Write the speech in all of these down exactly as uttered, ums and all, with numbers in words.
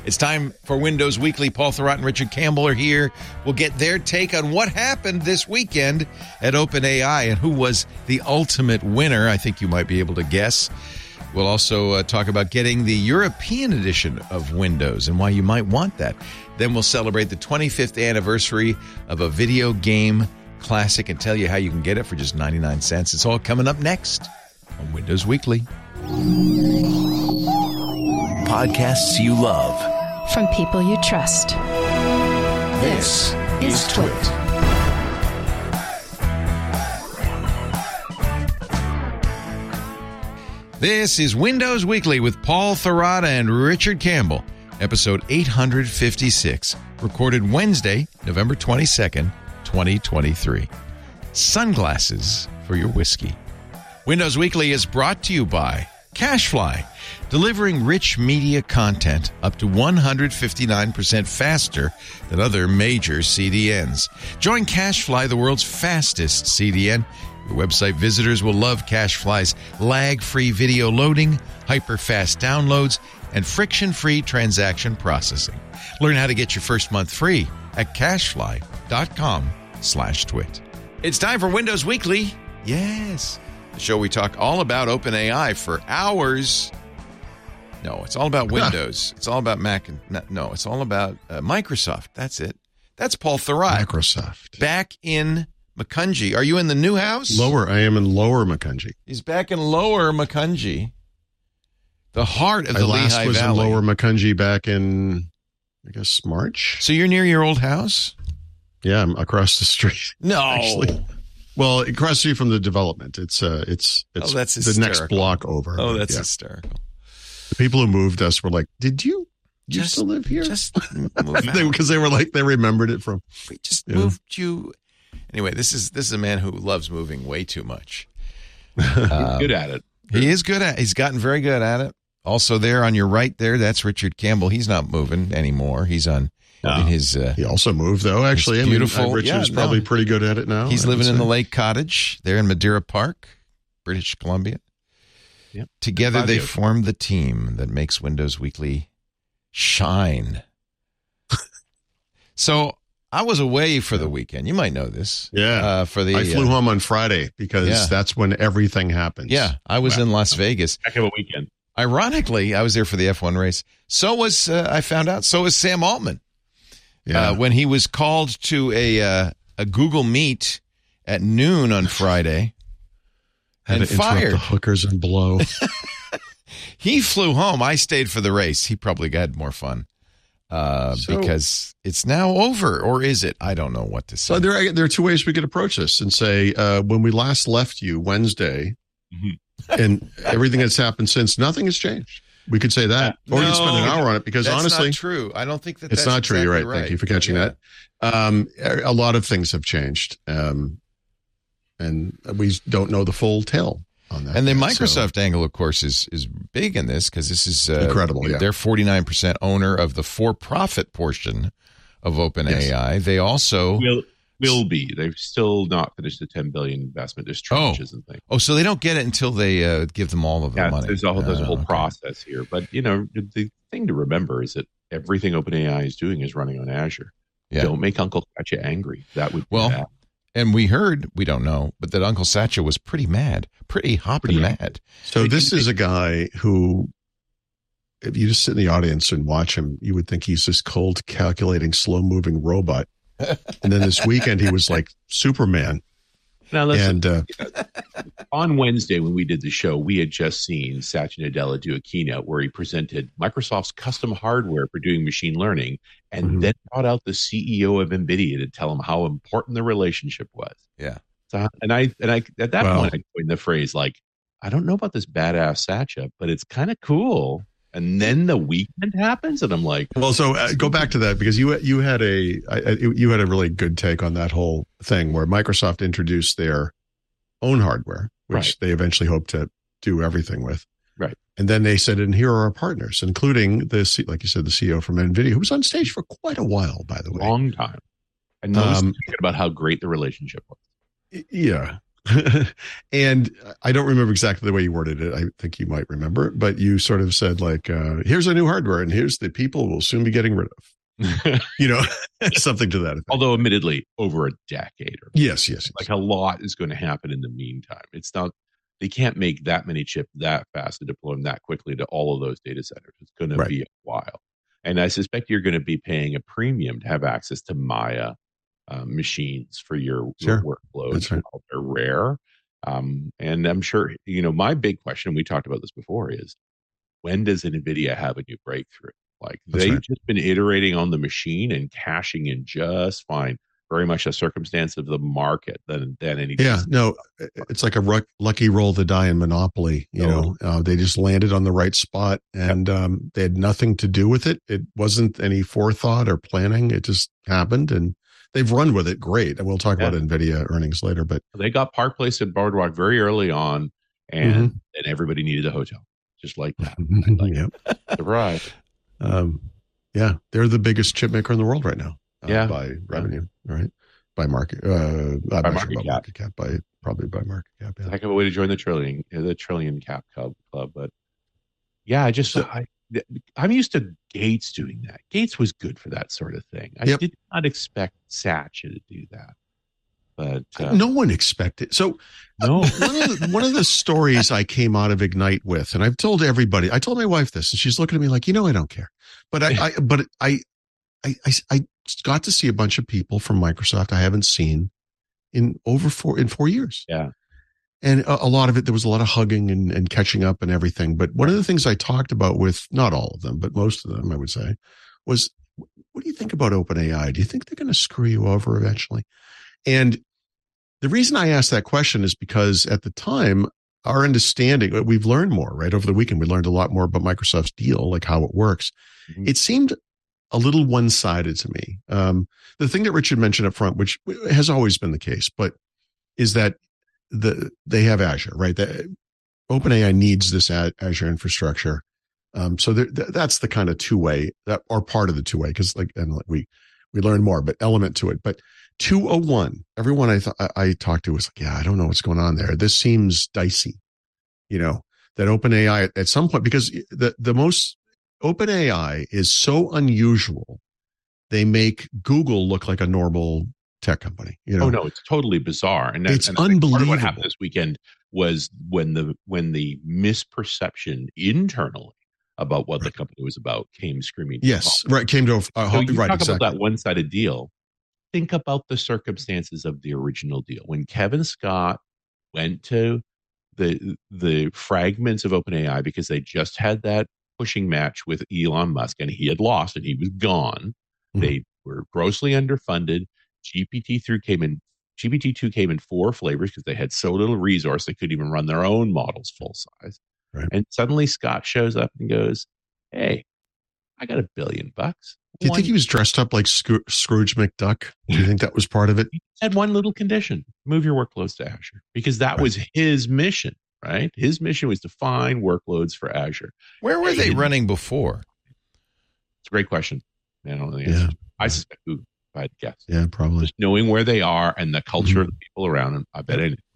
It's time for Windows Weekly. Paul Thurrott and Richard Campbell are here. We'll get their take on what happened this weekend at OpenAI and who was the ultimate winner. I think you might be able to guess. We'll also uh, talk about getting the European edition of Windows and why you might want that. Then we'll celebrate the twenty-fifth anniversary of a video game classic and tell you how you can get it for just ninety-nine cents. It's all coming up next on Windows Weekly. Podcasts you love. From people you trust. This is Twit. This is Windows Weekly with Paul Thurrott and Richard Campbell, episode eight hundred fifty-six, recorded Wednesday, November twenty-second, twenty twenty-three. Sunglasses for your whiskey. Windows Weekly is brought to you by CacheFly, delivering rich media content up to one hundred fifty-nine percent faster than other major C D Ns. Join CacheFly, the world's fastest C D N. Your website visitors will love CacheFly's lag-free video loading, hyper-fast downloads, and friction-free transaction processing. Learn how to get your first month free at cachefly.com slash twit. It's time for Windows Weekly. Yes. The show we talk all about OpenAI for hours. No, it's all about Windows. It's all about Mac. And no, it's all about uh, Microsoft. That's it. That's Paul Thurrott. Microsoft. Back in Macungie. Are you in the new house? Lower. I am in Lower Macungie. He's back in Lower Macungie. The heart of the I last Lehigh was Valley. in Lower Macungie back in, I guess, March. So you're near your old house? Yeah, I'm across the street. No. Actually. Well, across the street from the development. It's uh, it's it's oh, that's the hysterical. next block over. Oh, that's yeah. hysterical. The people who moved us were like, "Did you used Just to live here?" Just move Because they, they were like, they remembered it from. We just yeah. moved you. Anyway, this is this is a man who loves moving way too much. Um, good at it. He is good at. He's gotten very good at it. Also, there on your right, there, that's Richard Campbell. He's not moving anymore. He's on No. in his. Uh, He also moved, though. Actually, I mean, beautiful- uh, Richard's yeah, probably no. pretty good at it now. he's I would living in say. the Lake Cottage there in Madeira Park, British Columbia. Yep. Together, they Fabio. form the team that makes Windows Weekly shine. So I was away for the weekend. You might know this. Yeah. Uh, for the I flew uh, home on Friday because Yeah. that's when everything happens. Yeah, I was Wow. in Las Vegas. Heck of a weekend. Ironically, I was there for the F one race. So was uh, I found out. So was Sam Altman. Yeah. Uh, when he was called to a uh, a Google Meet at noon on Friday Had and to interrupt fired. the hookers and blow. He flew home. I stayed for the race. He probably had more fun uh, So- because it's now over, or is it? I don't know what to say. So there, are, there are two ways we could approach this and say, uh, when we last left you Wednesday, Mhm. and everything that's happened since, nothing has changed. We could say that, or we could spend an No, hour on it because That's honestly, not true. I don't think that it's that's not true. You're right. exactly Thank you for catching Yeah. that. Um, a lot of things have changed, um, and we don't know the full tale on that. And the yet, so- Microsoft angle, of course, is is big in this because this is uh, Incredible, yeah. They're forty-nine percent owner of the for-profit portion of OpenAI. They also Will will be. They've still not finished the ten billion investment. There's Oh. tranches and things. oh, so they don't get it until they uh, give them all of the Yeah, money. there's a whole there's a Oh, whole okay. process here. But you know, the, the thing to remember is that everything OpenAI is doing is running on Azure. Yeah. Don't make Uncle Satya angry. That would be Well, bad. And we heard, we don't know, but that Uncle Satya was pretty mad, pretty hopping Pretty mad. So this is a guy who, if you just sit in the audience and watch him, you would think he's this cold, calculating, slow-moving robot. And then this weekend, he was like Superman. Now listen. And uh, On Wednesday, when we did the show, we had just seen Satya Nadella do a keynote where he presented Microsoft's custom hardware for doing machine learning, and Mhm. then brought out the C E O of NVIDIA to tell him how important the relationship was. Yeah. So, and I, and I, at that Well- point, I coined the phrase like, I don't know about this badass Satya, but it's kind of cool. And then the weekend happens, and I'm like, well, so uh, go back to that because you you had a I, I- you had a really good take on that whole thing where Microsoft introduced their own hardware, which Right. they eventually hope to do everything with. Right. And then they said, and here are our partners, including the C- like you said, the C E O from NVIDIA, who was on stage for quite a while, by the way. long time. And no one's Um, talking about how great the relationship was. Yeah. And I don't remember exactly the way you worded it. I think you might remember, but you sort of said like, uh, here's our new hardware and here's the people we'll soon be getting rid of, you know, something to that effect. Although admittedly over a decade or yes, yes, yes. Like a lot is going to happen in the meantime. It's not, they can't make that many chips that fast and deploy them that quickly to all of those data centers. It's going Right. to be a while. And I suspect you're going to be paying a premium to have access to Maya um, machines for your, Sure. your workloads. That's right. While they're rare. Um, and I'm sure, you know, my big question, we talked about this before, is when does NVIDIA have a new breakthrough? Like That's they've right. just been iterating on the machine and cashing in just fine. Very much a circumstance of the market than than any. Yeah, no, it's like a ruck, lucky roll of the die in Monopoly. You No. know, uh, they just landed on the right spot, and um, they had nothing to do with it. It wasn't any forethought or planning. It just happened, and they've run with it great. And we'll talk Yeah. about NVIDIA earnings later. But They got Park Place at Boardwalk very early on, and Mm-hmm. and everybody needed a hotel, just like that. yeah, Surprise! um, yeah, they're the biggest chip maker in the world right now. Uh, Yeah. by revenue, right? By market, uh, I'm By not sure market about cap. market cap. By probably by market cap. It's a Yeah. heck of a way to join the trillion the trillion cap club. club. But yeah, I just So- I, I'm used to Gates doing that. Gates was good for that sort of thing. I Yep. did not expect Satya to do that, but uh, No one expected. So no. one of the, one of the stories I came out of Ignite with, and I've told everybody, I told my wife this, and she's looking at me like, you know, I don't care. But I, I but I, I, I, I got to see a bunch of people from Microsoft I haven't seen in over four in four years. Yeah. And a, a lot of it, there was a lot of hugging and, and catching up and everything. But one of the things I talked about with not all of them, but most of them, I would say, was, what do you think about OpenAI? Do you think they're going to screw you over eventually? And the reason I asked that question is because at the time, our understanding, we've learned more, right? Over the weekend, we learned a lot more about Microsoft's deal, like how it works. Mhm. It seemed a little one-sided to me. Um, the thing that Richard mentioned up front, which has always been the case, but is that the they have Azure, right? The, OpenAI needs this a, Azure infrastructure. Um, so there, th- that's the kind of two-way, that or part of the two-way, because like, and like we we learned more, but element to it. But two oh one, everyone I thought I, I talked to was like, yeah, I don't know what's going on there. This seems dicey, you know, that OpenAI at, at some point, because the, the most OpenAI is so unusual. They make Google look like a normal tech company, you know? Oh no, it's totally bizarre, and that, It's and I think part of what unbelievable. happened this weekend was when the when the misperception internally about what the Right. company was about came screaming. to a Yes, halt. right. Came to a, uh, So you right, talk exactly. about that one-sided deal. Think about the circumstances of the original deal. When Kevin Scott went to the the fragments of OpenAI because they just had that pushing match with Elon Musk and he had lost and he was gone. Mhm. They were grossly underfunded. G P T three came in. G P T two came in four flavors because they had so little resource they couldn't even run their own models full size. Right. And suddenly Scott shows up and goes, "Hey, I got a billion bucks." Do you One- think he was dressed up like Scroo- Scrooge McDuck? Do you think that was part of it? He had one little condition: move your workloads to Azure, because that Right. was his mission. Right? His mission was to find workloads for Azure. Where were they Hey. running before? It's a great question. I don't know the Yeah. answer. I suspect Google, if I had to guess. Yeah, probably. Just knowing where they are and the culture Mhm. of the people around them, I bet it.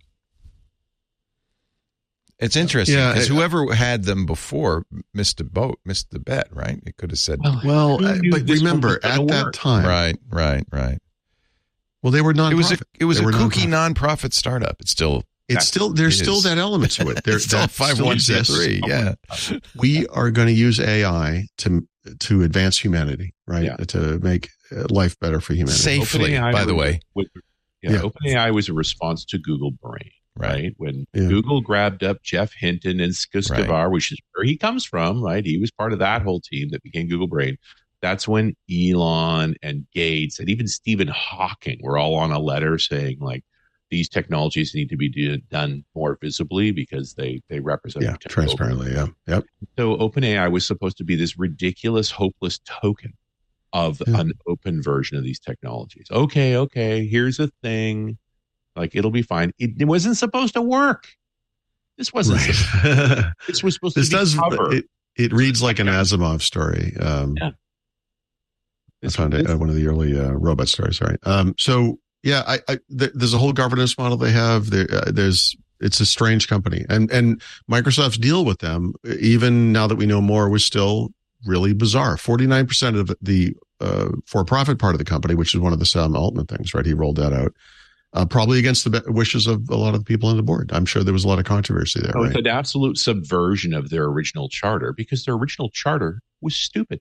It's interesting Yeah, because I- whoever had them before missed the boat, missed the bet, right? It could have said, Well, Who uh, knew but this one remember was gonna at that work? time, right, right, right. well, they were non. It was a it was a They were kooky nonprofit. nonprofit startup. It's still It's still there's It still is. that element to it. There, it's still that five one c exists. three. Yeah, We are going to use A I to to advance humanity, right? Yeah. To make uh, life better for humanity. safely. OpenAI By the was- way, was- yeah, Yeah. OpenAI was a response to Google Brain, right? Right. When Yeah. Google grabbed up Jeff Hinton and Skuskavar, which is where he comes from, right? He was part of that whole team that became Google Brain. That's when Elon and Gates and even Stephen Hawking were all on a letter saying, like, these technologies need to be do, done more visibly because they they represent Yeah, potential. transparently. Yeah, yep. So OpenAI was supposed to be this ridiculous, hopeless token of Yeah. an open version of these technologies. Okay, okay, here's a thing. Like, it'll be fine. It, it wasn't supposed to work. This wasn't. supposed- Right. This was supposed this to be does cover. it. It reads like an Asimov story. Um, Yeah. I This- found it, this- uh, one of the early uh, robot stories. Right. Um, so Yeah, I, I th- there's a whole governance model they have. There, uh, there's it's a strange company, and and Microsoft's deal with them, even now that we know more, was still really bizarre. forty-nine percent of the uh, for-profit part of the company, which is one of the Sam Altman things, right? He rolled that out, uh, probably against the wishes of a lot of the people on the board. I'm sure there was a lot of controversy there. Oh, right? It's an absolute subversion of their original charter because their original charter was stupid.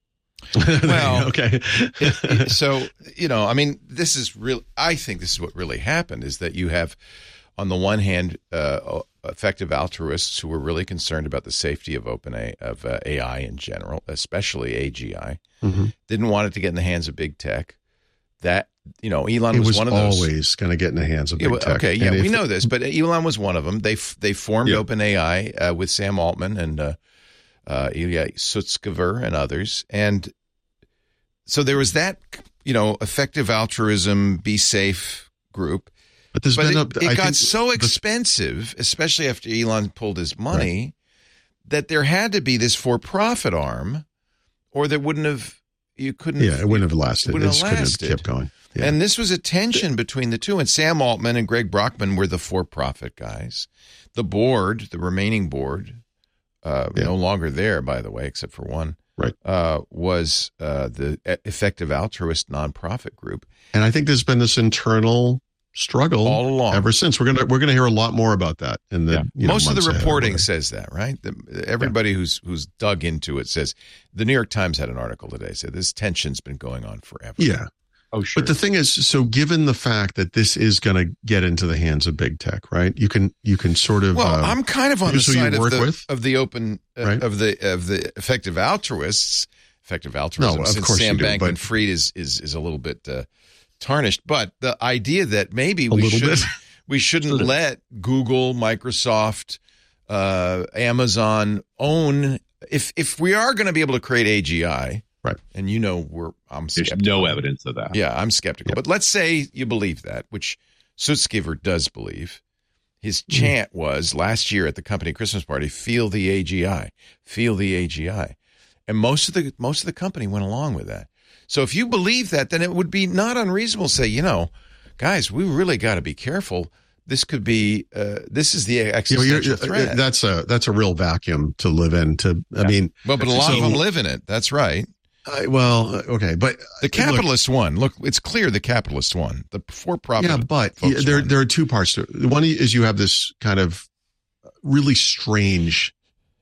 Well, okay. it, it, so, you know, I mean, this is real. I think this is what really happened is that you have, on the one hand, uh, effective altruists who were really concerned about the safety of open A, of uh, A I in general, especially A G I, mm-hmm. didn't want it to get in the hands of big tech. That, you know, Elon it was, was one of those. always going to get in the hands of big yeah, well, tech. Okay, yeah, and we if, know this, but Elon was one of them. They they formed yeah. OpenAI uh, with Sam Altman and uh, uh, Ilya Sutskever and others, and so there was that, you know, effective altruism, be safe group. But, there's but been it, a, it I got think so the, expensive, especially after Elon pulled his money, right. that there had to be this for-profit arm, or there wouldn't have. You couldn't. Yeah, it wouldn't have lasted. It wouldn't just have couldn't lasted. have kept going. Yeah. And this was a tension between the two. And Sam Altman and Greg Brockman were the for-profit guys. The board, the remaining board, uh, yeah. no longer there, by the way, except for one, right? Uh, was uh, the effective altruist nonprofit group. And I think there's been this internal struggle all along ever since. We're gonna we're gonna hear a lot more about that in the yeah. you know, most of the months reporting ahead, says that, right? The, everybody yeah. who's who's dug into it says the New York Times had an article today said this tension's been going on forever. Yeah. Oh, sure. But the thing is, so given the fact that this is going to get into the hands of big tech, right? You can you can sort of. Well, uh, I'm kind of on the side of the, with, of the open uh, right? of the of the effective altruists. Effective altruism. No, of since course Sam you do, Bankman-Fried is is is a little bit uh, tarnished, but the idea that maybe a we should bit. we shouldn't let Google, Microsoft, uh, Amazon own if if we are going to be able to create A G I. Right. And you know, we're I'm There's skeptical. no evidence of that. Yeah, I'm skeptical. Yep. But let's say you believe that, which Sutskever does believe. His chant was last year at the company Christmas party, feel the A G I, feel the A G I. And most of the most of the company went along with that. So if you believe that, then it would be not unreasonable to say, you know, guys, we really got to be careful. This could be, uh, this is the existential you know, threat. That's a that's a real vacuum to live in. To I mean, well, but a lot so, of them live in it. That's right. Uh, well, okay, but the capitalists won. Look, it's clear the capitalists won. The for-profit. Yeah, but there won. there are two parts to it. One is you have this kind of really strange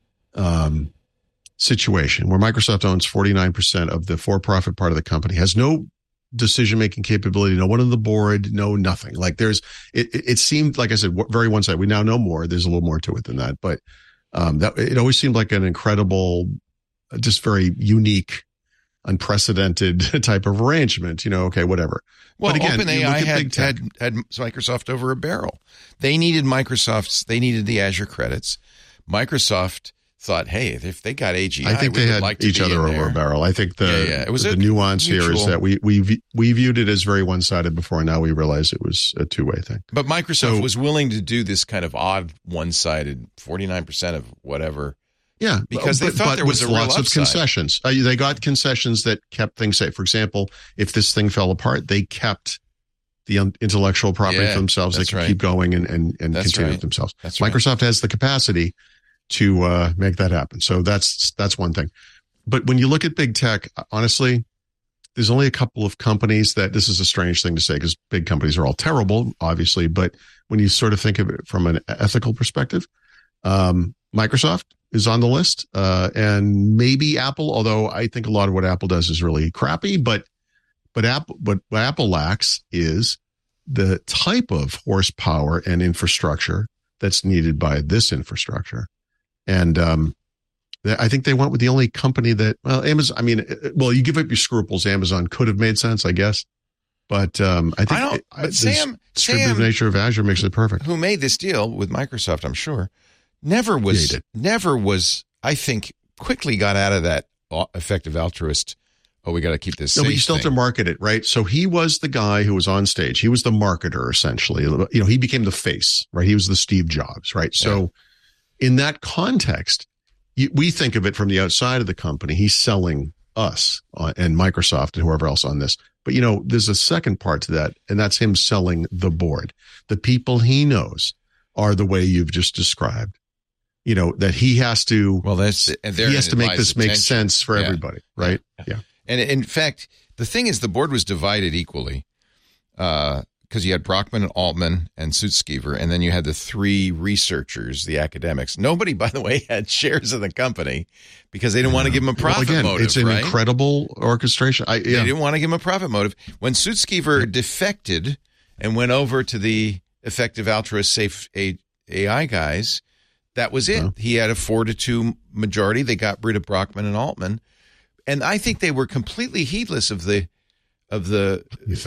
um, situation where Microsoft owns forty-nine percent of the for-profit part of the company, has no decision-making capability, no one on the board, no nothing. Like there's, it, it, it seemed, like I said, very one-sided. We now know more. There's a little more to it than that, but um, that it always seemed like an incredible, just very unique, unprecedented type of arrangement, you know, okay, whatever. Well, but again, OpenAI had, had, had Microsoft over a barrel. They needed Microsoft's, they needed the Azure credits. Microsoft thought, hey, if they got A G I, I think we they would had like to each be other in over there. a barrel. I think the, yeah, yeah. It was the a nuance mutual. here is that we, we, we viewed it as very one-sided before, and now we realize it was a two-way thing. But Microsoft So, was willing to do this kind of odd one-sided, forty-nine percent of whatever. Yeah, because they but, thought but there was with a real lots of upside. concessions. Uh, they got concessions that kept things safe. For example, if this thing fell apart, they kept the un- intellectual property Yeah, for themselves. They that's could right. keep going and, and, and That's continue right. it themselves. That's right. Microsoft has the capacity to uh, make that happen. So that's that's one thing. But when you look at big tech, honestly, there's only a couple of companies that this is a strange thing to say because big companies are all terrible, obviously. But when you sort of think of it from an ethical perspective, um, Microsoft is on the list, uh, and maybe Apple. Although I think a lot of what Apple does is really crappy, but but Apple, but what Apple lacks is the type of horsepower and infrastructure that's needed by this infrastructure. And um, I think they went with the only company that, well, Amazon. I mean, well, you give up your scruples. Amazon could have made sense, I guess, but um, I think I don't. it, But the Sam, distributed Sam, nature of Azure makes it perfect. who made this deal with Microsoft, I'm sure, never was. Yeah, he did. Never was. I think quickly got out of that effective altruist. Oh, we got to keep this. No, safe but you still have thing. to market it, right? So he was the guy who was on stage. He was the marketer, essentially. You know, he became the face, right? He was the Steve Jobs, right? So in that context, you, we think of it from the outside of the company. He's selling us uh, and Microsoft and whoever else on this. But, you know, there's a second part to that, and that's him selling the board. The people he knows are the way you've just described. You know, that he has to, well, that's, and he has to make this attention. make sense for yeah. everybody, right? Yeah. yeah. And in fact, the thing is, the board was divided equally because uh, you had Brockman and Altman and Sutskever, and then you had the three researchers, the academics. Nobody, by the way, had shares of the company because they didn't want to give them a profit well, again, motive. It's an right? incredible orchestration. I, yeah. They didn't want to give him a profit motive. When Sutskever defected and went over to the Effective Altruist Safe A I guys, that was it. Uh-huh. He had a four to two majority. They got rid of Brockman and Altman. And I think they were completely heedless of the, of the,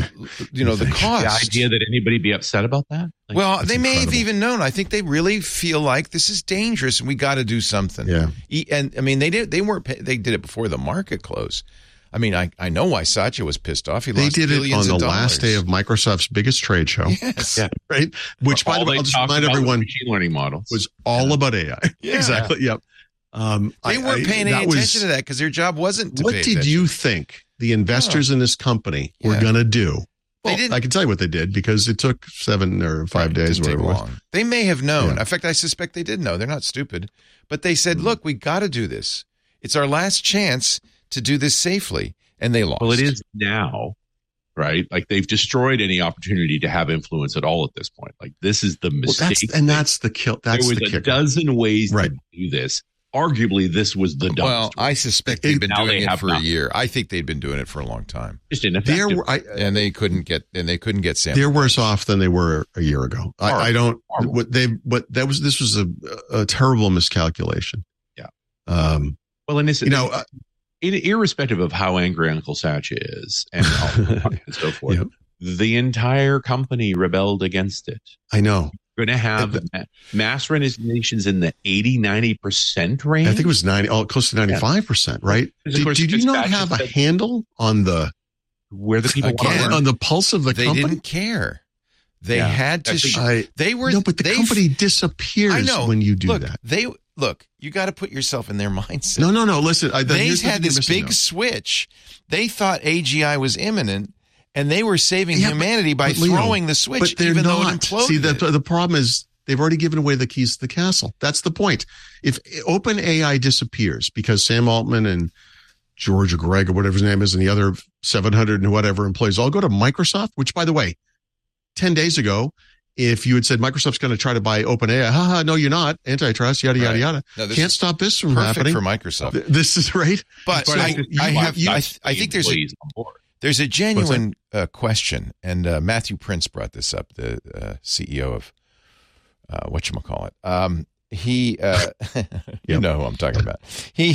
you know, the cost. The idea that anybody be upset about that? Like, well, they may incredible. have even known. I think they really feel like this is dangerous and we got to do something. Yeah. And I mean, they did, they weren't, they did it before the market closed. I mean, I, I know why Satya was pissed off. He they lost did it billions on of the dollars. last day of Microsoft's biggest trade show. Yes. Yeah. Right. Which, by all the way, they I'll just talked remind about everyone, machine learning models was all about A I. Yeah. Exactly. Yep. Um, They I- weren't I- paying any that attention was- to that because their job wasn't to What pay did attention. you think the investors in this company were Yeah. going to do? They Well, didn't- I can tell you what they did because it took seven or five Right, days, didn't take whatever it was. long. They may have known. Yeah. In fact, I suspect they did know. They're not stupid. But they said, Mm. look, we got to do this. It's our last chance to do this safely. And they lost. Well, it is now, right? Like they've destroyed any opportunity to have influence at all at this point. Like this is the Well, mistake. that's, and that's the kill. That's there was the a kicker. dozen ways Right. to do this. Arguably, this was the dumbest. Well, I suspect they've been Now doing they it have for a not. year. I think they'd been doing it for a long time. Just ineffective. There were, I, And they couldn't get and they couldn't get Sam. they're worse off than they were a year ago. I, I don't. Horrible. What they. What that was. This was a, a terrible miscalculation. Yeah. Um. well, and it's, You know. Uh, in, irrespective of how angry Uncle Satya is and, and so forth, Yep. the entire company rebelled against it. I know. We're going to have And ma- mass resignations in the eighty, ninety percent range. I think it was ninety, oh, close to ninety-five percent, right? Because of Did, course did you not Fitzpatrick have a said- handle on the where the people Again, want on the pulse of the they company? didn't care. They Yeah. had to. I think- Sh- I, they were no, but the they- company disappears I know. when you do look, that. They look. You got to put yourself in their mindset. No, no, no. Listen, I, They here's the had thing you're this missing, big though. switch. They thought A G I was imminent, and they were saving Yeah, but- humanity by but Leo, throwing the switch, but they're even not. though it imploded. See, the, it. the problem is they've already given away the keys to the castle. That's the point. If OpenAI disappears because Sam Altman and George or Greg or whatever his name is and the other seven hundred and whatever employees all go to Microsoft, which, by the way, ten days ago, if you had said Microsoft's going to try to buy OpenAI, haha, no, you're not. Antitrust, yada, yada, Right. yada. No, this Can't is stop this from perfect happening. for Microsoft. Th- This is right. But So I, you- I have, you- I, I think there's a, employees on board. there's a genuine uh, question, and uh, Matthew Prince brought this up, the uh, C E O of uh, whatchamacallit. Um, he, uh, you Yep. know who I'm talking about. He,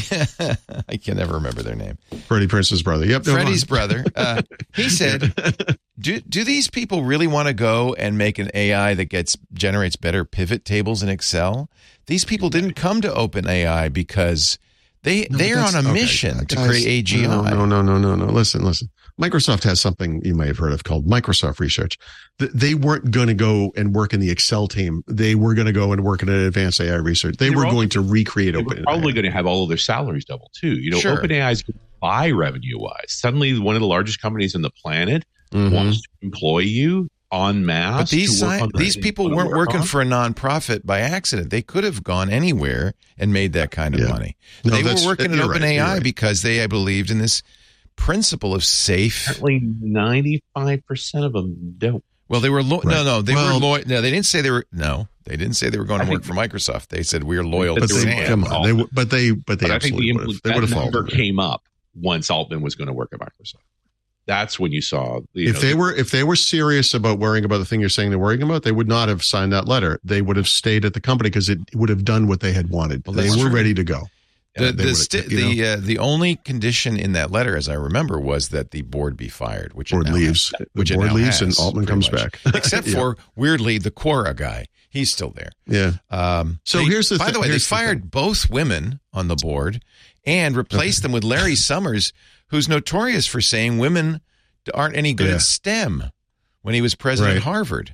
I can never remember their name. Freddie Prince's brother. Yep. no, go Freddie's on. brother. Uh, he said, "Do do these people really want to go and make an A I that gets generates better pivot tables in Excel? These people didn't come to OpenAI because they No, but they're that's- on a okay, mission to guys, create A G I." No, no, no, no, no, no. Listen, listen. Microsoft has something you may have heard of called Microsoft Research. Th- They weren't going to go and work in the Excel team. They were going to go and work in advanced A I research. They, They were were going to recreate They were OpenAI. probably going to have all of their salaries double too. You know, Sure. OpenAI is going to buy revenue wise. Suddenly, one of the largest companies on the planet Mhm. wants to employ you en masse. But these to work sci- on the these thing people you wanna weren't work working on. for a nonprofit by accident. They could have gone anywhere and made that kind of Yeah. money. No, they were that's- working at you're right, OpenAI you're right. because they believed in this principle of safe. Apparently, ninety-five percent of them don't. Well, they were lo- no, Right. no, they Well- were loyal. No, they didn't say they were. No, they didn't say they were going to I work think- for Microsoft. They said we're loyal But to But they, Sam. Sam. come on, they, w- but they, but they But I think the absolutely impl- would have. They that would have number followed. it. came up once Altman was going to work at Microsoft. That's when you saw. You If know, they the- were, if they were serious about worrying about the thing you're saying they're worrying about, they would not have signed that letter. They would have stayed at the company because it would have done what they had wanted. Well, they that's were true. ready to go. The They the would've- sti- you know, the uh, the only condition in that letter, as I remember, was that the board be fired, which it board now leaves. has- The which it board now leaves, and has, Altman pretty comes much. back. Except Yeah. for weirdly the Quora guy, he's still there. Yeah. Um, So they- here's the by thi- the way, they here's the fired thing. both women on the board and replaced them with Larry Summers, who's notorious for saying women aren't any good Yeah. at STEM when he was president Right. of Harvard.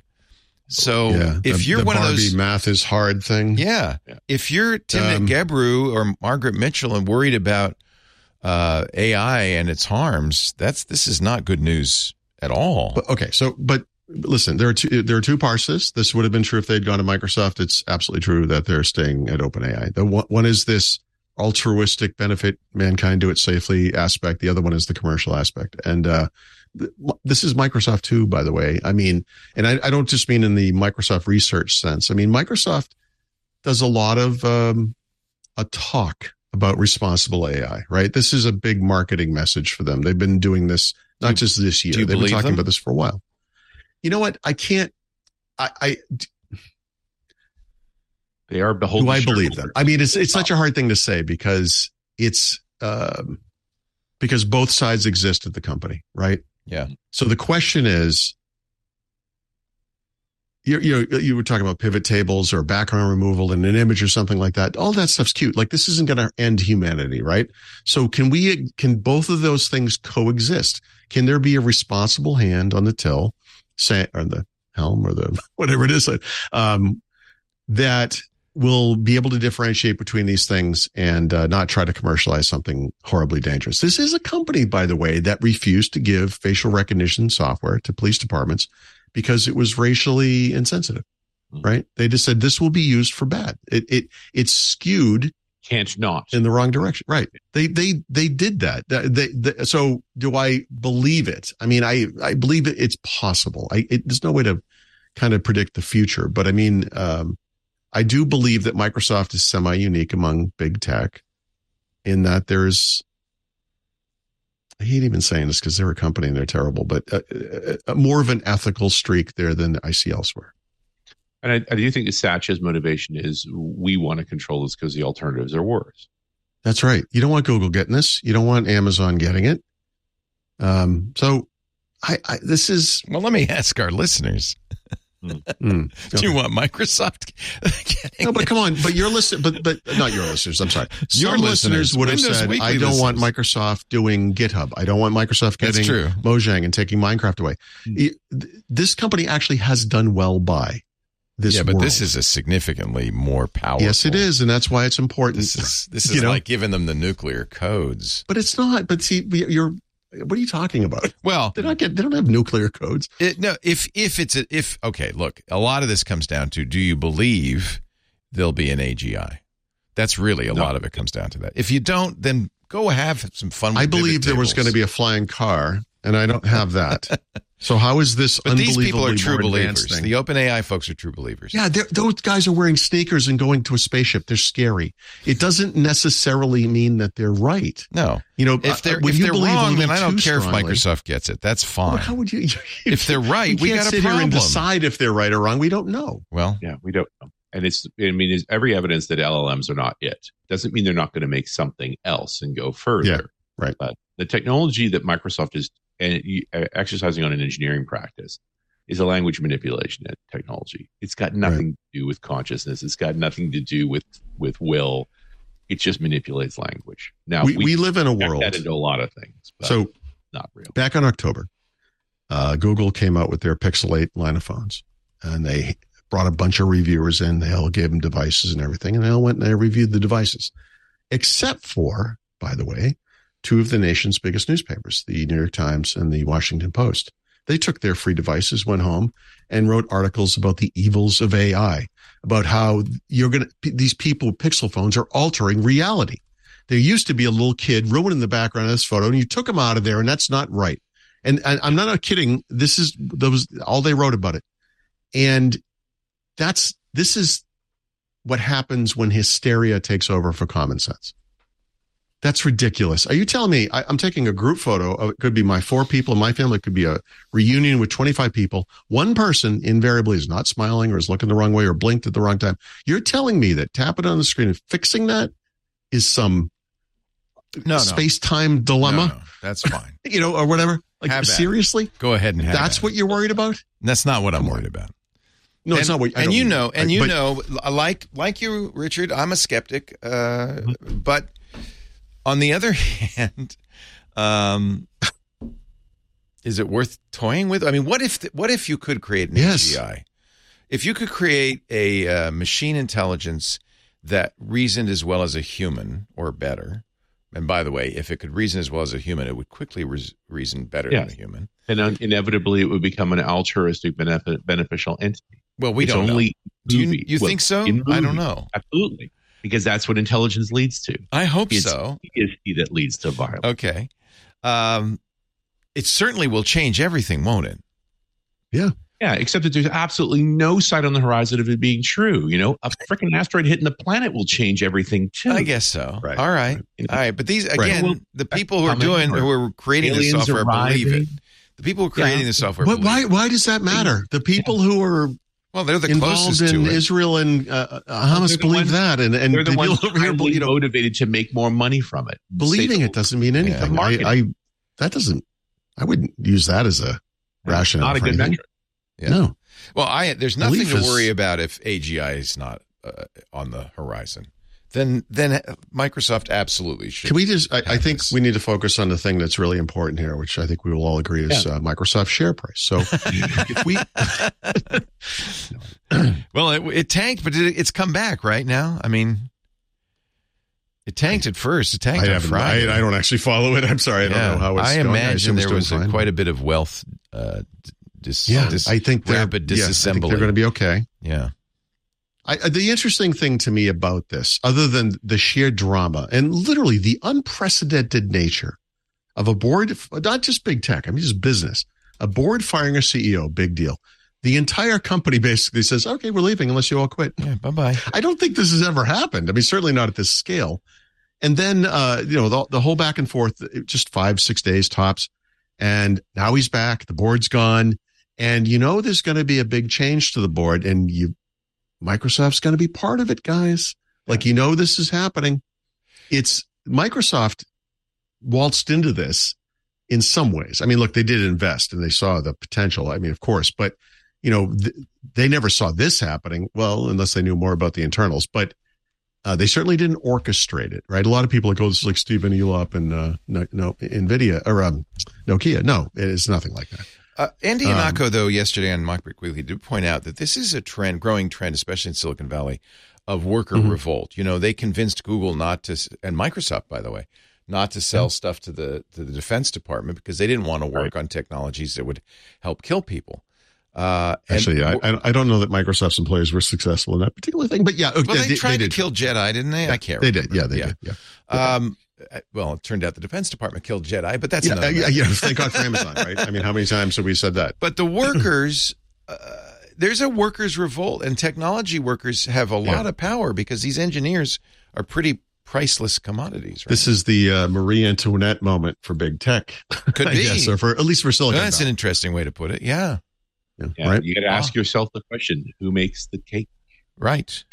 So yeah. if the, you're the one Barbie of those, math is hard thing. yeah, Yeah. if you're Timnit Um, Gebru or Margaret Mitchell and worried about uh, A I and its harms, that's this is not good news at all. But, okay, so but listen, there are two there are two parts to this. This would have been true if they'd gone to Microsoft. It's absolutely true that they're staying at OpenAI. The one, one is this altruistic benefit mankind, do it safely aspect. The other one is the commercial aspect. And uh, th- this is Microsoft too, by the way. I mean, and I, I don't just mean in the Microsoft research sense. I mean, Microsoft does a lot of um, a talk about responsible A I, right? This is a big marketing message for them. They've been doing this not you, just this year. They've been talking them? about this for a while. You know what? I can't. I. I They are beholden. Do I believe them? I mean, it's it's such a hard thing to say because it's um, because both sides exist at the company, right? Yeah. So the question is, you you you were talking about pivot tables or background removal in an image or something like that. All that stuff's cute. Like this isn't going to end humanity, right? So can we? Can both of those things coexist? Can there be a responsible hand on the till, say, or the helm, or the whatever it is, um, that will be able to differentiate between these things and uh, not try to commercialize something horribly dangerous. This is a company, by the way, that refused to give facial recognition software to police departments because it was racially insensitive, right? They just said this will be used for bad. It it it's skewed, can't not in the wrong direction, right? They they they did that. They, they, so do I believe it? I mean, I I believe it, it's possible. I it, there's no way to kind of predict the future, but I mean. Um, I do believe that Microsoft is semi-unique among big tech in that there's, I hate even saying this because they're a company and they're terrible, but uh, uh, more of an ethical streak there than I see elsewhere. And I, I do think that Satya's motivation is we want to control this because the alternatives are worse. That's right. You don't want Google getting this. You don't want Amazon getting it. Um, so I, I this is. Well, let me ask our listeners. Mm. Do you want Microsoft? No, but come on. But your listen, but but not your listeners. I'm sorry. Your Some listeners, listeners would have Windows said, Weekly "I don't listeners. want Microsoft doing GitHub. I don't want Microsoft That's getting true. Mojang and taking Minecraft away." It- this company actually has done well by this. Yeah, but world. this is a significantly more powerful. Yes, it is, and that's why it's important. This is this is You know? like giving them the nuclear codes. But it's not. But see, you're. What are you talking about? Well, They don't get. They don't have nuclear codes. It, no, if if it's a, if okay, look, a lot of this comes down to: do you believe there'll be an A G I? That's really a No. lot of it comes down to that. If you don't, then go have some fun. With I believe pivot there was tables. going to be a flying car, and I don't have that. So how is this But these unbelievably people are true more advanced believers. thing? The OpenAI folks are true believers. Yeah, they're- those guys are wearing sneakers and going to a spaceship. They're scary. It doesn't necessarily mean that they're right. No, You know, if they're uh, when if you they're believe a wrong, then little I don't too care strongly- if Microsoft gets it. That's fine. Well, how would you? you If they're right, you we can't got a sit here and problem. decide if they're right or wrong. We don't know. Well, Yeah, we don't know. And it's, I mean, there's every evidence that L L Ms are not it. Doesn't mean they're not going to make something else and go further. Yeah, right. But the technology that Microsoft is uh, exercising on an engineering practice is a language manipulation technology. It's got nothing to do with consciousness. It's got nothing to do with, with will. It just manipulates language. Now, We we live in a project world. that into a lot of things, but So not real. back in October, uh, Google came out with their Pixel eight line of phones, and they brought a bunch of reviewers in. They all gave them devices and everything, and they all went and they reviewed the devices, except for, by the way, two of the nation's biggest newspapers, the New York Times and the Washington Post. They took their free devices, went home, and wrote articles about the evils of A I, about how you're going to, these people with Pixel phones are altering reality. There used to be a little kid ruining the background of this photo, and you took him out of there, and that's not right. And, and I'm not kidding. This is, that was all they wrote about it. And that's, this is what happens when hysteria takes over for common sense. That's ridiculous. Are you telling me I, I'm taking a group photo of, it could be my four people in my family. It could be a reunion with twenty-five people. One person invariably is not smiling or is looking the wrong way or blinked at the wrong time. You're telling me that tapping on the screen and fixing that is some no, no. space-time dilemma, No, no, that's fine. you know, or whatever. Like, Have at it. seriously? Go ahead and have That's at what it. you're worried about? That's not what I'm Come on. worried about. No, and, it's not what I and don't you mean know, that. and you But- know, like like you, Richard, I'm a skeptic. Uh, but on the other hand, um, is it worth toying with? I mean, what if what if you could create an Yes. A G I? If you could create a uh, machine intelligence that reasoned as well as a human or better, And by the way, if it could reason as well as a human, it would quickly re- reason better Yes. than a human. And un- inevitably, it would become an altruistic, benefit, beneficial entity. Well, we It's don't only know. Do you, movie. you Well, think so? in I don't movie, know. Absolutely. Because that's what intelligence leads to. I hope It's so. idiocy that leads to violence. Okay. Um, it certainly will change everything, won't it? Yeah. Yeah, except that there's absolutely no sight on the horizon of it being true. You know, a freaking asteroid hitting the planet will change everything too. I guess so. Right. All right. You know, All right. But these, Right. again, Well, the people who are coming doing, or who are creating the aliens software believe it. arriving. The people who are creating Yeah. the software But believe why? it. Why does that matter? The people who are Well, they're the involved closest in to it. Israel and uh, Hamas they're the believe ones- that, and and They're the people ones over here, highly you know, motivated to make more money from it. believing Say- it doesn't mean anything. I, marketing. I that doesn't. I wouldn't use that as a rationale. Not a for good anything. metric. Yeah. No. Well, I there's nothing Belief to is- worry about if A G I is not uh, on the horizon. Then then Microsoft absolutely should. Can we just? I, I think this. we need to focus on the thing that's really important here, which I think we will all agree is uh, Microsoft's share price. So if we, Well, it, it tanked, but it, it's come back right now. I mean, it tanked at first. It I tanked on haven't. Friday. I, I don't actually follow it. I'm sorry. I don't know how it's I going. imagine assume it's there doing was a, fine. quite a bit of wealth. Uh, dis, Yeah, dis, I think they're rapid yes, I think disassembly. they're going to be okay. yeah. I, I- the interesting thing to me about this, other than the sheer drama and literally the unprecedented nature of a board, not just big tech, I mean, just business, a board firing a C E O, big deal. The entire company basically says, okay, we're leaving unless you all quit. Yeah. Bye bye. I don't think this has ever happened. I mean, certainly not at this scale. And then, uh, you know, the, the whole back and forth, just five, six days tops. And now he's back. The board's gone. And you know, there's going to be a big change to the board, and you, Microsoft's going to be part of it, guys. Like, you know, this is happening. It's Microsoft waltzed into this in some ways. I mean, look, they did invest and they saw the potential. I mean, of course, but you know, th- they never saw this happening. Well, unless they knew more about the internals, but uh, they certainly didn't orchestrate it, right? A lot of people are like, oh, this is like Stephen Elop and uh, no, no, NVIDIA or um, Nokia. No, it is nothing like that. Uh, Andy Ihnatko, though, yesterday on MacBreak Weekly did point out that this is a trend, growing trend, especially in Silicon Valley, of worker Mhm. revolt. You know, they convinced Google not to, and Microsoft, by the way, not to sell stuff to the to the Defense Department because they didn't want to work on technologies that would help kill people. Uh, and- Actually, I, I I don't know that Microsoft's employees were successful in that particular thing, but yeah, well, they, they, tried they to did. kill Jedi, didn't they? I can't. They remember. did, yeah, they did, yeah. Um, well, it turned out the Defense Department killed Jedi, but that's Yeah, another. yeah, matter. yeah. Thank God for Amazon, right? I mean, how many times have we said that? But the workers, uh, there's a workers' revolt, and technology workers have a lot Yeah. of power because these engineers are pretty priceless commodities. Right? This is the uh, Marie Antoinette moment for big tech, Could I be. guess, or for at least for Silicon That's an Valley. interesting way to put it. Yeah, Yeah, Yeah, right? you got to ask yourself the question: who makes the cake? right.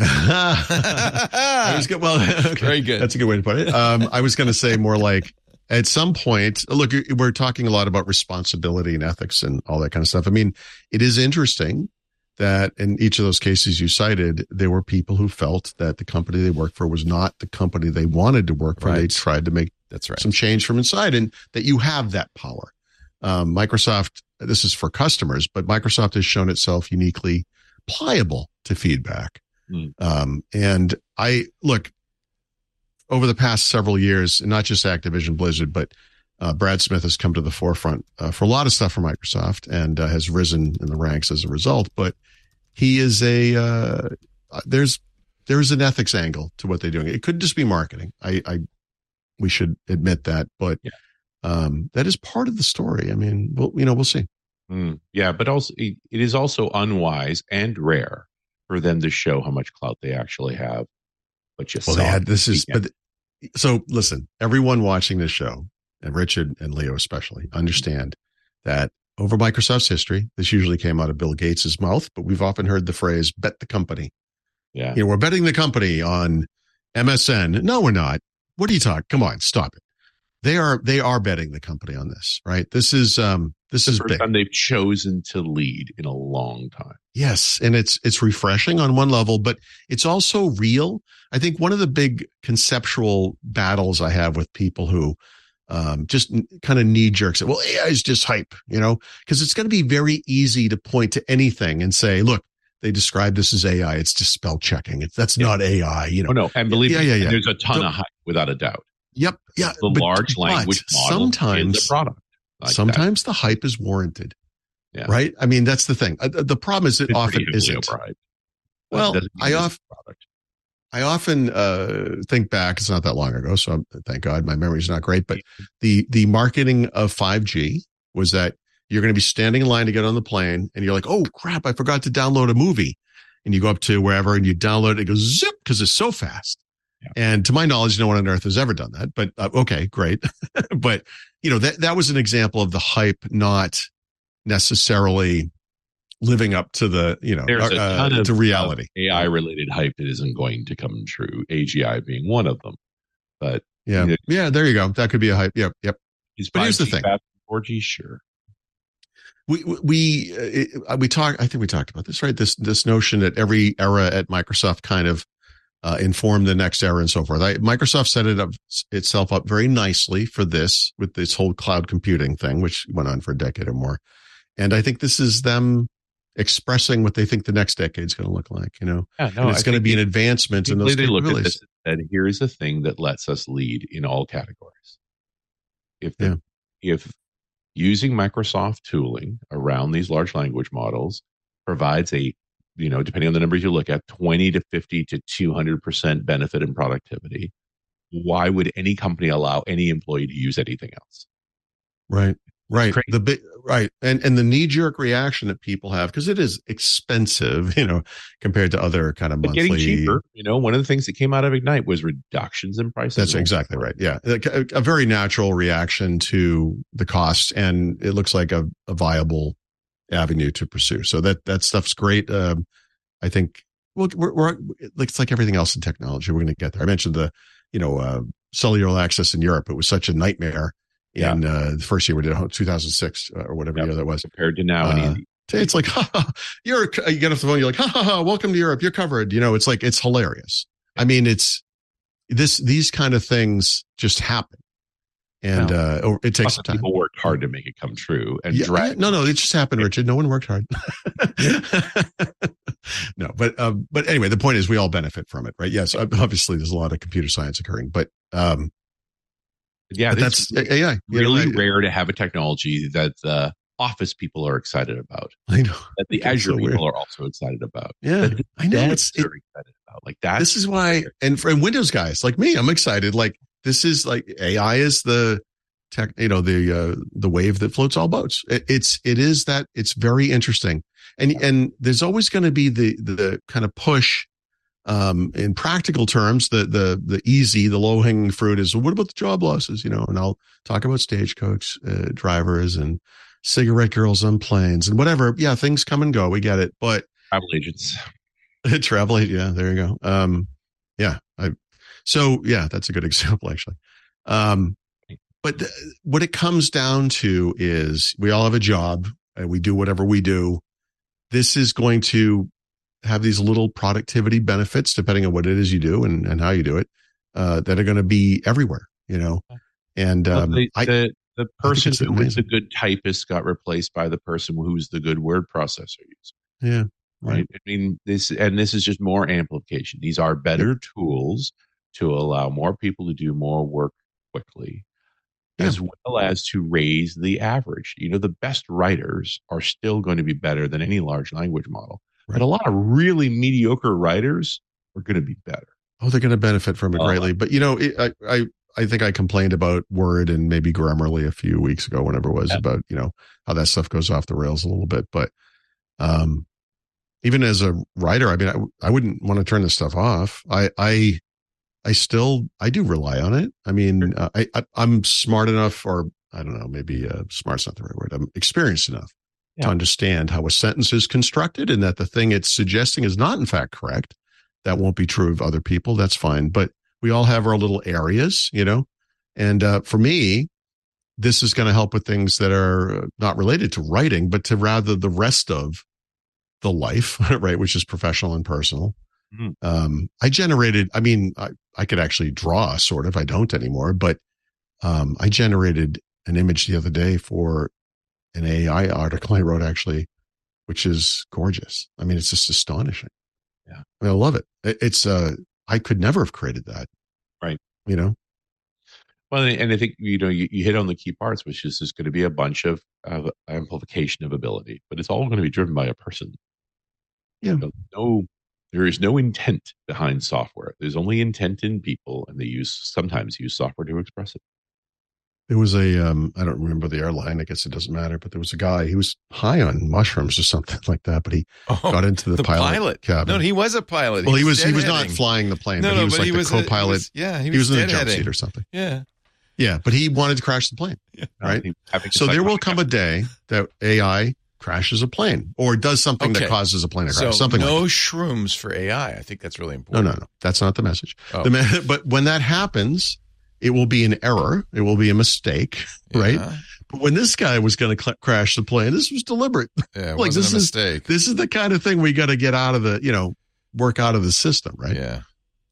I was good. Well, okay. Very good. That's a good way to put it. Um, I was going to say more like at some point, look, we're talking a lot about responsibility and ethics and all that kind of stuff. I mean, it is interesting that in each of those cases you cited, there were people who felt that the company they worked for was not the company they wanted to work for. Right. They tried to make That's right. some change from inside, and that you have that power. Um, Microsoft, this is for customers, but Microsoft has shown itself uniquely pliable to feedback. Mm. Um, and I look over the past several years, not just Activision Blizzard, but uh, Brad Smith has come to the forefront uh, for a lot of stuff for Microsoft and uh, has risen in the ranks as a result. But he is a uh, there's there's an ethics angle to what they're doing. It could just be marketing. I, I we should admit that, but Yeah. um, that is part of the story. I mean, we'll you know we'll see. Mm, yeah, but also it, it is also unwise and rare for them to show how much clout they actually have. But you Well, saw they had it this is weekend. but so listen, everyone watching this show, and Richard and Leo especially, understand that over Microsoft's history, this usually came out of Bill Gates's mouth, but we've often heard the phrase "bet the company." yeah. You know, we're betting the company on M S N. No, we're not. What are you talking? Come on, stop it. They are they are betting the company on this, right? This is um this the is first big. time they've chosen to lead in a long time. Yes, and it's it's refreshing on one level, but it's also real. I think one of the big conceptual battles I have with people who um, just n- kind of knee jerks it. Well, A I is just hype, you know, because it's going to be very easy to point to anything and say, look, they describe this as A I. It's just spell checking. It's that's Yeah. not A I, you know. Oh no, and believe Yeah, me, yeah, yeah. there's a ton Don't- of hype without a doubt. Yep. Yeah. The but, large but language model sometimes, is a product. Like sometimes that. the hype is warranted. Yeah. Right. I mean, that's the thing. Uh, the problem is it It's often pretty isn't. overhyped. Well, I often, I often uh, think back. It's not that long ago, so I'm, thank God my memory is not great. But the the marketing of five G was that you're going to be standing in line to get on the plane, and you're like, "Oh crap, I forgot to download a movie," and you go up to wherever and you download it. It goes zip because it's so fast. Yeah. And to my knowledge, no one on earth has ever done that. But uh, okay, great. But you know that that was an example of the hype not necessarily living up to the, you know, There's a ton uh, of, to reality. A I related hype that isn't going to come true. A G I being one of them. But yeah, it, yeah, there you go. That could be a hype. Yep, yep. But here's the thing: four G, sure. We we uh, we talk. I think we talked about this, right? This this notion that every era at Microsoft kind of uh, informed the next era and so forth. I, Microsoft set it up itself up very nicely for this with this whole cloud computing thing, which went on for a decade or more. And I think this is them expressing what they think the next decade is going to look like, you know, yeah, no, and it's going to be an advancement in those they capabilities. Look at this and here is a thing that lets us lead in all categories. If the, yeah. if using Microsoft tooling around these large language models provides a, you know, depending on the numbers you look at, twenty to fifty to two hundred percent benefit in productivity, why would any company allow any employee to use anything else? Right. Right. The big, right. And, and the knee jerk reaction that people have, because it is expensive, you know, compared to other kind of but monthly. Getting cheaper. You know, one of the things that came out of Ignite was reductions in prices. That's exactly right. Yeah. A, a very natural reaction to the cost. And it looks like a, a viable avenue to pursue. So that, that stuff's great. Um, I think, well, we're, we're, it's like everything else in technology. We're going to get there. I mentioned the, you know, uh, cellular access in Europe. It was such a nightmare. Yeah. In uh, the first year we did, two thousand six uh, or whatever yep. year that was. Compared to now. Uh, it's like, ha, ha, you're, you get off the phone, you're like, ha, ha, ha, welcome to Europe. You're covered. You know, it's like, it's hilarious. I mean, it's this, these kind of things just happen. And well, uh, it takes time. People worked hard to make it come true. And yeah, drag- no, no, it just happened, Richard. No one worked hard. No, but, um, but anyway, the point is we all benefit from it, right? Yes. Obviously there's a lot of computer science occurring, but, um, yeah, but that's A I. Really you know, rare to have a technology that the Office people are excited about. I know that the Azure so people are also excited about. Yeah, I know. It's it, excited about like that. This is why, and for and Windows guys like me, I'm excited. Like this is like A I is the tech, you know, the uh, the wave that floats all boats. It, it's it is that it's very interesting, and and there's always going to be the the kind of push. Um, in practical terms, the, the, the easy, the low hanging fruit is, well, what about the job losses? You know, and I'll talk about stagecoach uh, drivers and cigarette girls on planes and whatever. Yeah. Things come and go. We get it. But travel agents, travel agent. Yeah. There you go. Um, yeah. I, so yeah, that's a good example actually. Um, but th- what it comes down to is we all have a job and we do whatever we do. This is going to have these little productivity benefits depending on what it is you do and, and how you do it, uh, that are going to be everywhere, you know, and, um, well, the, I, the, the person who was the good typist got replaced by the person who's the good word processor user. Yeah. Right. right. I mean, this, and this is just more amplification. These are better tools to allow more people to do more work quickly, yeah. as well as to raise the average. You know, the best writers are still going to be better than any large language model. Right. But a lot of really mediocre writers are going to be better. Oh, they're going to benefit from it greatly. Uh, but, you know, it, I, I, I think I complained about Word and maybe Grammarly a few weeks ago, whenever it was, yeah. about, you know, how that stuff goes off the rails a little bit. But um, even as a writer, I mean, I, I wouldn't want to turn this stuff off. I, I, I still, I do rely on it. I mean, uh, I, I, I'm smart enough, or I don't know, maybe uh, smart's not the right word. I'm experienced enough yeah. to understand how a sentence is constructed and that the thing it's suggesting is not in fact correct. That won't be true of other people. That's fine. But we all have our little areas, you know, and uh, for me, this is going to help with things that are not related to writing, but to rather the rest of the life, right? Which is professional and personal. Mm-hmm. Um, I generated, I mean, I, I could actually draw sort of, I don't anymore, but um, I generated an image the other day for an A I article I wrote actually, which is gorgeous. I mean, it's just astonishing. Yeah. I mean, I love it. it. It's, uh, I could never have created that. Right. You know? Well, and I think, you know, you, you hit on the key parts, which is there's going to be a bunch of, of amplification of ability, but it's all going to be driven by a person. Yeah. You know, no, there is no intent behind software. There's only intent in people, and they use sometimes use software to express it. There was a, um, I don't remember the airline. I guess it doesn't matter, but there was a guy, he was high on mushrooms or something like that, but he oh, got into the, the pilot, pilot cabin. No, he was a pilot. Well, he was, he was not deadheading. flying the plane, no, but he no, was but like he the was a- co-pilot. he was- yeah, he was, he was in the jump deadheading. seat or something. Yeah. Yeah, but he wanted to crash the plane. Yeah. Right. Having So there will psychotic come a day that A I crashes a plane or does something Okay. that causes a plane to So crash. Something no like shrooms for A I. I think that's really that. important. No, no, no. That's not the message. Oh. The me- but when that happens, it will be an error. It will be a mistake, right? Yeah. But when this guy was going to cl- crash the plane, this was deliberate. Yeah, it Like, wasn't this a is- mistake. This is the kind of thing we got to get out of the, you know, work out of the system, right? Yeah.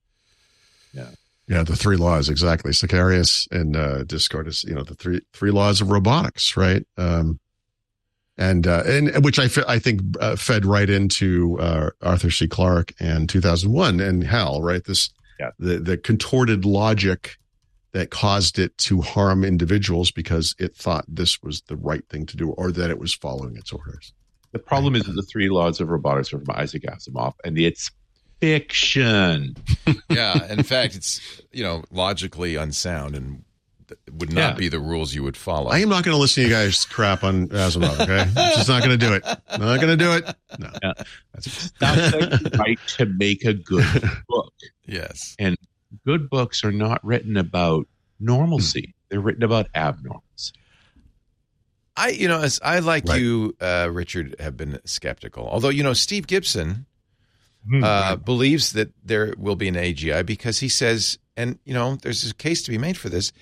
Yeah, the three laws, exactly. Sicarius and uh, Discord is, you know, the three three laws of robotics, right? Um, and uh, and which I, fe- I think uh, fed right into uh, Arthur C. Clarke and two thousand one and HAL, right? This Yeah. the the contorted logic that caused it to harm individuals because it thought this was the right thing to do or that it was following its orders. The problem is that the three laws of robotics are from Isaac Asimov, and it's fiction. Yeah. In fact, it's, you know, logically unsound and th- would not Yeah. be the rules you would follow. I am not going to listen to you guys crap on Asimov, okay? I'm just not going to do it. Not going to do it. No. Yeah. That's the right to make a good book. Yes. And good books are not written about normalcy. They're written about abnormalcy. I, you know, as I like Right. you, uh, Richard, have been skeptical. Although, you know, Steve Gibson Hmm. uh, believes that there will be an A G I because he says, and, you know, there's a case to be made for this.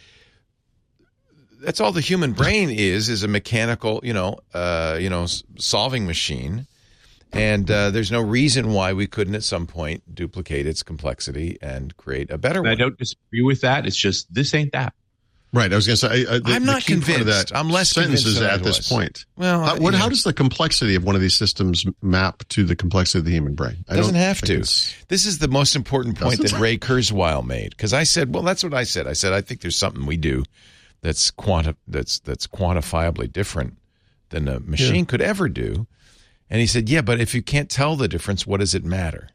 That's all the human brain is, is a mechanical, you know, uh, you know, s- solving machine. And uh, there's no reason why we couldn't at some point duplicate its complexity and create a better And I one. don't disagree with that. It's just this ain't that. Right. I was going to say, I, I, the, I'm not the key part of convinced. that I'm less sentence convinced is than I at this was. point. Well, How, what, you how know, does the complexity of one of these systems map to the complexity of the human brain? I Doesn't don't have think to. it's- This is the most important point Doesn't that Ray Kurzweil made because I said, well, that's what I said. I said I think there's something we do that's quanti- that's that's quantifiably different than a machine Yeah. could ever do. And he said, yeah, but if you can't tell the difference, what does it matter?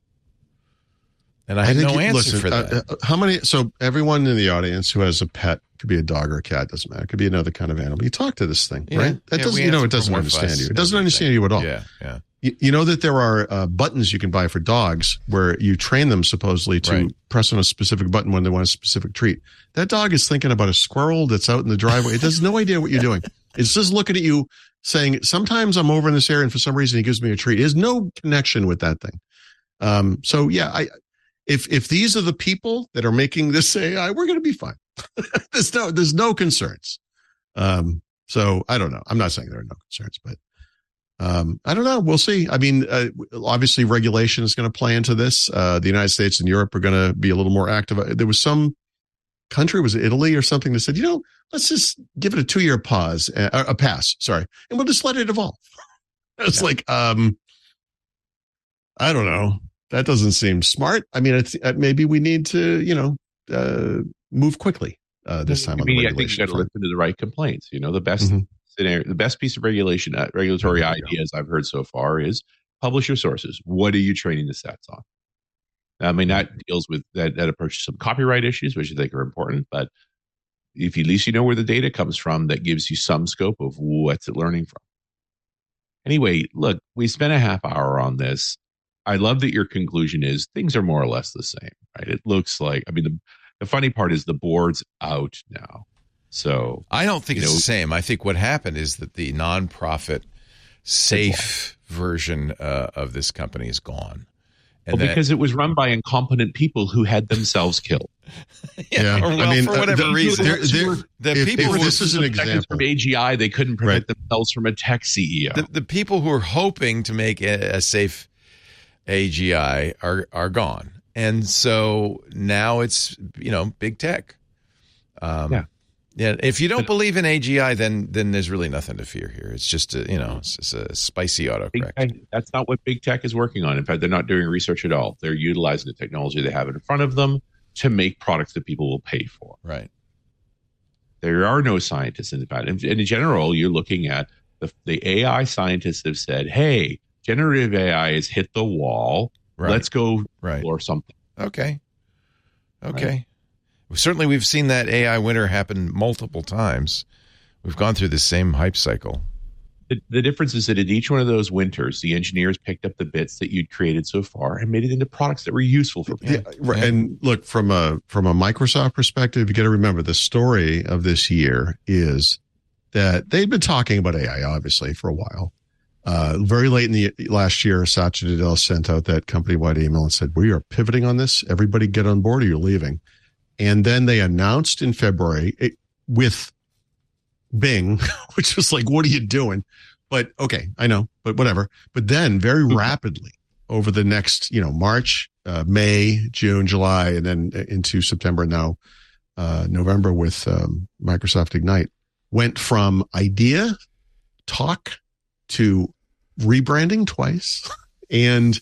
And I had no you- answer listen, for that. uh, uh, how many? So everyone in the audience who has a pet, could be a dog or a cat, doesn't matter. It could be another kind of animal. You talk to this thing, Yeah. right? That Yeah, doesn't, we you know, it doesn't anthropomorphize understand you. It doesn't everything. understand you at all. Yeah, yeah. You, you know that there are uh, buttons you can buy for dogs where you train them supposedly to Right. press on a specific button when they want a specific treat. That dog is thinking about a squirrel that's out in the driveway. It has no idea what you're doing. It's just looking at you saying, sometimes I'm over in this area and for some reason he gives me a treat. It has no connection with that thing. Um, so yeah, I, if, if these are the people that are making this A I, we're going to be fine. there's no, there's no concerns. Um, so I don't know. I'm not saying there are no concerns, but um, I don't know. We'll see. I mean, uh, obviously regulation is going to play into this. Uh, the United States and Europe are going to be a little more active. There was some country, was it Italy or something, that said, you know, let's just give it a two year pause, uh, a pass, sorry, and we'll just let it evolve. It's Yeah. like, um, I don't know. That doesn't seem smart. I mean, it's, uh, maybe we need to, you know, uh, move quickly uh, this time I on the mean, I think you regulation got to front. listen to the right complaints. You know, the best Mhm. scenario, the best piece of regulation, uh, regulatory There you go. ideas I've heard so far is publish your sources. What are you training the stats on? I mean, that deals with that, that approaches some copyright issues, which I think are important. But if at least you know where the data comes from, that gives you some scope of what's it learning from. Anyway, look, we spent a half hour on this. I love that your conclusion is things are more or less the same, right? It looks like, I mean, the, the funny part is the board's out now. So I don't think you it's know- the same. I think what happened is that the nonprofit safe version uh, of this company is gone. And well, that- because it was run by incompetent people who had themselves killed. Yeah, or I well, mean, for uh, whatever there- reason. there- there- the if- people if who this were, is an Protected example. from A G I, they couldn't protect Right. themselves from a tech C E O. the, the people who are hoping to make a, a safe A G I are are gone, and so now it's, you know, big tech. Um, Yeah. yeah. If you don't But- believe in A G I, then then there's really nothing to fear here. It's just a, you know, it's just a spicy Big autocorrect. tech, that's not what big tech is working on. In fact, they're not doing research at all. They're utilizing the technology they have in front of them to make products that people will pay for. Right. There are no scientists in that. And in general, you're looking at the, the A I scientists have said, hey, generative A I has hit the wall. Right. Let's go Right. explore something. Okay. Okay. Right. Certainly, we've seen that A I winter happen multiple times. We've gone through the same hype cycle. The, the difference is that in each one of those winters, the engineers picked up the bits that you'd created so far and made it into products that were useful for people. Yeah, right. And look, from a from a Microsoft perspective, you got to remember the story of this year is that they'd been talking about A I, obviously, for a while. Uh, very late in the last year, Satya Nadella sent out that company-wide email and said, we are pivoting on this. Everybody get on board or you're leaving. And then they announced in February it, with Bing, which was like, what are you doing? But okay, I know, but whatever. But then very rapidly over the next, you know, March, uh, May, June, July, and then into September, now uh, November with um, Microsoft Ignite, went from idea, talk, to rebranding twice and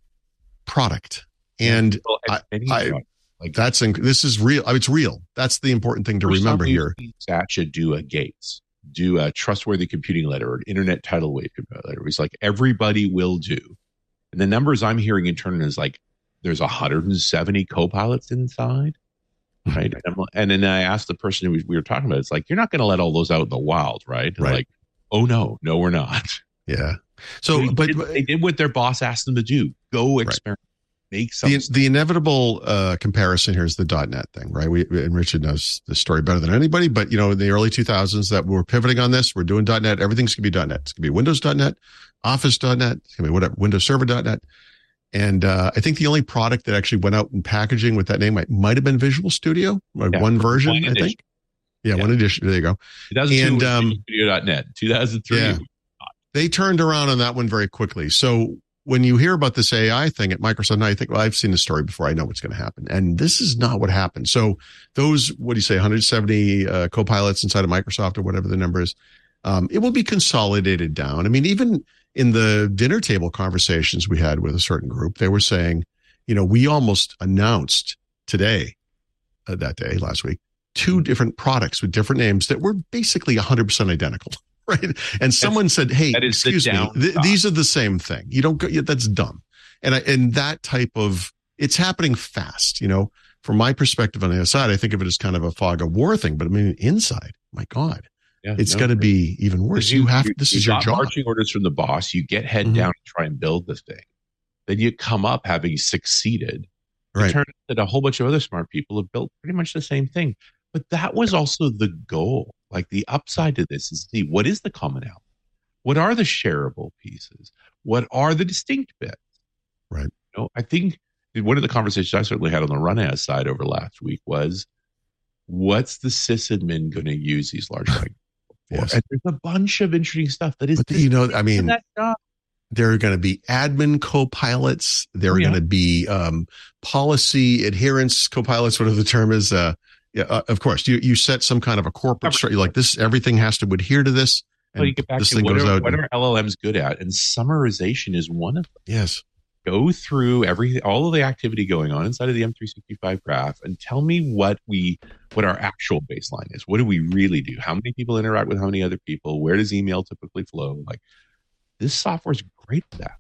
product. And Well, I, any I, product, like that's, inc- this is real. I mean, it's real. That's the important thing to for remember some here. reason, Satya do a Gates, do a trustworthy computing letter or an internet tidal wave letter. He's like, everybody will do. And the numbers I'm hearing internally is like, there's one hundred seventy co-pilots inside. Right. And, I'm, and then I asked the person who we were talking about, it's like, you're not going to let all those out in the wild, right? And Right. like, oh no, no, we're not. Yeah. So, they, but did, they did what their boss asked them to do. Go experiment, make something. the, the inevitable uh, comparison here is the .NET thing, right? We and Richard knows the story better than anybody, but you know, in the early two thousands that we're pivoting on this, we're doing .NET. Everything's going to be .NET. It's going to be Windows dot net, Office dot net, it's going to be whatever, Windows Server dot net. And uh, I think the only product that actually went out in packaging with that name might, might have been Visual Studio, like Yeah, one version, one I edition. think. Yeah, Yeah. one edition. There you go. two thousand two and, was um, Studio dot net. two thousand three. Yeah. They turned around on that one very quickly. So when you hear about this A I thing at Microsoft, now you think, well, I've seen the story before. I know what's going to happen. And this is not what happened. So those, what do you say, one hundred seventy uh, co-pilots inside of Microsoft or whatever the number is, um, it will be consolidated down. I mean, even in the dinner table conversations we had with a certain group, they were saying, you know, we almost announced today, uh, that day, last week, two different products with different names that were basically one hundred percent identical. Right. And someone said, hey, that is the excuse me, th- downside. these are the same thing. You don't go, yeah, that's dumb. And I, and that type of, it's happening fast, you know, from my perspective on the other side, I think of it as kind of a fog of war thing, but I mean, inside, my God, Yeah, it's no, got to be even worse. You, have, this you is your got job. marching orders from the boss. You get head Mhm. down and try and build this thing. Then you come up having succeeded. Right. It turns out that a whole bunch of other smart people have built pretty much the same thing. But that was also the goal. Like the upside to this is see what is the commonality? What are the shareable pieces? What are the distinct bits? Right. You know, I think one of the conversations I certainly had on the run as side over last week was, what's the sysadmin going to use these large language for? Yes. And there's a bunch of interesting stuff that is, But you know, I mean, that job. there are going to be admin co-pilots. There are Oh, yeah. going to be um, policy adherence co-pilots, whatever the term is. Uh, yeah, uh, of course, you you set some kind of a corporate structure like this. Everything has to adhere to this. And Well, you get back this to thing what goes are, out. what and- are L L Ms good at, and summarization is one of them. yes. Go through every all of the activity going on inside of the M three sixty-five graph and tell me what we what our actual baseline is. What do we really do? How many people interact with how many other people? Where does email typically flow? Like, this software is great at that.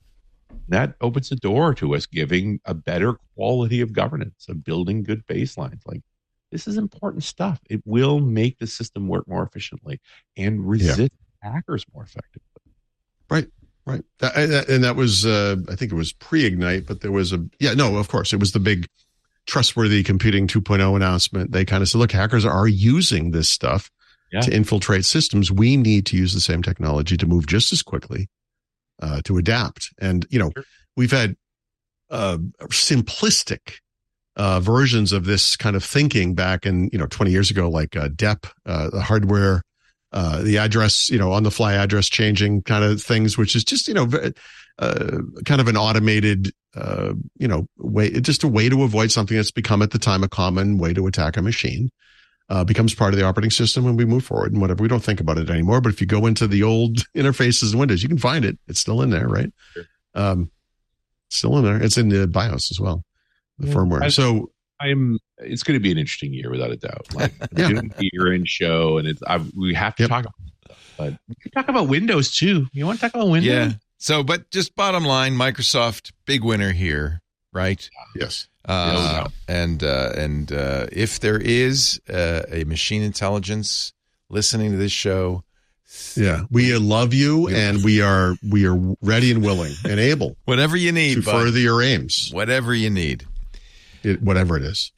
That opens the door to us giving a better quality of governance, of building good baselines. Like, this is important stuff. It will make the system work more efficiently and resist hackers more effectively. Right. Right. That, and that- and that was, uh, I think it was pre-Ignite, but there was a, yeah, no, of course, it was the big trustworthy computing two point oh announcement. They kind of said, look, hackers are using this stuff Yeah. to infiltrate systems. We need to use the same technology to move just as quickly, uh, to adapt. And, you know, Sure. we've had, uh, simplistic, uh, versions of this kind of thinking back in, you know, twenty years ago, like, uh, D E P, uh, the hardware, uh, the address, you know, on the fly address changing kind of things, which is just, you know, ve- uh, kind of an automated, uh, you know, way, just a way to avoid something that's become at the time a common way to attack a machine, uh, becomes part of the operating system and we move forward and whatever. We don't think about it anymore, but if you go into the old interfaces and windows, you can find it. It's still in there, right? Sure. Um, still in there. It's in the BIOS as well, the Yeah. firmware. I- So, I'm. It's going to be an interesting year without a doubt. Like Yeah. doing the year-end show, and it's. I, we have to Yep. talk about stuff, but we can talk about Windows too. You want to talk about Windows? Yeah. So, but just bottom line, Microsoft, big winner here, right? Yes. Uh, No doubt. and uh, and uh, if there is uh, a machine intelligence listening to this show, Yeah. We love you, and we are we are ready and willing and able whatever you need, to bud. further your aims, Whatever you need. it, whatever it is.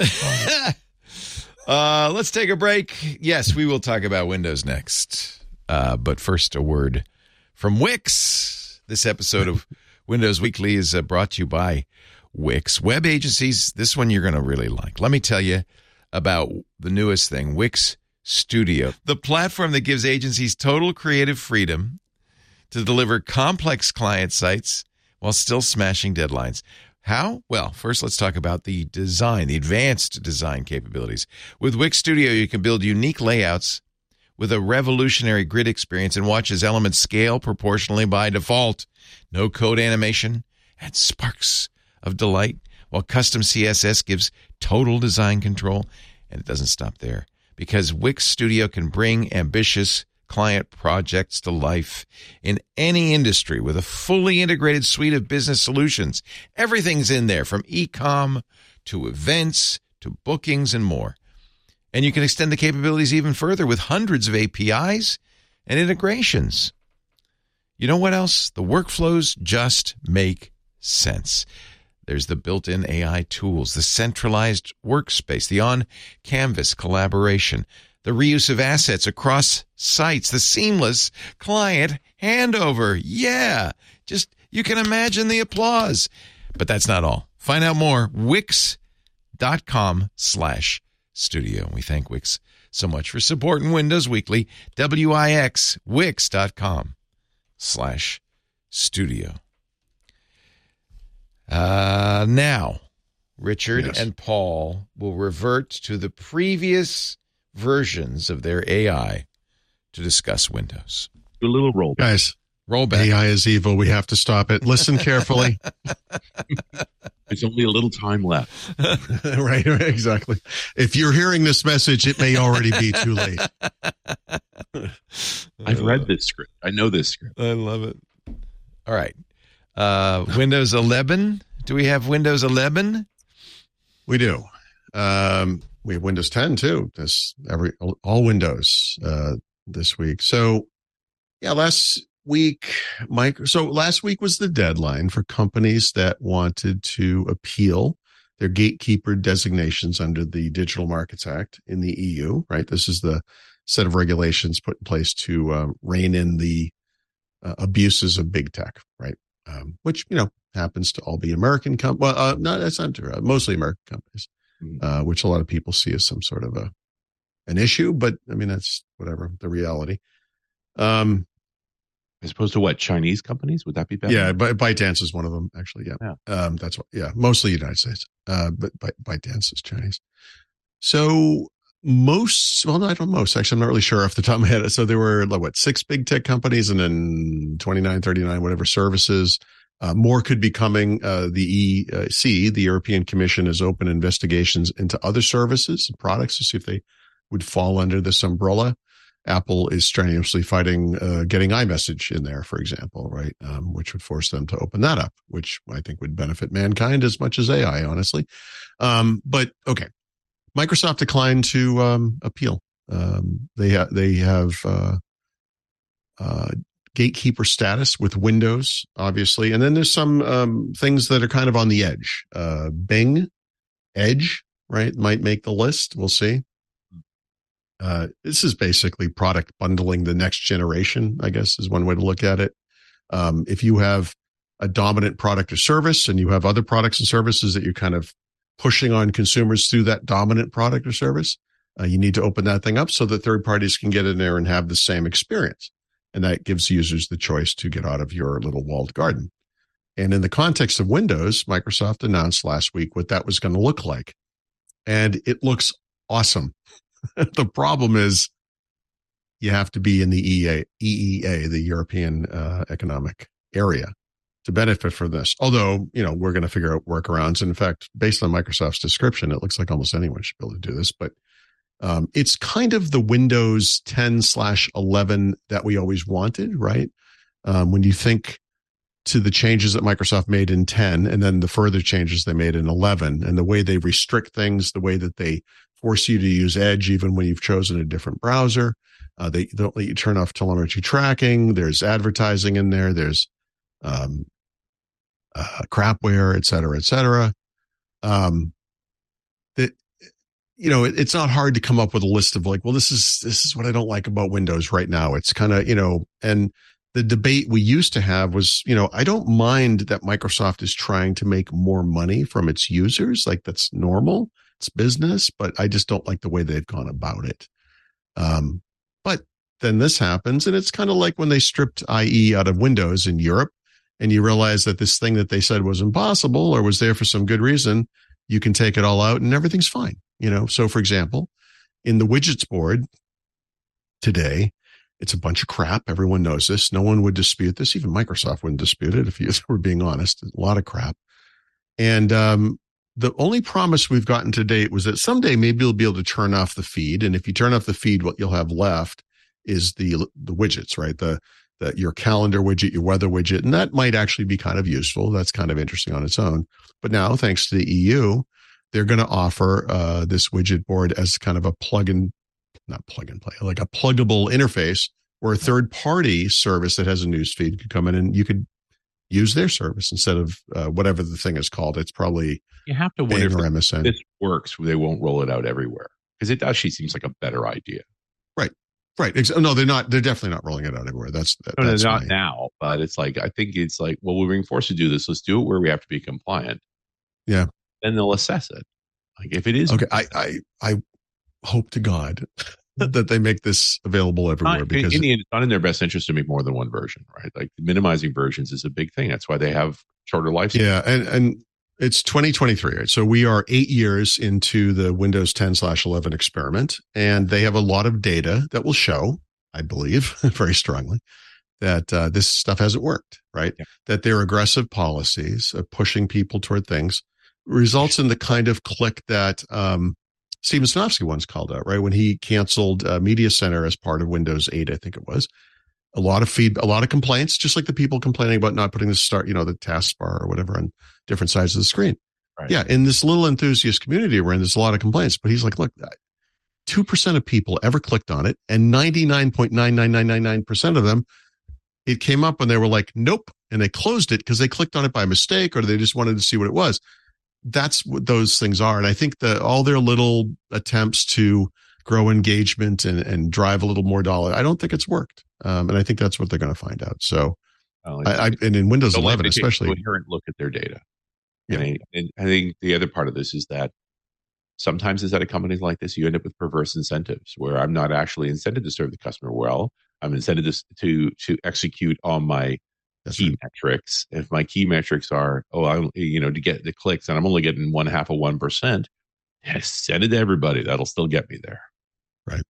uh, let's take a break. Yes, we will talk about Windows next. Uh, but first, a word from Wix. This episode of Windows Weekly is uh, brought to you by Wix. Web agencies, this one you're going to really like. Let me tell you about the newest thing, Wix Studio, the platform that gives agencies total creative freedom to deliver complex client sites while still smashing deadlines. How? Well, first let's talk about the design, the advanced design capabilities. With Wix Studio, you can build unique layouts with a revolutionary grid experience and watch as elements scale proportionally by default. No code animation and sparks of delight, while custom C S S gives total design control. And it doesn't stop there, because Wix Studio can bring ambitious client projects to life in any industry with a fully integrated suite of business solutions. Everything's in there, from e-com to events to bookings and more. And you can extend the capabilities even further with hundreds of A P Is and integrations. You know what else? The workflows just make sense. There's the built-in A I tools, the centralized workspace, the on-canvas collaboration, the reuse of assets across sites, the seamless client handover. Yeah, just you can imagine the applause. But that's not all. Find out more. Wix.com slash studio. We thank Wix so much for supporting Windows Weekly. W-I-X, Wix.com slash studio. Uh, now, Richard Yes. and Paul will revert to the previous versions of their A I to discuss Windows. Do a little roll. Guys, Roll back. A I is evil. We have to stop it. Listen carefully. There's only a little time left. right, right, exactly. If you're hearing this message, it may already be too late. I've read this script. I know this script. I love it. All right. Uh, Windows eleven. Do we have Windows eleven? We do. Um, we have Windows ten too. This every all Windows uh, this week. So yeah, last week, Mike. So last week was the deadline for companies that wanted to appeal their gatekeeper designations under the Digital Markets Act in the E U. Right. This is the set of regulations put in place to um, rein in the uh, abuses of big tech. Right. Um, which, you know, happens to all be American com- well, uh, no, that's not true. Uh, mostly American companies, uh, which a lot of people see as some sort of a an issue. But I mean, that's whatever the reality. Um, As opposed to what? Chinese companies? Would that be better? yeah, but ByteDance is one of them, actually. Yeah, Yeah. Um, that's what. Yeah, mostly United States, uh, but Byte, ByteDance is Chinese. So most, well, no, I don't know most. Actually, I'm not really sure off the top of my head. So there were like what six big tech companies, and then twenty-nine, thirty-nine, whatever services. Uh, more could be coming. Uh, the E C, the European Commission, has opened investigations into other services and products to see if they would fall under this umbrella. Apple is strenuously fighting uh, getting iMessage in there, for example, right, um, which would force them to open that up, which I think would benefit mankind as much as A I, honestly. Um, but okay, Microsoft declined to um, appeal. Um, they ha- they have uh, uh, gatekeeper status with Windows, obviously, and then there's some um, things that are kind of on the edge. Uh, Bing, Edge, right, might make the list. We'll see. Uh, this is basically product bundling the next generation, I guess, is one way to look at it. Um, if you have a dominant product or service and you have other products and services that you're kind of pushing on consumers through that dominant product or service, uh, you need to open that thing up so that third parties can get in there and have the same experience. And that gives users the choice to get out of your little walled garden. And in the context of Windows, Microsoft announced last week what that was going to look like. And it looks awesome. The problem is you have to be in the E E A, E E A, the European uh, Economic Area. to benefit from this. Although, you know, we're going to figure out workarounds. And in fact, based on Microsoft's description, it looks like almost anyone should be able to do this. But um, it's kind of the Windows ten slash eleven that we always wanted, right? Um, when you think to the changes that Microsoft made in ten and then the further changes they made in eleven and the way they restrict things, the way that they force you to use Edge even when you've chosen a different browser. Uh, they don't let you turn off telemetry tracking. There's advertising in there. There's um, uh, crapware, et cetera, et cetera. Um, that, you know, it, it's not hard to come up with a list of like, well, this is, this is what I don't like about Windows right now. It's kind of, you know, and the debate we used to have was, you know, I don't mind that Microsoft is trying to make more money from its users. Like that's normal. It's business, but I just don't like the way they've gone about it. Um, but then this happens, and it's kind of like when they stripped I E out of Windows in Europe, and you realize that this thing that they said was impossible or was there for some good reason, you can take it all out and everything's fine. You know, so for example, in the widgets board today, it's a bunch of crap. Everyone knows this. No one would dispute this. Even Microsoft wouldn't dispute it if you were being honest. A lot of crap. And um, the only promise we've gotten to date was that someday maybe you'll be able to turn off the feed. And if you turn off the feed, what you'll have left is the the widgets, right? The, the your calendar widget, your weather widget. And that might actually be kind of useful. That's kind of interesting on its own. But now, thanks to the E U, they're going to offer uh, this widget board as kind of a plug-in not plug and play, like a pluggable interface where a third party service that has a news feed could come in and you could use their service instead of uh, whatever the thing is called. It's probably you have to wonder Bing or if M S N. This works. They won't roll it out everywhere because it actually seems like a better idea. Right. Right. No, they're not. They're definitely not rolling it out everywhere. That's that, no, that's no, not my, now. But it's like I think it's like, well, we're being forced to do this. Let's do it where we have to be compliant. Yeah. Then they'll assess it. Like if it is okay. I I, I hope to God that they make this available everywhere not, because in the end, it's not in their best interest to make more than one version, right? Like minimizing versions is a big thing. That's why they have shorter lifespan. Yeah, and and it's twenty twenty-three, right? So we are eight years into the Windows ten slash eleven experiment, and they have a lot of data that will show, I believe, very strongly, that uh, this stuff hasn't worked, right? Yeah. That their aggressive policies of pushing people toward things results in the kind of click that um, Steven Sinofsky once called out, right? When he canceled uh, Media Center as part of Windows eight, I think it was. A lot of feed, a lot of complaints, just like the people complaining about not putting the start, you know, the taskbar or whatever on different sides of the screen. Right. Yeah. In this little enthusiast community we're in, there's a lot of complaints, but he's like, look, two percent of people ever clicked on it and ninety-nine point nine nine nine nine nine percent of them, it came up and they were like, nope. And they closed it because they clicked on it by mistake or they just wanted to see what it was. That's what those things are. And I think that all their little attempts to grow engagement and, and drive a little more dollar, I don't think it's worked. Um, and I think that's what they're going to find out. So, oh, I, I, and in Windows eleven, especially, coherent look at their data. Yeah. And, I, and I think the other part of this is that sometimes is that at companies like this, you end up with perverse incentives where I'm not actually incented to serve the customer well. I'm incented to to, to execute on my that's key right. metrics. If my key metrics are, oh, I, you know, to get the clicks, and I'm only getting one half of one percent, send it to everybody. That'll still get me there. Right.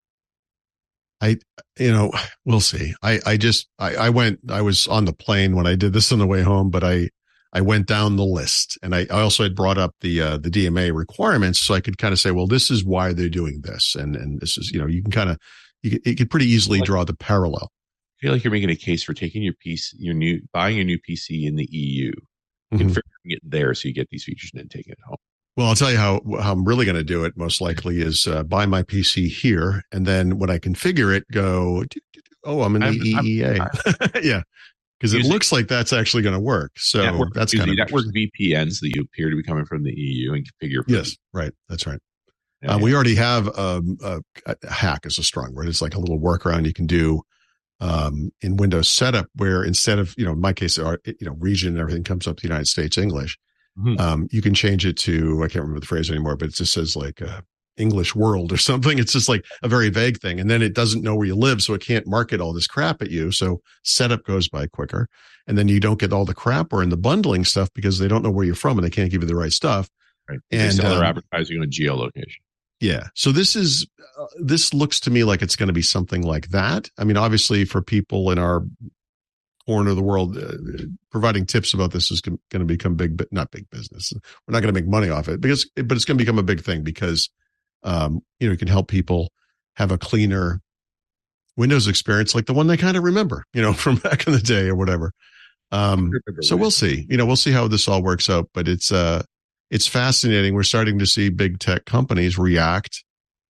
I, you know, we'll see. I, I just, I, I went, I was on the plane when I did this on the way home, but I, I went down the list and I, I also had brought up the, uh, the D M A requirements so I could kind of say, well, this is why they're doing this. And, and this is, you know, you can kind of, you could, you could pretty easily like, draw the parallel. I feel like you're making a case for taking your piece, your new, buying a new P C in the E U, mm-hmm. configuring it there so you get these features and then taking it home. Well, I'll tell you how, how I'm really going to do it most likely is uh, buy my P C here. And then when I configure it, go, oh, I'm in the I'm, E E A. I'm, yeah. Because it looks like that's actually going to work. So network, that's kind of network V P Ns that you appear to be coming from the E U and configure. Yes. Right. That's right. Yeah, uh, yeah. We already have um, a, a hack is a strong word. It's like a little workaround you can do um, in Windows setup where instead of, you know, in my case, our, you know, region and everything comes up to the United States English. Mm-hmm. Um, you can change it to, I can't remember the phrase anymore, but it just says like uh, English world or something. It's just like a very vague thing. And then it doesn't know where you live. So it can't market all this crap at you. So setup goes by quicker. And then you don't get all the crap or in the bundling stuff because they don't know where you're from and they can't give you the right stuff. Right. And they sell um, their advertising on geolocation. Yeah. So this is, uh, this looks to me like it's going to be something like that. I mean, obviously for people in our corner of the world. Uh, providing tips about this is going to become big, but not big business. We're not going to make money off it because, but it's going to become a big thing because, um, you know, it can help people have a cleaner Windows experience, like the one they kind of remember, you know, from back in the day or whatever. Um, so we'll see, you know, we'll see how this all works out, but it's, uh, it's fascinating. We're starting to see big tech companies react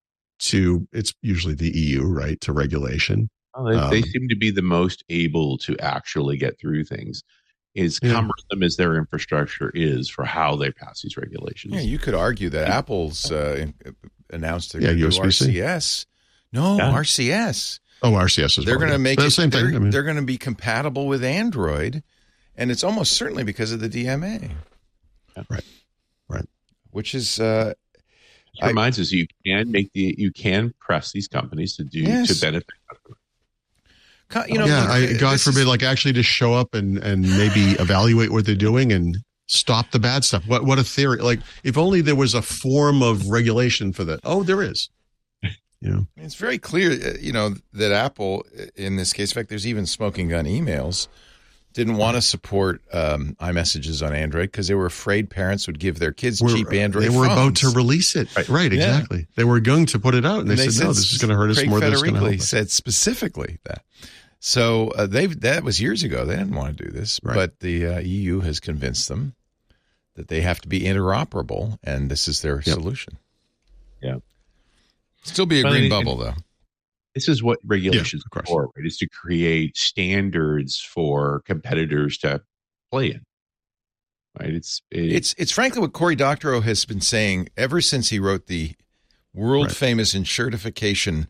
to, it's usually the E U, right, to regulation. Oh, they, um, they seem to be the most able to actually get through things. As Yeah. cumbersome as their infrastructure is for how they pass these regulations. Yeah, you could argue that Apple's uh, announced they're Yeah, going to U S do B C. R C S. No, Yeah. R C S. Oh, R C S is They're going to make the it, same they're, thing. I mean, they're going to be compatible with Android, and it's almost certainly because of the D M A. Right. Right. Which is uh, It reminds us you can make the you can press these companies to do Yes. to benefit customers. co- you know, yeah, I, God this forbid, is- like actually just show up and, and maybe evaluate what they're doing and stop the bad stuff. What what a theory! Like if only there was a form of regulation for that. Oh, there is. You know, It's very clear, uh, you know, that Apple, uh, in this case, in fact, there's even smoking gun emails, didn't want to support um, iMessages on Android because they were afraid parents would give their kids We're- cheap Android They were phones. about to release it. Right, right Yeah. exactly. They were going to put it out, and they, And said, "No, this is going to hurt us Craig more than it's going to help Federighi us." said specifically that. So uh, they that was years ago. They didn't want to do this, Right. but the uh, E U has convinced them that they have to be interoperable, and this is their Yep. solution. Yeah. Still be a Well, green and- bubble, though. This is what regulations Yeah, of course. are for, right? Is to create standards for competitors to play in. Right? It's it, It's it's frankly what Cory Doctorow has been saying ever since he wrote the world Right. famous Insurtification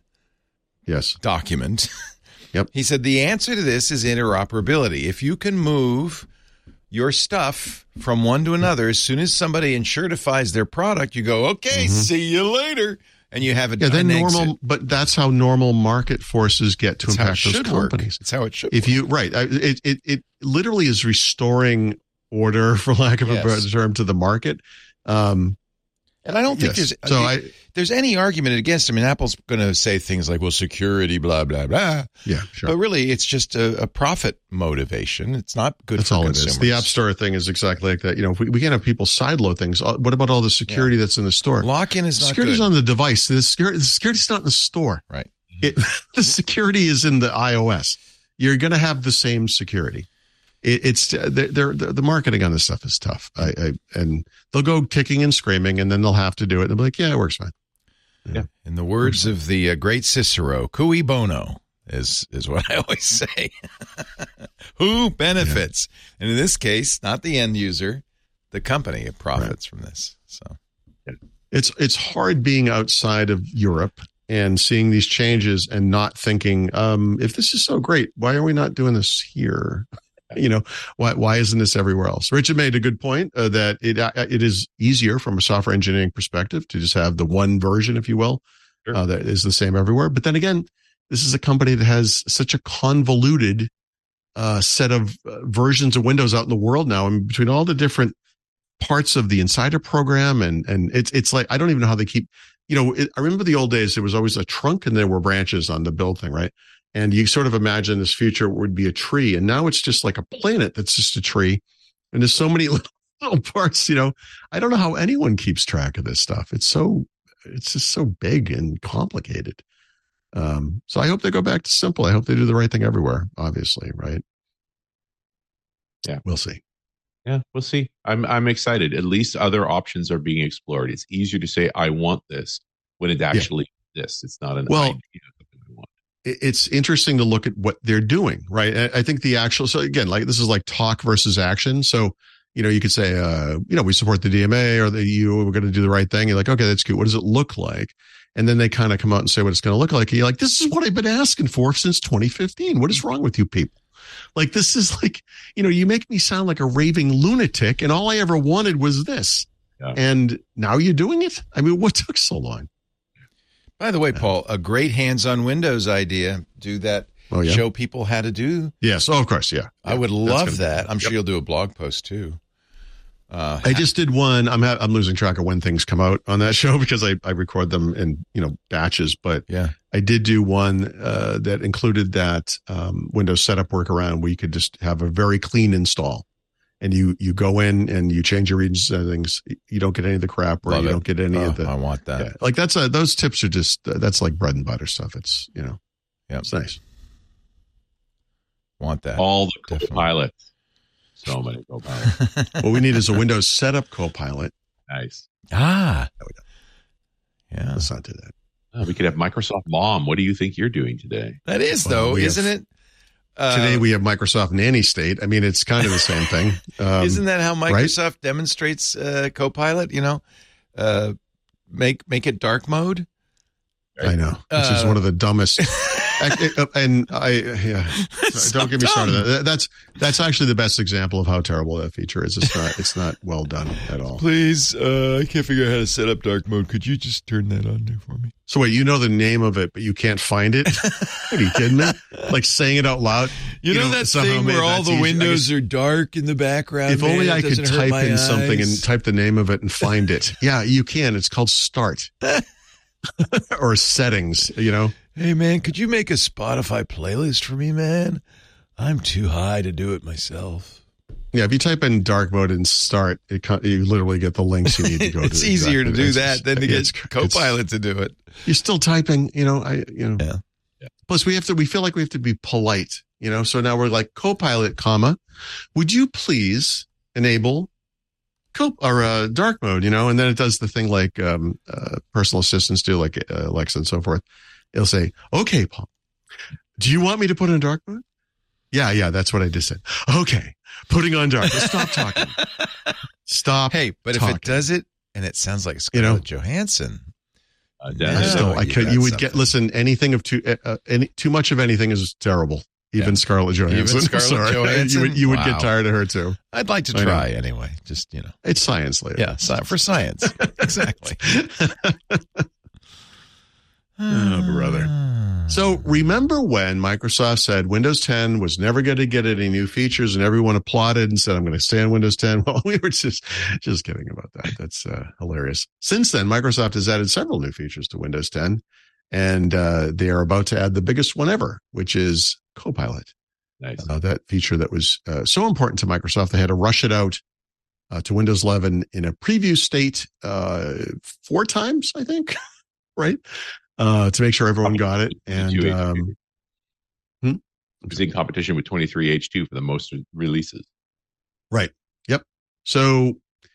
Yes. document. Yep. He said the answer to this is interoperability. If you can move your stuff from one to another, as soon as somebody insurtifies their product, you go, okay, see you later. And you have a, Mm-hmm. Yeah, then an normal, exit. but that's how normal market forces get to It's how it impact those should work. companies. It's how it should If work. you right, I- it it it literally is restoring order, for lack of Yes. a better term, to the market. Um, And I don't think yes. there's so uh, I there's any argument against. I mean, Apple's going to say things like, well, security, blah, blah, blah. yeah sure. But really, it's just a, a profit motivation. It's not good That's for all consumers. it is. The App Store thing is exactly like that. You know, if we, we can't have people sideload things. uh, What about all the security that's in the store? Lock-in is not Security's good. on the device. The security, the security's not in the store. Right. It, the security is in the iOS. You're going to have the same security. It, it's they're, they're, the marketing on this stuff is tough. I, I and they'll go kicking and screaming, and then they'll have to do it. And they'll be like, "Yeah, it works fine." Yeah. In the words of the uh, great Cicero, cui bono is is what I always say. Who benefits? And in this case, not the end user, the company profits from this. So It's it's hard being outside of Europe and seeing these changes and not thinking, um, if this is so great, why are we not doing this here? You know, why why isn't this everywhere else? Richard made a good point uh, that it uh, it is easier from a software engineering perspective to just have the one version, if you will, Sure. uh, that is the same everywhere. But then again, this is a company that has such a convoluted uh, set of uh, versions of Windows out in the world now, and between all the different parts of the Insider program, and and it's it's like I don't even know how they keep. You know, it, I remember the old days. There was always a trunk, and there were branches on the build thing, right? And you sort of imagine this future would be a tree, and now it's just like a planet that's just a tree, and there's so many little, little parts. You know, I don't know how anyone keeps track of this stuff. It's so it's just so big and complicated. Um, so I hope they go back to simple. I hope they do the right thing everywhere. Obviously, right? Yeah, we'll see. Yeah, we'll see. I'm I'm excited. At least other options are being explored. It's easier to say I want this when it actually exists. It's not an Well, idea of something I want. It's interesting to look at what they're doing, right? I I think the actual, so again, like this is like talk versus action. So, you know, you could say, uh, you know, we support the D M A or the E U, we're going to do the right thing. You're like, okay, that's good. What does it look like? And then they kind of come out and say what it's going to look like. And you're like, this is what I've been asking for since twenty fifteen. What is wrong with you people? Like, this is like, you know, you make me sound like a raving lunatic, and all I ever wanted was this. Yeah. And now you're doing it? I mean, what took so long? by the way, Paul, a great hands-on Windows idea. Do that. Oh, yeah? Show people how to do. Yes. Oh, of course. Yeah. I would That's love gonna be- that. I'm sure Yep. you'll do a blog post too. Uh, I just did one. I'm ha- I'm losing track of when things come out on that show because I, I record them in, you know, batches. But yeah, I did do one uh, that included that um, Windows setup workaround where you could just have a very clean install. And you, you go in and you change your region settings. You don't get any of the crap, or Love you it. don't get any Oh, of the. I want that. Yeah, like that's a, those tips are just that's like bread and butter stuff. It's you know, Yep. it's nice. Want that. All the Definitely. co-pilots. So many co-pilots. What we need is a Windows setup Copilot. Nice. Ah. No, we don't. Yeah. Let's not do that. Oh, we could have Microsoft Mom. What do you think you're doing today? That is, Well, though, we isn't have- it? Uh, Today we have Microsoft Nanny State. I mean, it's kind of the same thing. Um, Isn't that how Microsoft demonstrates uh, Copilot? You know, uh, make make it dark mode. I know, which is Uh, one of the dumbest. And I, yeah, It's don't so get me started. dumb. That- That's that's actually the best example of how terrible that feature is. It's not it's not well done at all. Please, uh, I can't figure out how to set up dark mode. Could you just turn that on there for me? So wait, you know the name of it, but you can't find it? Are you kidding me? Like saying it out loud. You, know, that somehow thing made- where all that's the easy. I windows guess- are dark in the background. If man, only it I could doesn't hurt type my in something eyes. and type the name of it and find it. Yeah, you can. It's called Start or Settings. You know. Hey, man, could you make a Spotify playlist for me, man? I'm too high to do it myself. Yeah, if you type in dark mode and start, it co- you literally get the links you need to go to. It's easier to Exactly. do It's that just- than to get it's- Copilot to do it. You're still typing, you know, I, you know. Yeah. Yeah. Plus we have to, we feel like we have to be polite, you know, so now we're like Copilot, comma, would you please enable co or uh, dark mode, you know, and then it does the thing like, um, uh, personal assistants do, like uh, Alexa and so forth. It'll say, okay, Paul, do you want me to put in dark mode? Yeah, yeah, that's what I just said. Okay, putting on dark. Stop talking. Stop. Hey, but talking. if it does it and it sounds like You know? Scarlett Johansson, Uh, I Dennis, just No, don't. I you could. got You would something. get. Listen, anything of too, uh, uh, any too much of anything is terrible. Even Yeah. Scarlett Johansson. Even Scarlett Sorry. Johansson? You would. You would Wow. get tired of her too. I'd like to I know. try anyway. Just, you know. It's science later. Yeah, sci- for science. Exactly. Oh, brother. So remember when Microsoft said Windows ten was never going to get any new features, and everyone applauded and said, "I'm going to stay on Windows ten." Well, we were just just kidding about that. That's uh, hilarious. Since then, Microsoft has added several new features to Windows ten, and uh, they are about to add the biggest one ever, which is Copilot. nice. Uh, that feature that was uh, so important to Microsoft, they had to rush it out uh, to Windows eleven in a preview state uh, four times, I think, right? Uh, to make sure everyone got it. And um, hmm? It was in competition with twenty-three H two for the most releases. Right. Yep. So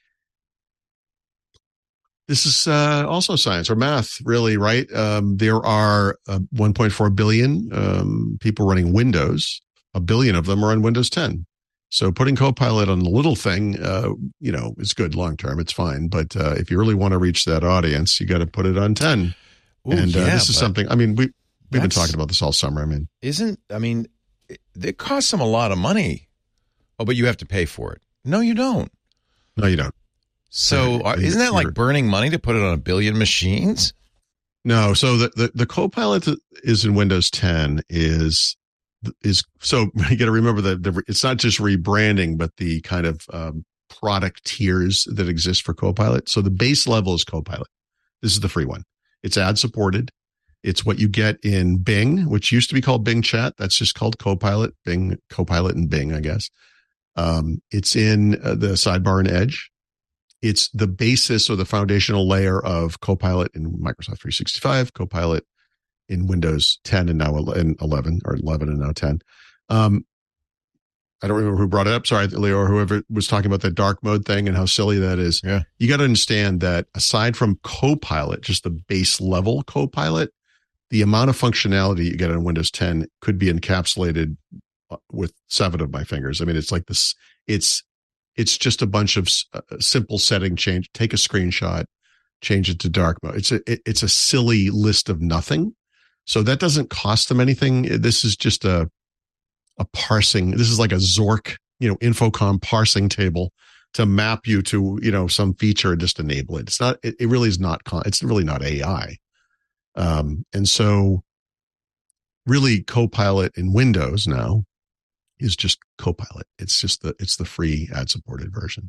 this is uh, also science or math, really, right? Um, there are uh, one point four billion um, people running Windows. A billion of them are on Windows ten. So putting Copilot on the little thing, uh, you know, is good long term. It's fine. But uh, if you really want to reach that audience, you got to put it on ten. Ooh, and uh, yeah, this is but something, I mean, we, we've been that's- talking about this all summer. I mean, Isn't, I mean, it, it costs them a lot of money. Oh, but you have to pay for it. No, you don't. no, you don't. So Yeah, uh, isn't that you're- like burning money to put it on a billion machines? No, so the, the, the Copilot that is in Windows ten is is so you got to remember that the, it's not just rebranding, but the kind of um, product tiers that exist for Copilot. So the base level is Copilot. This is the free one. It's ad supported. It's what you get in Bing, which used to be called Bing Chat. That's just called Copilot, Bing, Copilot, and Bing, I guess. Um, it's in uh, the sidebar and Edge. It's the basis or the foundational layer of Copilot in Microsoft three sixty-five, Copilot in Windows ten and now in eleven, or eleven and now ten. Um, I don't remember who brought it up. Sorry, Leo, or whoever was talking about that dark mode thing and how silly that is. Yeah. You got to understand that aside from Copilot, just the base level Copilot, the amount of functionality you get on Windows ten could be encapsulated with seven of my fingers. I mean, it's like this, it's, it's just a bunch of uh, simple setting change. Take a screenshot, change it to dark mode. It's a, it, it's a silly list of nothing. So that doesn't cost them anything. This is just a, a parsing. This is like a Zork, you know, Infocom parsing table to map you to, you know, some feature and just enable it. It's not, it, it really is not, con- it's really not A I. Um, and so really Copilot in Windows now is just Copilot. It's just the, it's the free ad supported version.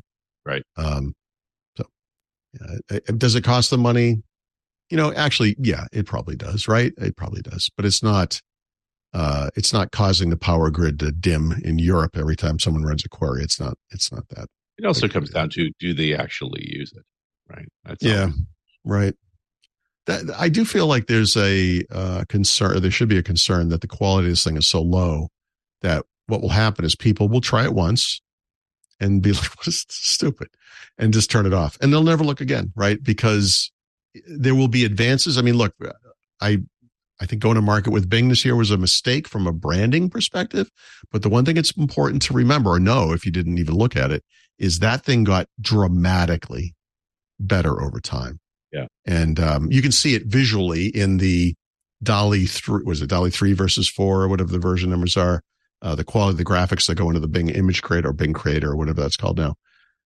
Right. Um, so yeah, it, does it cost them money? You know, actually, yeah, it probably does, right? It probably does, but it's not, uh, it's not causing the power grid to dim in Europe every time someone runs a query. It's not, it's not that. It also comes down to, do they actually use it? Right. That's yeah. always- Right. That, I do feel like there's a uh, concern, there should be a concern that the quality of this thing is so low that what will happen is people will try it once and be like, what is this? Stupid, and just turn it off. And they'll never look again, right? Because there will be advances. I mean, look, I I think going to market with Bing this year was a mistake from a branding perspective. But the one thing it's important to remember or know, if you didn't even look at it, is that thing got dramatically better over time. Yeah. And um, you can see it visually in the DALL-E three, was it DALL-E three versus four or whatever the version numbers are, uh, the quality of the graphics that go into the Bing Image Creator or Bing Creator or whatever that's called now.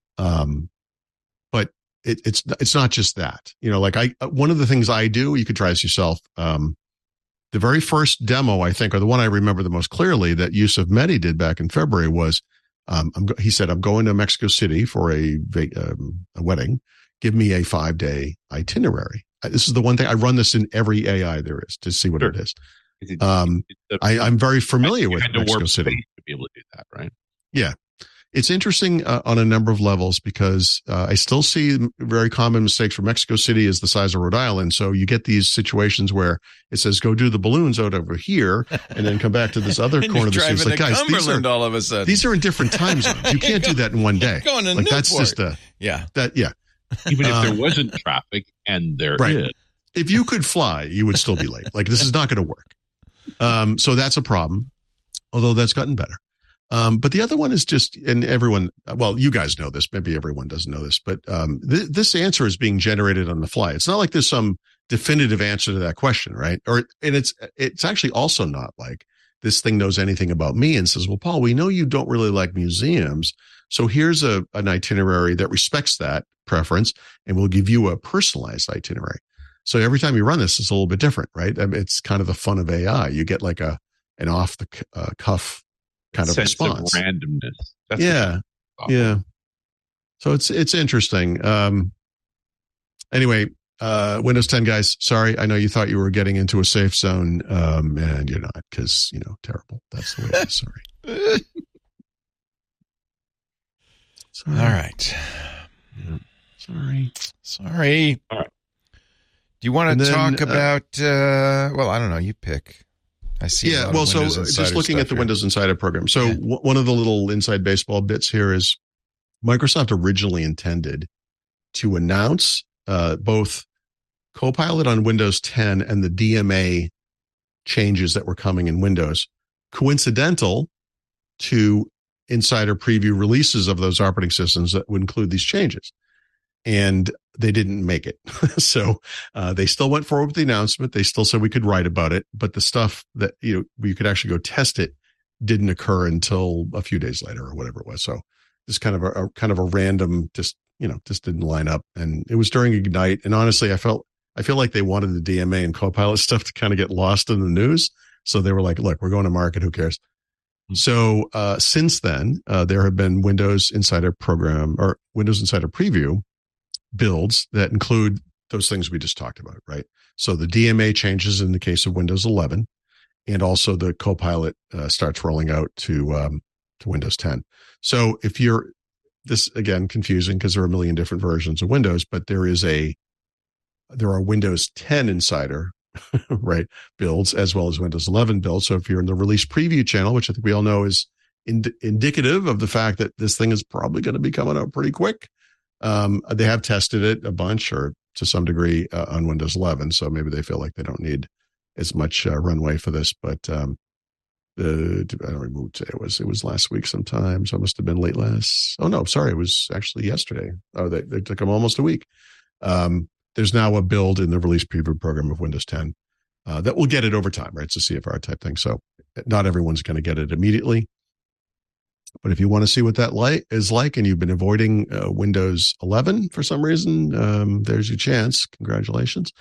Um, but it, it's it's not just that. You know, like I one of the things I do, you could try this yourself. Um, the very first demo, I think, or the one I remember the most clearly that Yusuf Mehdi did back in February was, um, I'm, he said, I'm going to Mexico City for a, um, a wedding. Give me a five day itinerary. This is the one thing I run this in every A I there is to see what Sure. it is. It, Um, a, I, I'm very familiar with had to Mexico warp City. space to be able to do that, right? Yeah. It's interesting uh, on a number of levels because uh, I still see very common mistakes for Mexico City is the size of Rhode Island. So you get these situations where it says, go do the balloons out over here and then come back to this other And corner you're of the city. It's driving like, to guys, these Cumberland are, all of a sudden. these are in different time zones. You can't do that in one day. Going to Like that's Newport. just a, Yeah. that, yeah. Even if Um, there wasn't traffic, and there right. is. If you could fly, you would still be late. Like this is not going to work. Um, so that's a problem, although that's gotten better. Um, but the other one is just, and everyone, well, you guys know this, maybe everyone doesn't know this, but um, th- this answer is being generated on the fly. It's not like there's some definitive answer to that question, right? Or, and it's, it's actually also not like this thing knows anything about me and says, well, Paul, we know you don't really like museums. So here's a, an itinerary that respects that preference and we'll give you a personalized itinerary. So every time you run this, it's a little bit different, right? I mean, it's kind of the fun of A I. You get like a, an off the uh, cuff kind of Sense response. Of randomness. That's Yeah. Yeah. So it's, it's interesting. Um, anyway, uh, Windows ten guys, sorry. I know you thought you were getting into a safe zone. Um, and you're not because, you know, terrible. That's the way it is. Sorry. Sorry. All right. Sorry. Sorry. All right. Do you want And to then, talk uh, about, uh, well, I don't know. You pick. I see. a Yeah. lot of Well, so Windows just Insider looking stuff at the here. Windows Insider program. So Yeah. w- one of the little inside baseball bits here is Microsoft originally intended to announce uh, both Copilot on Windows ten and the D M A changes that were coming in Windows, coincidental to Insider preview releases of those operating systems that would include these changes. And they didn't make it. so uh, they still went forward with the announcement. They still said we could write about it, but the stuff that, you know, we could actually go test it didn't occur until a few days later or whatever it was. So this kind of a, a kind of a random, just, you know, just didn't line up. And it was during Ignite. And honestly, I felt, I feel like they wanted the D M A and Copilot stuff to kind of get lost in the news. So they were like, look, we're going to market. Who cares? So uh, since then, uh, there have been Windows Insider program or Windows Insider preview builds that include those things we just talked about, right? So the D M A changes in the case of Windows eleven, and also the Copilot uh, starts rolling out to um, to Windows ten. So if you're this again confusing because there are a million different versions of Windows, but there is a there are Windows ten Insider right builds as well as Windows eleven builds. So if you're in the release preview channel, which I think we all know is ind- indicative of the fact that this thing is probably going to be coming out pretty quick. Um, they have tested it a bunch or to some degree uh, on Windows eleven. So maybe they feel like they don't need as much uh, runway for this, but um, the, I don't remember what day it was. It was last week sometime. So it must have been late last. Oh no, sorry. It was actually yesterday. Oh, they, they took them almost a week. Um, there's now a build in the release preview program of Windows ten uh, that will get it over time, right? It's a C F R type thing. So not everyone's going to get it immediately. But if you want to see what that light is like and you've been avoiding uh, Windows eleven for some reason, um, there's your chance. Congratulations.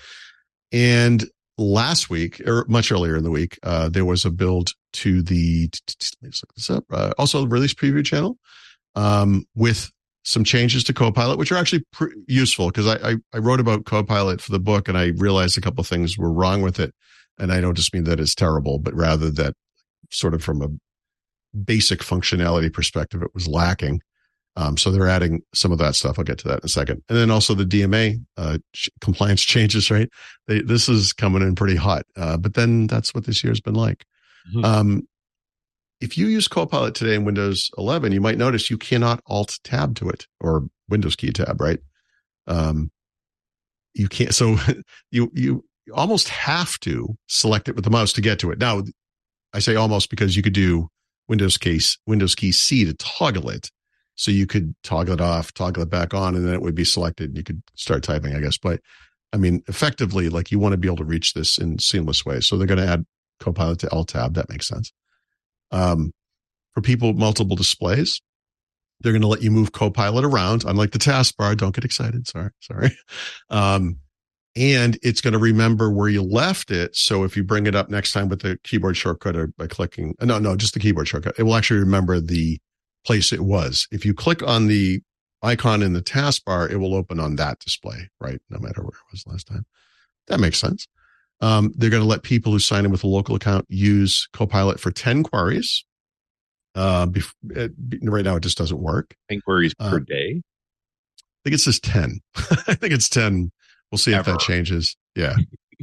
And last week, or much earlier in the week, uh, there was a build to the, let's look this up, uh, also the release preview channel um, with some changes to Copilot, which are actually pr- useful because I, I, I wrote about Copilot for the book and I realized a couple of things were wrong with it. And I don't just mean that it's terrible, but rather that sort of from a basic functionality perspective, it was lacking. Um, so they're adding some of that stuff. I'll get to that in a second. And then also the D M A uh, ch- compliance changes, right? They, this is coming in pretty hot. Uh, but then that's what this year's been like. Mm-hmm. Um, If you use Copilot today in Windows eleven, you might notice you cannot Alt Tab to it or Windows key tab, right? Um, you can't. So you you almost have to select it with the mouse to get to it. Now, I say almost because you could do Windows case Windows key C to toggle it, so you could toggle it off, toggle it back on, and then it would be selected. And you could start typing, I guess. But I mean, effectively, like you want to be able to reach this in seamless ways. So they're going to add Copilot to Alt Tab. That makes sense. Um, for people with multiple displays, they're going to let you move Copilot around, unlike the taskbar. Don't get excited. Sorry, sorry. Um, and it's going to remember where you left it. So if you bring it up next time with the keyboard shortcut or by clicking, no, no, just the keyboard shortcut, it will actually remember the place it was. If you click on the icon in the taskbar, it will open on that display, right? No matter where it was last time. That makes sense. Um, they're going to let people who sign in with a local account use Copilot for ten queries. Uh, bef- it, right now, it just doesn't work. ten queries uh, per day? I think it says ten. I think it's ten. We'll see Ever. if that changes. Yeah.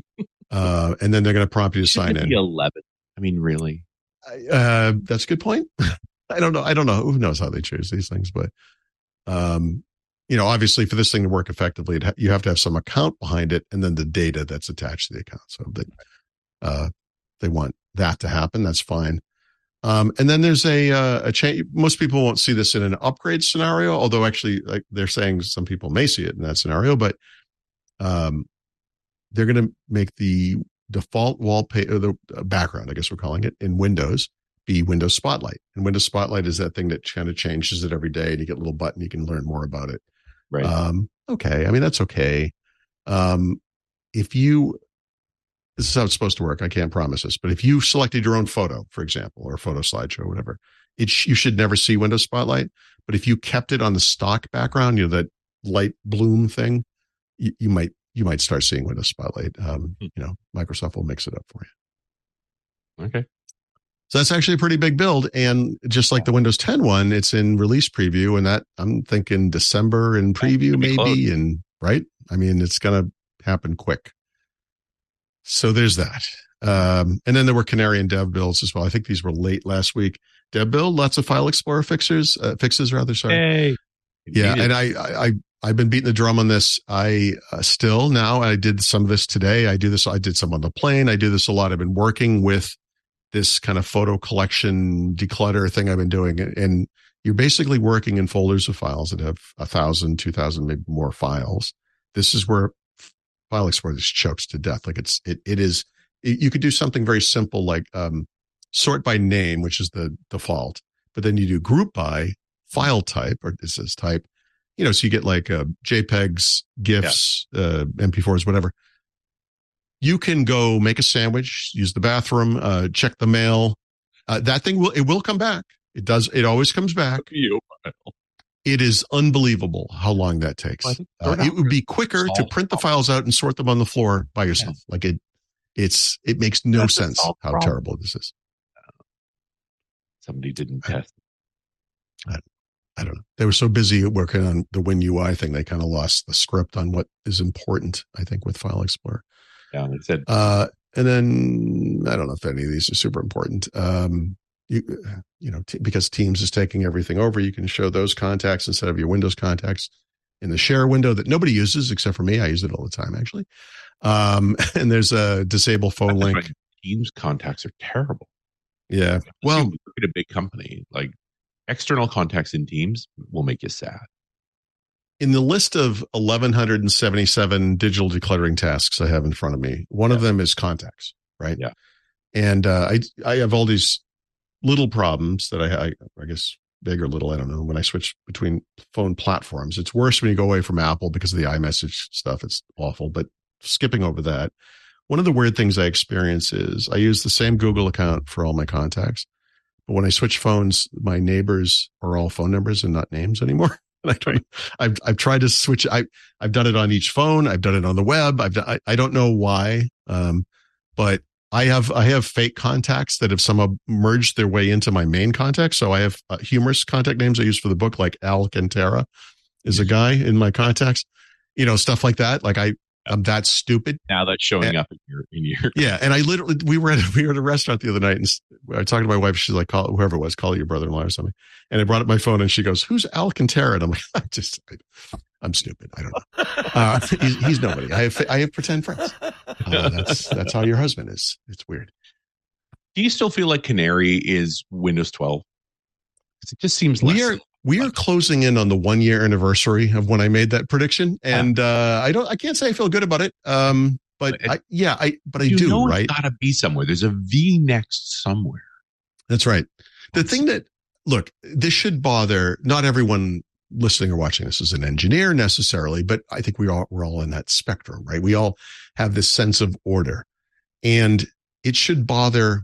uh, and then they're going to prompt you to sign in. eleven. I mean, really? Uh, that's a good point. I don't know. I don't know. Who knows how they choose these things, but, um, you know, obviously for this thing to work effectively, it ha- you have to have some account behind it and then the data that's attached to the account. So they, uh, they want that to happen. That's fine. Um, and then there's a, uh, a change. Most people won't see this in an upgrade scenario, although actually like they're saying some people may see it in that scenario, but, um, they're going to make the default wallpaper, the background, I guess we're calling it in Windows, be Windows Spotlight. And Windows Spotlight is that thing that kind of changes it every day and you get a little button, you can learn more about it. Right. Um, okay. I mean, that's okay. Um, if you, this is how it's supposed to work. I can't promise this, but if you selected your own photo, for example, or photo slideshow, or whatever, it sh- you should never see Windows Spotlight. But if you kept it on the stock background, you know, that light bloom thing, you, you might, you might start seeing Windows Spotlight. Um, you know, Microsoft will mix it up for you. Okay. So that's actually a pretty big build. And just like the Windows ten one, it's in release preview, and that I'm thinking December in preview, maybe. Close. And right. I mean, it's going to happen quick. So there's that. Um, and then there were Canary and Dev builds as well. I think these were late last week. Dev build, lots of File Explorer fixes, uh, fixes rather. Sorry. Hey. Yeah. And I, I, I, I've been beating the drum on this. I uh, still now, I did some of this today. I do this. I did some on the plane. I do this a lot. I've been working with this kind of photo collection declutter thing I've been doing. And you're basically working in folders of files that have a thousand, two thousand, maybe more files. This is where File Explorer just chokes to death. Like it's, it, it is, it, you could do something very simple, like, um, sort by name, which is the default, but then you do group by file type, or it says type, you know, so you get like, uh, JPEGs, GIFs, yeah. uh, M P fours, whatever. You can go make a sandwich, use the bathroom, uh, check the mail. Uh, that thing will, it will come back. It does. It always comes back. It is unbelievable how long that takes. Uh, it would be quicker to print the files out and sort them on the floor by yourself. Yeah. Like it, it's, it makes no That's sense how problem. terrible this is. Somebody didn't test. I, I don't know. They were so busy working on the WinUI thing. They kind of lost the script on what is important, I think, with File Explorer. Yeah, they said. Uh, and then I don't know if any of these are super important. Um, you, you know, t- because Teams is taking everything over, you can show those contacts instead of your Windows contacts in the share window that nobody uses except for me. I use it all the time, actually. Um, and there's a disable phone link. Right. Teams contacts are terrible. Yeah. Well, look at a big company, like external contacts in Teams will make you sad. In the list of eleven seventy-seven digital decluttering tasks I have in front of me, one yeah. of them is contacts, right? Yeah. And uh, I I have all these little problems that I, I I guess big or little, I don't know, when I switch between phone platforms. It's worse when you go away from Apple because of the iMessage stuff. It's awful. But skipping over that, one of the weird things I experience is I use the same Google account for all my contacts. But when I switch phones, my neighbors are all phone numbers and not names anymore. I don't, I've I've tried to switch. I I've done it on each phone. I've done it on the web. I've done, I, I don't know why, um, but I have I have fake contacts that have somehow merged their way into my main contacts. So I have uh, humorous contact names I use for the book, like Alcantara is a guy in my contacts. You know, stuff like that. Like I I'm that stupid. Now that's showing and, up in your in your yeah. And I literally we were at a, we were at a restaurant the other night, and I talked to my wife. She's like, call whoever it was, call your brother-in-law or something. And I brought up my phone, and she goes, "Who's Alcantara?" And I'm like, I just I, I'm stupid. I don't know. Uh, he's, he's nobody. I have I have pretend friends. Uh, that's that's how your husband is. It's weird. Do you still feel like Canary is Windows twelve? It just seems less. We are we are closing in on the one year anniversary of when I made that prediction, and uh, I don't I can't say I feel good about it. Um, but it, I, yeah, I but I you do. Know right? It's got to be somewhere. There's a V next somewhere. That's right. The thing that look, this should bother not everyone listening or watching this is an engineer necessarily, but I think we all we're all in that spectrum, right? We all have this sense of order, and it should bother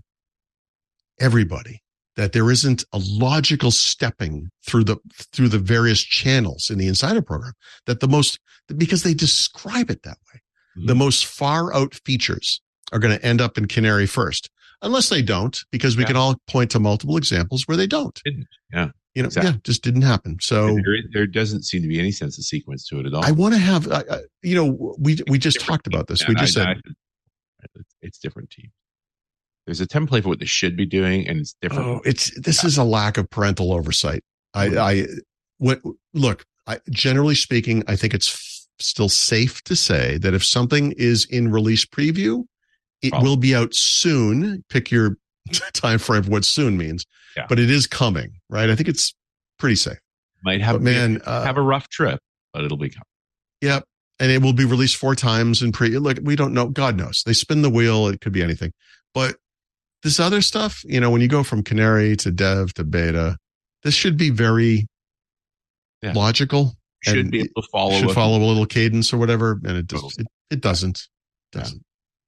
everybody that there isn't a logical stepping through the through the various channels in the Insider program. That the most because they describe it that way, mm-hmm. the most far out features are going to end up in Canary first, unless they don't, because we yeah. can all point to multiple examples where they don't. Didn't. Yeah. You know, exactly. yeah, just didn't happen. So there, there doesn't seem to be any sense of sequence to it at all. I want to have, uh, you know, we we just talked about this. We just I, said I, it's different teams. There's a template for what they should be doing, and it's different. Oh, it's this is a lack of parental oversight. I, I, what look, I, generally speaking, I think it's f- still safe to say that if something is in release preview, it Probably. will be out soon. Pick your time frame of what soon means. Yeah. But it is coming, right? I think it's pretty safe. Might have but man uh, have a rough trip, but it'll be coming. Yep, and it will be released four times in pre. Look, we don't know. God knows. They spin the wheel. It could be anything. But this other stuff, you know, when you go from Canary to Dev to Beta, this should be very yeah. logical. Should be able to follow. Should a, follow a little cadence or whatever, and it does. It, it doesn't. Doesn't.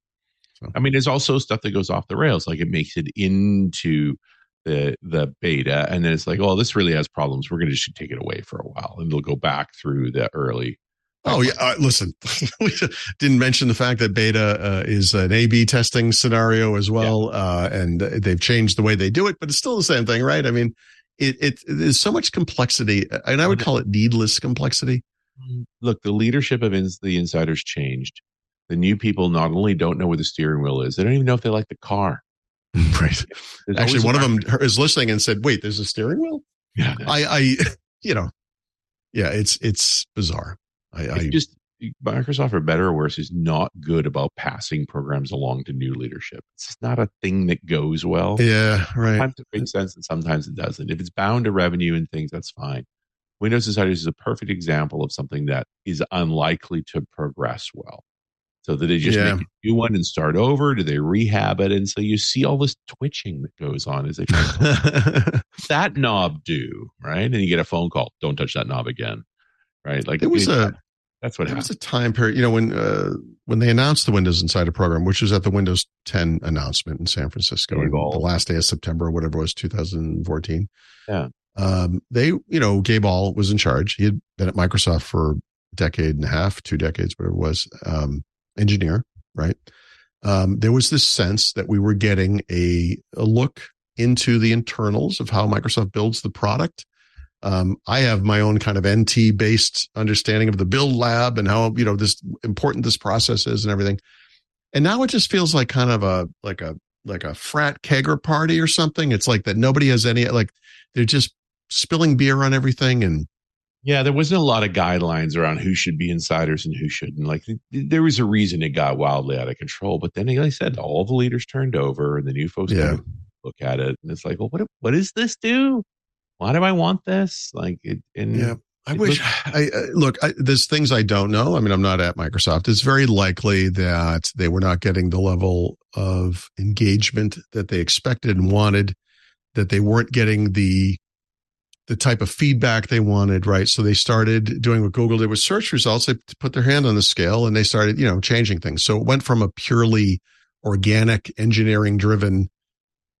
So. I mean, there's also stuff that goes off the rails, like it makes it into the the beta, and then it's like, oh, this really has problems. We're going to just take it away for a while, and it'll go back through the early. Oh yeah, uh, listen, we didn't mention the fact that beta uh, is an A B testing scenario as well, yeah. uh, and they've changed the way they do it, but it's still the same thing, right? I mean, it it there's so much complexity, and I would call it needless complexity. Look, the leadership of ins- the Insiders changed. The new people not only don't know where the steering wheel is, they don't even know if they like the car. Right. There's Actually, one of them is listening and said, "Wait, there's a steering wheel." Yeah. I, I, you know, yeah, it's it's bizarre. I, it's I just Microsoft, for better or worse, is not good about passing programs along to new leadership. It's just not a thing that goes well. Yeah, right. Sometimes it makes sense and sometimes it doesn't. If it's bound to revenue and things, that's fine. Windows Insiders is a perfect example of something that is unlikely to progress well. So do they just yeah. make a new one and start over? Do they rehab it? And so you see all this twitching that goes on as they try to that knob do, right? And you get a phone call. Don't touch that knob again, right? Like it was a that's what there happened. was a time period, you know, when uh, when they announced the Windows Insider program, which was at the Windows ten announcement in San Francisco, in the last day of September, or whatever it was, two thousand fourteen. Yeah, um, they, you know, Gabe All was in charge. He had been at Microsoft for a decade and a half, two decades, whatever it was. Um, engineer, right? Um, there was this sense that we were getting a, a look into the internals of how Microsoft builds the product. Um, I have my own kind of N T based understanding of the build lab and how, you know, this important this process is and everything. And now it just feels like kind of a, like a, like a frat kegger party or something. It's like that nobody has any, like they're just spilling beer on everything. And yeah, there wasn't a lot of guidelines around who should be insiders and who shouldn't. Like there was a reason it got wildly out of control. But then, like I said, all the leaders turned over and the new folks yeah. look at it. And it's like, well, what, what does this do? Why do I want this? Like, it, and yeah, I it wish looked- I uh, look, I, there's things I don't know. I mean, I'm not at Microsoft. It's very likely that they were not getting the level of engagement that they expected and wanted, that they weren't getting the the type of feedback they wanted, right? So they started doing what Google did with search results. They put their hand on the scale and they started, you know, changing things. So it went from a purely organic engineering driven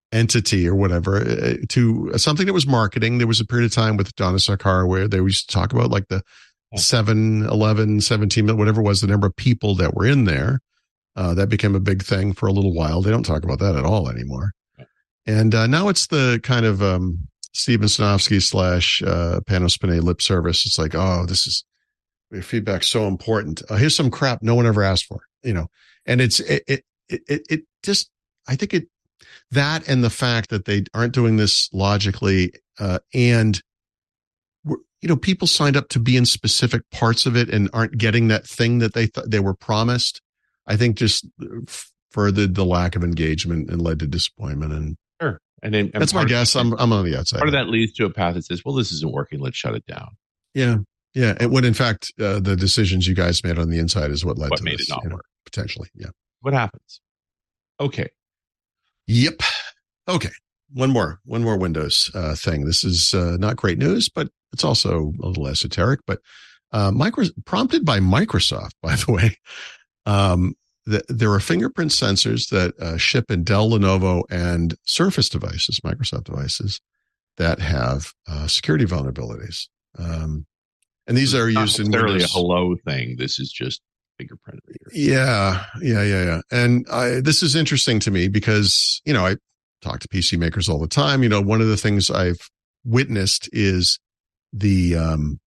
entity or whatever uh, to something that was marketing. There was a period of time with Donna Sarkar where they used to talk about like the seven, eleven, seventeen, whatever it was, the number of people that were in there. Uh, that became a big thing for a little while. They don't talk about that at all anymore. And uh, now it's the kind of um, Steven Sinofsky slash uh, Panos Panay lip service. It's like, oh, this is your feedback's so important. Uh, here's some crap no one ever asked for, you know. And it's it it it, it just I think it that and the fact that they aren't doing this logically uh, and you know people signed up to be in specific parts of it and aren't getting that thing that they th- they were promised. I think just furthered the lack of engagement and led to disappointment. And sure, and, then, and that's my guess. I'm I'm on the outside. Part of that leads to a path that says, "Well, this isn't working. Let's shut it down." Yeah, yeah. And when in fact uh, the decisions you guys made on the inside is what led what to made this, it not you know, work potentially. Yeah. What happens? Okay. Yep. Okay. One more, one more Windows uh, thing. This is uh, not great news, but it's also a little esoteric. But uh, micro prompted by Microsoft, by the way. Um, the, there are fingerprint sensors that uh, ship in Dell, Lenovo, and Surface devices, Microsoft devices, that have uh, security vulnerabilities. Um, and these are not used in necessarily Windows. a hello thing. This is just fingerprint reader. Yeah, yeah, yeah, yeah. And I, this is interesting to me because, you know, I talk to P C makers all the time. You know, one of the things I've witnessed is the um,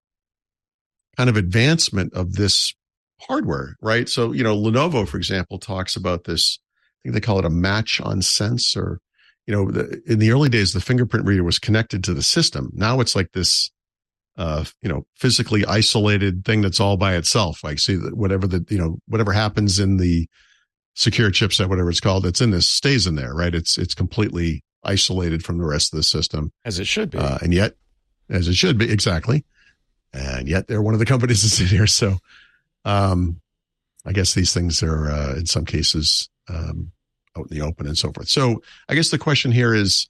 kind of advancement of this hardware, right? So, you know, Lenovo, for example, talks about this, I think they call it a match on sense, or, you know, the, in the early days, the fingerprint reader was connected to the system. Now it's like this, uh, you know, physically isolated thing that's all by itself. Like, see that whatever the, you know, whatever happens in the secure chipset, whatever it's called, it's in this, stays in there, right? It's, it's completely isolated from the rest of the system. As it should be. Uh, and yet, as it should be, exactly. And yet they're one of the companies that's in here. So, Um, I guess these things are, uh, in some cases, um, out in the open and so forth. So I guess the question here is,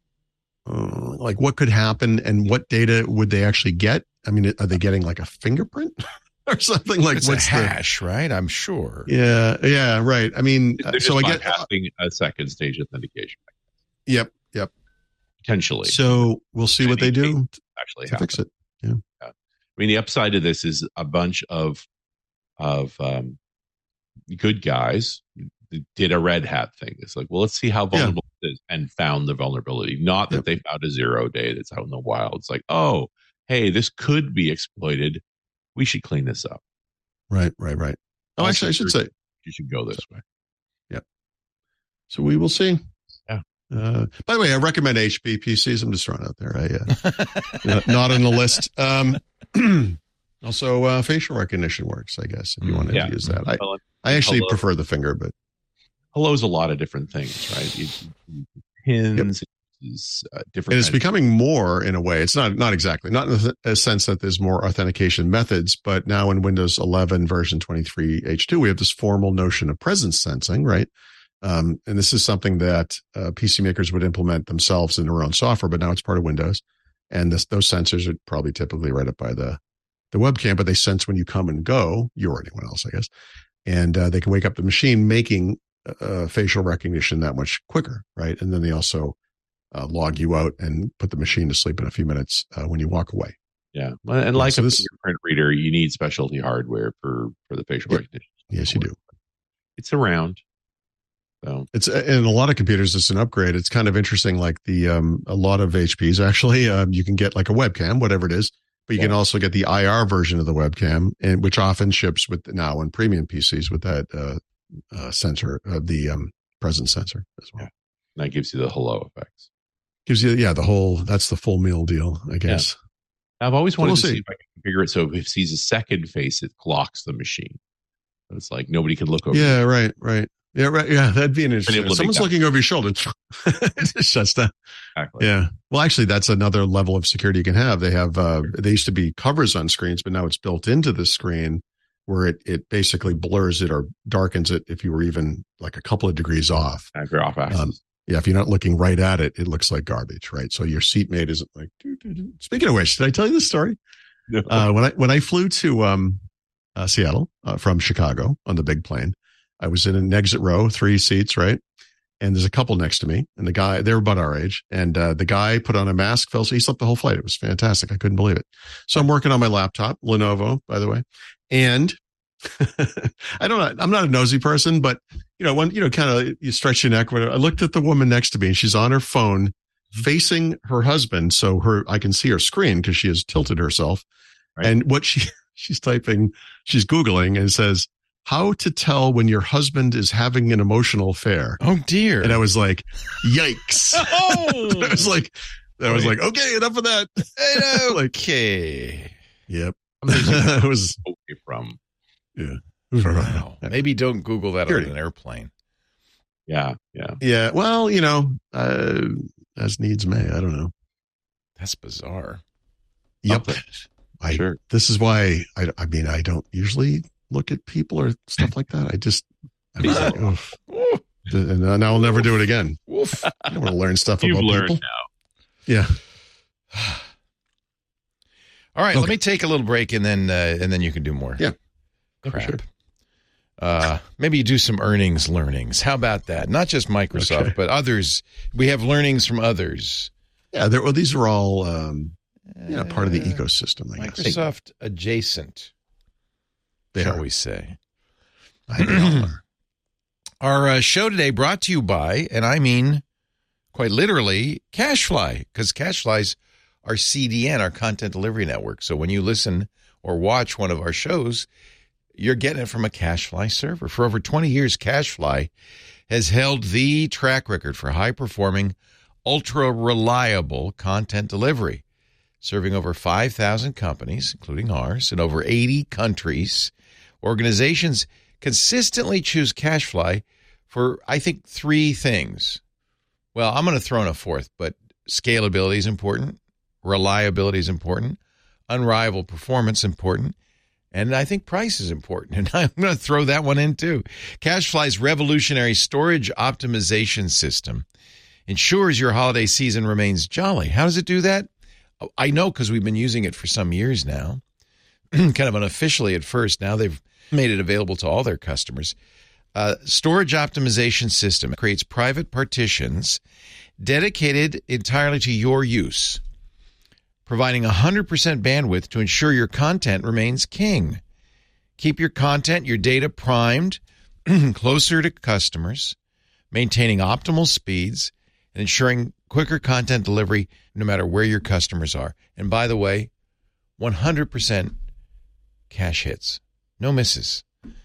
uh, like, what could happen and what data would they actually get? I mean, are they getting like a fingerprint or something? Like, it's what's a hash, the, right? I'm sure. Yeah. Yeah. Right. I mean, They're so I get having a second stage authentication. Yep. Yep. Potentially. So we'll see what they do actually to fix it. Yeah. yeah. I mean, the upside of this is a bunch of of um, good guys did a Red Hat thing. It's like, well, let's see how vulnerable yeah. it is, and found the vulnerability. Not that yep. they found a zero day that's out in the wild. It's like, oh, hey, this could be exploited. We should clean this up. Right, right, right. Oh, Also, actually, I should say you should go this way. Yep. So we will see. Yeah. Uh, by the way, I recommend H P P Cs. I'm just throwing out there. I, uh, not on the list. Um, Also, uh, facial recognition works, I guess, if you wanted yeah. to use that. I, I actually Hello. prefer the finger, but Hello's a lot of different things, right? It, it, pins, yep. is, uh, different. And it's becoming more in a way. It's not not exactly, not in a sense that there's more authentication methods, but now in Windows eleven version twenty-three H two, we have this formal notion of presence sensing, right? Um, and this is something that uh, P C makers would implement themselves in their own software, but now it's part of Windows. And this, those sensors are probably typically right up by the the webcam, but they sense when you come and go, you or anyone else, I guess. And uh, they can wake up the machine, making uh, facial recognition that much quicker, right? And then they also uh, log you out and put the machine to sleep in a few minutes uh, when you walk away. Yeah. And like so a this, fingerprint reader, you need specialty hardware for, for the facial yep. recognition. Yes, you do. It's around. So it's in a lot of computers, it's an upgrade. It's kind of interesting. Like the, um, a lot of H Ps actually, um, you can get like a webcam, whatever it is. But you yeah. can also get the I R version of the webcam, and which often ships with now in premium P Cs with that uh, uh, sensor, uh, the um, presence sensor as well. Yeah. That gives you the hello effects. Gives you, yeah, the whole, that's the full meal deal, I guess. Yeah. I've always wanted so we'll to see. see if I can configure it so if it sees a second face, it clocks the machine. But it's like nobody can look over. Yeah, right, right. Yeah, right. Yeah, that'd be an interesting. If someone's looking over your shoulder, it just shuts down. Exactly. Yeah. Well, actually, that's another level of security you can have. They have, uh, they used to be covers on screens, but now it's built into the screen where it, it basically blurs it or darkens it if you were even like a couple of degrees off. If you're off axis. Um, yeah. If you're not looking right at it, it looks like garbage, right? So your seatmate isn't like, doo, doo, doo. Speaking of which, did I tell you this story? No. Uh, when I, when I flew to, um, uh, Seattle, uh, from Chicago on the big plane, I was in an exit row, three seats, right? and there's a couple next to me, and the guy, they were about our age, and uh, the guy put on a mask, fell, so he slept the whole flight. It was fantastic. I couldn't believe it. So I'm working on my laptop, Lenovo, by the way, and I don't know, I'm not a nosy person, but you know, when, you know, kind of you stretch your neck, whatever. I looked at the woman next to me, and she's on her phone facing her husband, so her I can see her screen because she has tilted herself. Right. And what she she's typing, she's Googling, and it says, how to tell when your husband is having an emotional affair. Oh dear. And I was like, yikes. Oh. I was like, I was like, okay, enough of that. like, okay. Yep. It was okay from. Yeah. Wow. Maybe don't Google that on an airplane. Yeah. Yeah. Yeah. Well, you know, uh, as needs may. I don't know. That's bizarre. Yep. Oh, I, sure. This is why I, I mean, I don't usually look at people or stuff like that. I just, I was like, oof. And now I'll never do it again. Oof. I don't want to learn stuff You've about learned people. now. Yeah. All right. Okay. Let me take a little break, and then uh, and then you can do more. Yeah. Crap. Sure. Uh, maybe you do some earnings learnings. How about that? Not just Microsoft, Okay. but others. We have learnings from others. Yeah. There, well, these are all, um, you know, part of the ecosystem, I guess. Microsoft adjacent, They shall are. we say. I they all are. Our uh, show today brought to you by, and I mean quite literally, CashFly, because CashFly's our C D N, our content delivery network. So when you listen or watch one of our shows, you're getting it from a CashFly server. For over twenty years, CashFly has held the track record for high-performing, ultra-reliable content delivery, serving over five thousand companies, including ours, in over eighty countries. Organizations consistently choose CashFly for, I think, three things. Well, I'm going to throw in a fourth, but scalability is important, reliability is important, unrivaled performance important, and I think price is important. And I'm going to throw that one in too. CashFly's revolutionary storage optimization system ensures your holiday season remains jolly. How does it do that? I know because we've been using it for some years now, kind of unofficially at first. Now they've made it available to all their customers. Uh, storage optimization system creates private partitions dedicated entirely to your use, providing one hundred percent bandwidth to ensure your content remains king. Keep your content, your data primed, closer to customers, maintaining optimal speeds, and ensuring quicker content delivery no matter where your customers are. And by the way, one hundred percent cache hits. No misses.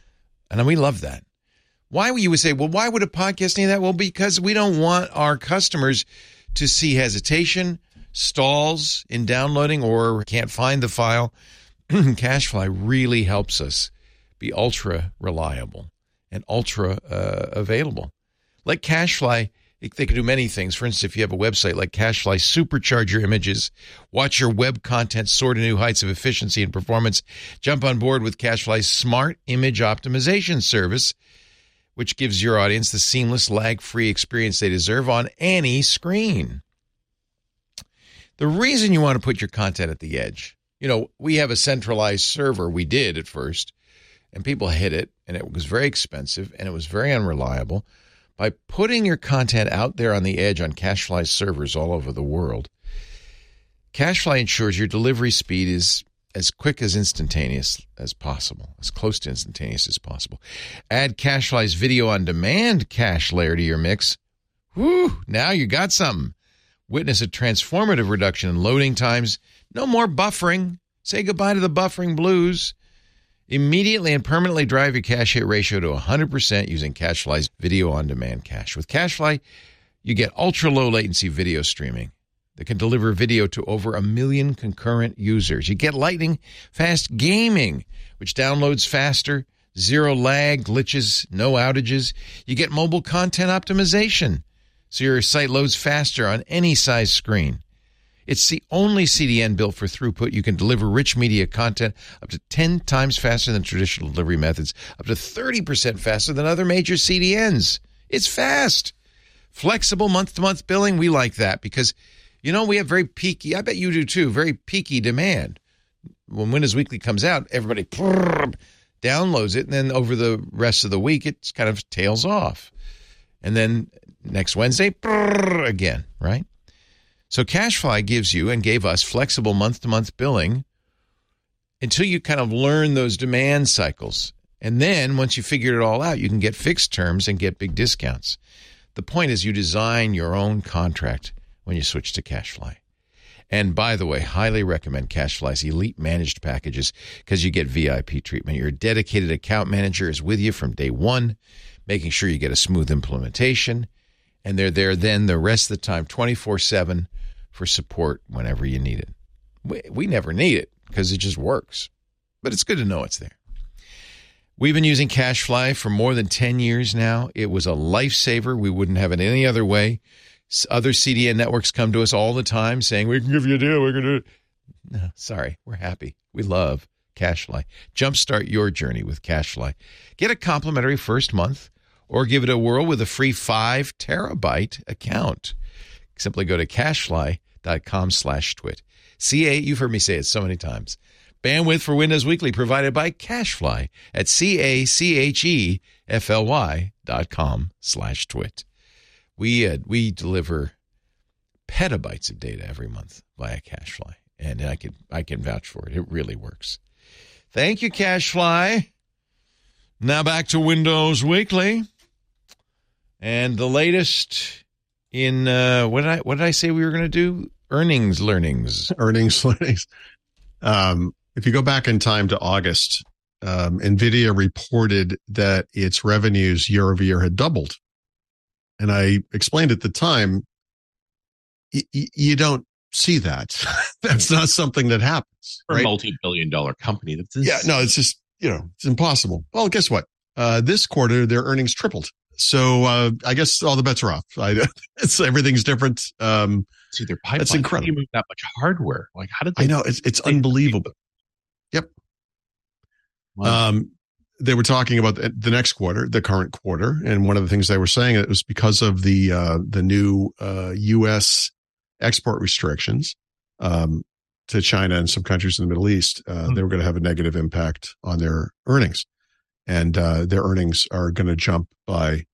And we love that. Why would you would say, well, why would a podcast need that? Well, because we don't want our customers to see hesitation, stalls in downloading, or can't find the file. CashFly really helps us be ultra reliable and ultra uh, available. Like CashFly, they can do many things. For instance, if you have a website like CashFly, supercharge your images, watch your web content soar to new heights of efficiency and performance. Jump on board with CashFly's smart image optimization service, which gives your audience the seamless, lag-free experience they deserve on any screen. The reason you want to put your content at the edge, you know, we have a centralized server. We did at first, and people hit it, and it was very expensive, and it was very unreliable. By putting your content out there on the edge on CashFly servers all over the world, CashFly ensures your delivery speed is as quick as instantaneous as possible, as close to instantaneous as possible. Add CashFly's video on demand cache layer to your mix. Whew, now you got something. Witness a transformative reduction in loading times. No more buffering. Say goodbye to the buffering blues. Immediately and permanently drive your cache hit ratio to one hundred percent using CashFly's video on demand cache. With CashFly, you get ultra low latency video streaming that can deliver video to over a million concurrent users. You get lightning fast gaming, which downloads faster, zero lag, glitches, no outages. You get mobile content optimization, so your site loads faster on any size screen. It's the only C D N built for throughput. You can deliver rich media content up to ten times faster than traditional delivery methods, up to thirty percent faster than other major C D Ns. It's fast. Flexible month-to-month billing, we like that because, you know, we have very peaky, I bet you do too, very peaky demand. When Windows Weekly comes out, everybody downloads it, and then over the rest of the week, it kind of tails off. And then next Wednesday, brrr, again, right? So CashFly gives you and gave us flexible month-to-month billing until you kind of learn those demand cycles. And then once you figure it all out, you can get fixed terms and get big discounts. The point is you design your own contract when you switch to CashFly. And by the way, highly recommend CashFly's elite managed packages because you get V I P treatment. Your dedicated account manager is with you from day one, making sure you get a smooth implementation. And they're there then the rest of the time, twenty-four seven for support whenever you need it. We, we never need it because it just works. But it's good to know it's there. We've been using CashFly for more than ten years now. It was a lifesaver. We wouldn't have it any other way. Other C D N networks come to us all the time saying, we can give you a deal. We're going to. No, sorry. We're happy. We love CashFly. Jumpstart your journey with CashFly. Get a complimentary first month or give it a whirl with a free five terabyte account. Simply go to cashfly.com slash twit. C A, you've heard me say it so many times. Bandwidth for Windows Weekly provided by CashFly at C-A-C-H-E-F-L-Y dot com slash twit. We, uh, we deliver petabytes of data every month via CashFly, and I can, I can vouch for it. It really works. Thank you, CashFly. Now back to Windows Weekly. And the latest in, uh, what did I, what did I say we were going to do? Earnings learnings. Earnings learnings. Um, If you go back in time to August, um, NVIDIA reported that its revenues year over year had doubled. And I explained at the time, y- y- you don't see that. That's not something that happens. For right? a multi-billion dollar company. That's yeah, no, it's just, you know, it's impossible. Well, guess what? Uh, this quarter, their earnings tripled. So uh, I guess all the bets are off. I, it's everything's different. Um, See, their pipeline. That's incredible. How do you move that much hardware? Like, how did they? I know it's it's unbelievable. Yep. Wow. Um, they were talking about the, the next quarter, the current quarter, and one of the things they were saying it was because of the uh, the new uh, U S export restrictions um, to China and some countries in the Middle East. Uh, mm-hmm. They were going to have a negative impact on their earnings, and uh, their earnings are going to jump by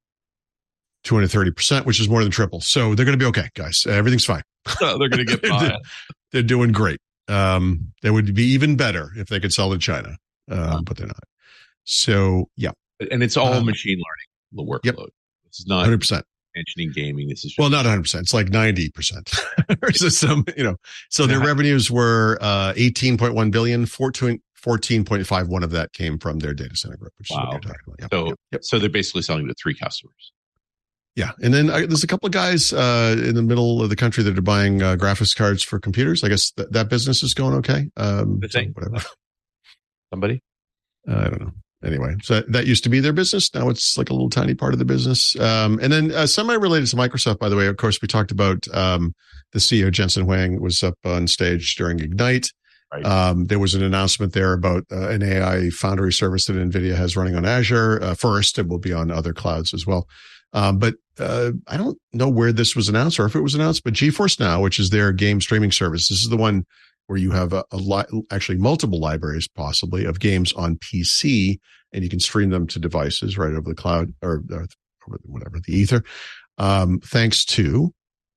two hundred thirty percent, which is more than triple. So they're going to be okay, guys. Everything's fine. Oh, they're going to get by. They're doing great. Um, they would be even better if they could sell to China, uh, but they're not. So, yeah. And it's all um, machine learning, the workload. Yep. This is not one hundred percent. mentioning gaming. This is just well, not one hundred percent. It's like ninety percent. so some, you know, so their yeah. revenues were uh, eighteen point one billion, fourteen point five one of that came from their data center group, which wow. is what you're talking about. Yep. So, yep. Yep. so they're basically selling to three customers. Yeah. And then uh, there's a couple of guys uh, in the middle of the country that are buying uh, graphics cards for computers. I guess th- that business is going okay. Um, the thing. So whatever. Somebody? Uh, I don't know. Anyway, so that used to be their business. Now it's like a little tiny part of the business. Um, and then uh, semi-related to Microsoft, by the way, of course, we talked about um, the C E O, Jensen Huang, was up on stage during Ignite. Right. Um, there was an announcement there about uh, an A I Foundry service that NVIDIA has running on Azure uh, first. It will be on other clouds as well. Um, but uh, I don't know where this was announced or if it was announced, but GeForce Now, which is their game streaming service, this is the one where you have a, a li- actually multiple libraries possibly of games on P C, and you can stream them to devices right over the cloud or, or whatever, the ether. Um, thanks to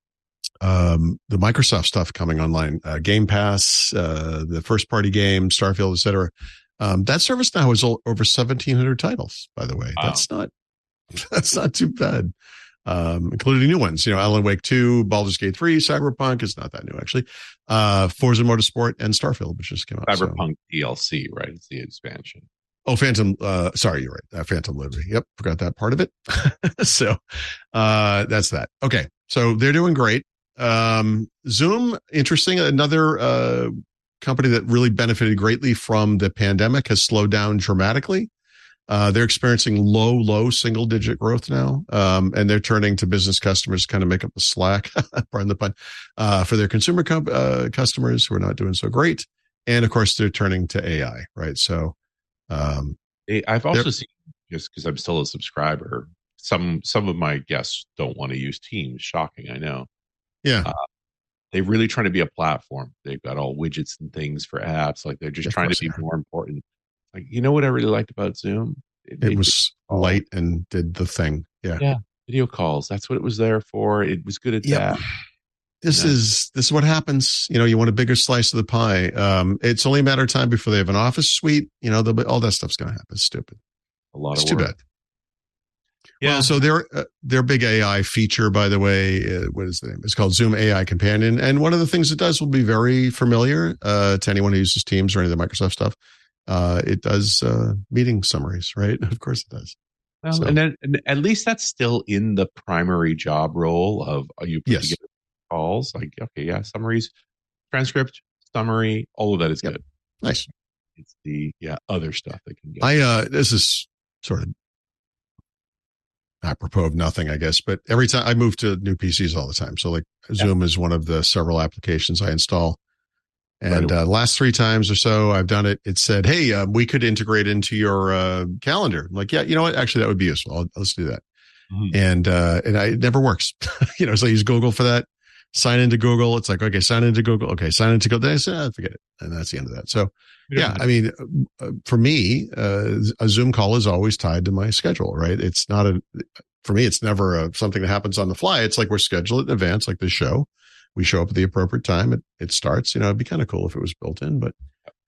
um, the Microsoft stuff coming online, uh, Game Pass, uh, the first party game, Starfield, et cetera. Um, that service now is over seventeen hundred titles, by the way. Wow. That's not, that's not too bad. Um, including new ones, you know, Alan Wake two, Baldur's Gate three, Cyberpunk is not that new actually. Uh, Forza Motorsport and Starfield, which just came out. Cyberpunk so. D L C, right? It's the expansion. Oh, Phantom, uh, sorry, you're right. Uh, Phantom Liberty. Yep. Forgot that part of it. so, uh, that's that. Okay. So they're doing great. Um, Zoom, interesting. Another, uh, company that really benefited greatly from the pandemic has slowed down dramatically. Uh, they're experiencing low, low single digit growth now. Um, and they're turning to business customers to kind of make up the slack, pardon the pun, uh, for their consumer com- uh, customers who are not doing so great. And of course, they're turning to A I, right? So, um, I've also seen, just because I'm still a subscriber, some, some of my guests don't want to use Teams. Shocking. I know. Yeah. Uh, they're really trying to be a platform. They've got all widgets and things for apps. Like they're just of trying to be more important. Like, you know what I really liked about Zoom? It, it was light and did the thing. Yeah. Yeah. Video calls. That's what it was there for. It was good at Yep. that. This Yeah. is this is what happens. You know, you want a bigger slice of the pie. Um, it's only a matter of time before they have an office suite. You know, be, all that stuff's going to happen. It's stupid. A lot It's of too work. bad. Yeah. Well, so their uh, their big A I feature, by the way, uh, what is the name? It's called Zoom A I Companion, and one of the things it does will be very familiar uh, to anyone who uses Teams or any of the Microsoft stuff. Uh, it does uh, meeting summaries, right? Of course, it does. Well, So- and then and at least that's still in the primary job role of uh, you put Yes. together calls. Like, okay, yeah, summaries, transcript, summary, all of that is Yep. good. Nice. It's the yeah other stuff that can get. I uh, this is sort of apropos of nothing, I guess, but every time I move to new P Cs all the time. So like Zoom is one of the several applications I install. And Right. uh, last three times or so I've done it, it said, hey, uh, we could integrate into your uh, calendar. I'm like, yeah, you know what? Actually, that would be useful. I'll, let's do that. Mhm. And uh, and I, it never works. you know, so I use Google for that. Sign into Google. It's like, okay, sign into Google. Okay, sign into Google. Then I say, oh, forget it. And that's the end of that. So We don't yeah, have- I mean, uh, for me, uh, a Zoom call is always tied to my schedule, right? It's not a, for me, it's never a, something that happens on the fly. It's like we're scheduled in advance, like this show. We show up at the appropriate time. It, it starts, you know, it'd be kind of cool if it was built in, but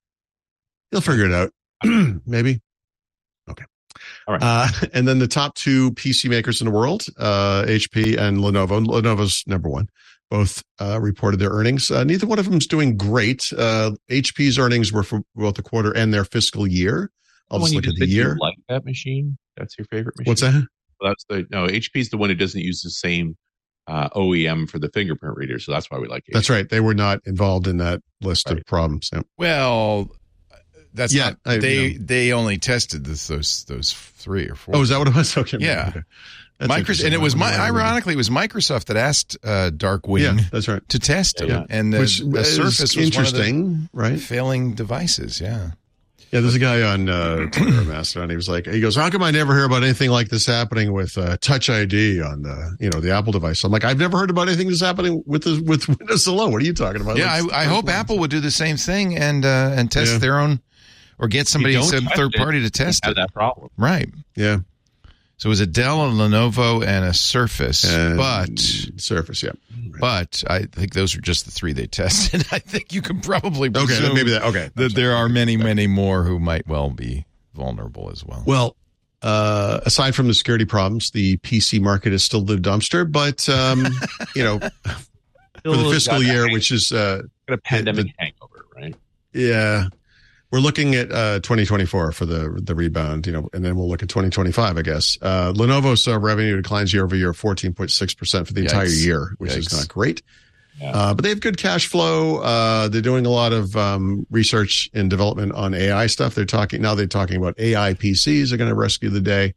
you'll figure it out. Maybe. Okay. All right. Uh, and then the top two P C makers in the world, uh, H P and Lenovo. Lenovo's number one. Both uh, reported their earnings. Uh, neither one of them is doing great. Uh, H P's earnings were for both the quarter and their fiscal year. I'll The one just you look at just the said you year. Like that machine? That's your favorite machine? What's that? Well, that's the no. H P is the one who doesn't use the same uh, O E M for the fingerprint reader, so that's why we like it. That's right. They were not involved in that list Right. of problems. Yeah. Well, that's Yeah, not. I- they you know. they only tested this, those those three or four. Oh, is that what it was? Okay. Yeah. Okay. That's Microsoft, interesting. and it was I my, wonder why they ironically, it was Microsoft that asked uh, Darkwing didn't. Yeah, that's right. to test it, Yeah. and the, Which the is Surface was interesting, one of right? the failing devices. Yeah, Yeah, there's a guy on uh, Twitter, Mastodon. He was like, he goes, "How come I never hear about anything like this happening with uh, Touch I D on the, you know, the Apple device?" I'm like, "I've never heard about anything that's happening with the, with Windows alone. What are you talking about?" yeah. Like, I, I hope Apple would do the same thing and uh, and test Yeah. their own, or get somebody, don't some test third it, party to You test have it. that problem. Right. Yeah, So it was a Dell, a Lenovo, and a Surface, and but. Surface, yeah. But I think those are just the three they tested. I think you can probably Okay, presume maybe that. Okay, that there are many, many more who might well be vulnerable as well. Well, uh, aside from the security problems, the P C market is still the dumpster. But um, you know, for the fiscal year, which is uh, got a pandemic hangover, right? yeah, we're looking at uh, twenty twenty-four for the the rebound. You know, and then we'll look at twenty twenty-five, I guess. Uh, Lenovo saw revenue declines year over year, fourteen point six percent for the entire Yikes. year, which is Yikes. not great. Yeah. Uh, but they have good cash flow. Uh, they're doing a lot of um, research and development on A I stuff. They're talking now. They're talking about A I P Cs are going to rescue the day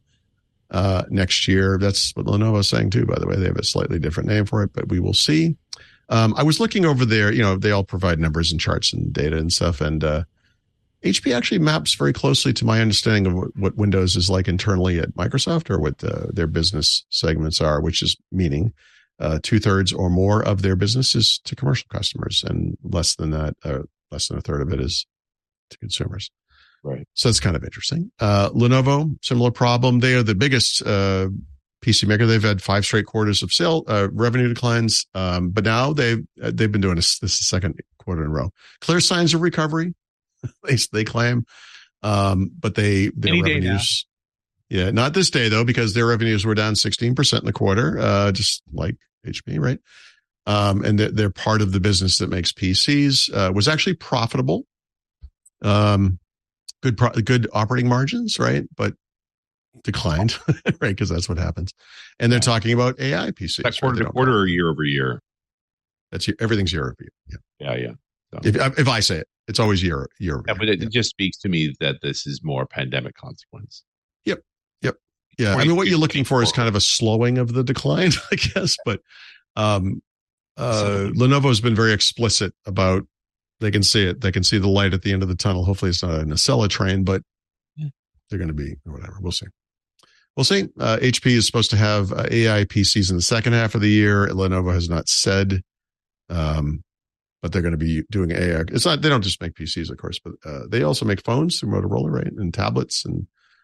uh, next year. That's what Lenovo's saying too. By the way, they have a slightly different name for it, but we will see. Um, I was looking over there. You know, they all provide numbers and charts and data and stuff. And uh, H P actually maps very closely to my understanding of what, what Windows is like internally at Microsoft, or what uh, their business segments are, which is meaning. Uh, two thirds or more of their business is to commercial customers, and less than that, uh, less than a third of it is to consumers. Right. So it's kind of interesting. Uh, Lenovo, similar problem. They are the biggest uh, P C maker. They've had five straight quarters of sale uh, revenue declines, um, but now they've uh, they've been doing this. This is the second quarter in a row. Clear signs of recovery, at least they claim. Um, but they their Any day revenues. Yeah, not this day though, because their revenues were down sixteen percent in the quarter, uh, just like H P, right? Um, and they're, they're part of the business that makes P Cs. Uh, was actually profitable. Um, good, pro- good operating margins, right? But declined, right? Because that's what happens. And they're talking about A I P Cs. That right? quarter They to don't- quarter or year over year? That's year- everything's year over year. Yeah. Yeah, yeah. So, If if I say it, it's always year year over yeah, year. but it, Yeah. it just speaks to me that this is more pandemic consequence. Yeah, I mean, what you're looking for is kind of a slowing of the decline, I guess. But um, uh, Lenovo's been very explicit about they can see it. They can see the light at the end of the tunnel. Hopefully, it's not a Nacella train, but Yeah. they're going to be or whatever. We'll see. We'll see. Uh, H P is supposed to have uh, A I P Cs in the second half of the year. Lenovo has not said, um, but they're going to be doing A I. It's not. They don't just make P Cs, of course, but uh, they also make phones through Motorola, right, and tablets and.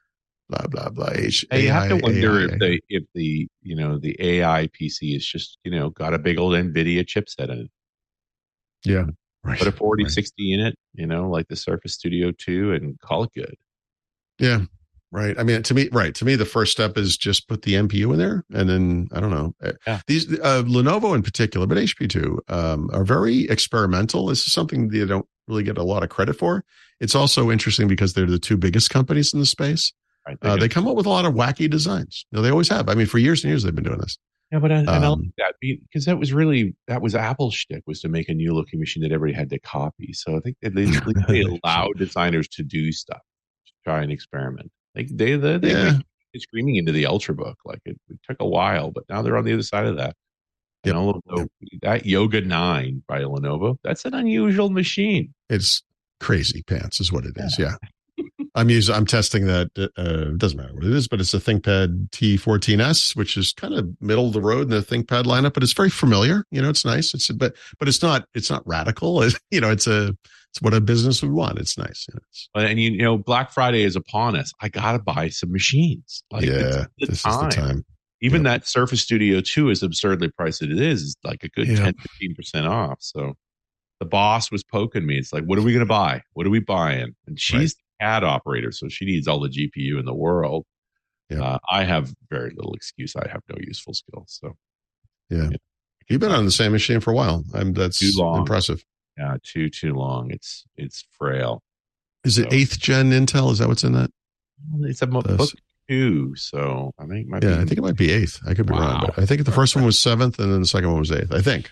blah blah blah. H- Hey, you have to A I, wonder A I. if the if the you know the A I P C is just you know got a big old NVIDIA chipset in it. Yeah, right. Put a forty right. sixty in it, you know, like the Surface Studio two, and call it good. Yeah, right. I mean, to me, right. To me, the first step is just put the M P U in there, and then I don't know. Yeah. These uh, Lenovo in particular, but H P too, um, are very experimental. This is something they don't really get a lot of credit for. It's also interesting because they're the two biggest companies in the space. Right, Uh, they come up with a lot of wacky designs. You know, they always have. I mean, for years and years they've been doing this. Yeah, but I, and I Um, like that because that was really that was Apple's shtick, was to make a new looking machine that everybody had to copy. So I think at least, at least they allowed designers to do stuff, to try and experiment. Like they they, they Yeah. went screaming into the Ultrabook. Like it, it took a while, but now they're on the other side of that. Yep. You know, so that Yoga nine by Lenovo, that's an unusual machine. It's crazy pants, is what it is. Yeah. I'm using, I'm testing that. Uh, it doesn't matter what it is, but it's a ThinkPad T fourteen S, which is kind of middle of the road in the ThinkPad lineup, but it's very familiar. You know, it's nice. It's, but, but it's not, it's not radical. It's, you know, it's a, it's what a business would want. It's nice. You know, it's, And you know, Black Friday is upon us. I got to buy some machines. Like, yeah, it's this the is the time. time. Even Yep. that Surface Studio two, as absurdly priced as it is, is like a good Yeah. ten, fifteen percent off. So the boss was poking me. It's like, what are we going to buy? What are we buying? And she's Right. the C A D operator, so she needs all the G P U in the world. Yep. Uh, I have very little excuse. I have no useful skills. So Yeah. You've been on the same machine for a while. I'm, that's Too long. impressive. yeah, too too long. It's it's frail. Is it So- eighth gen Intel? Is that what's in that? It's a mo- That's- book two, so I think it might Yeah, be. I think it might be eighth. I could be wrong, Wow. but I think the first one was seventh and then the second one was eighth. I think.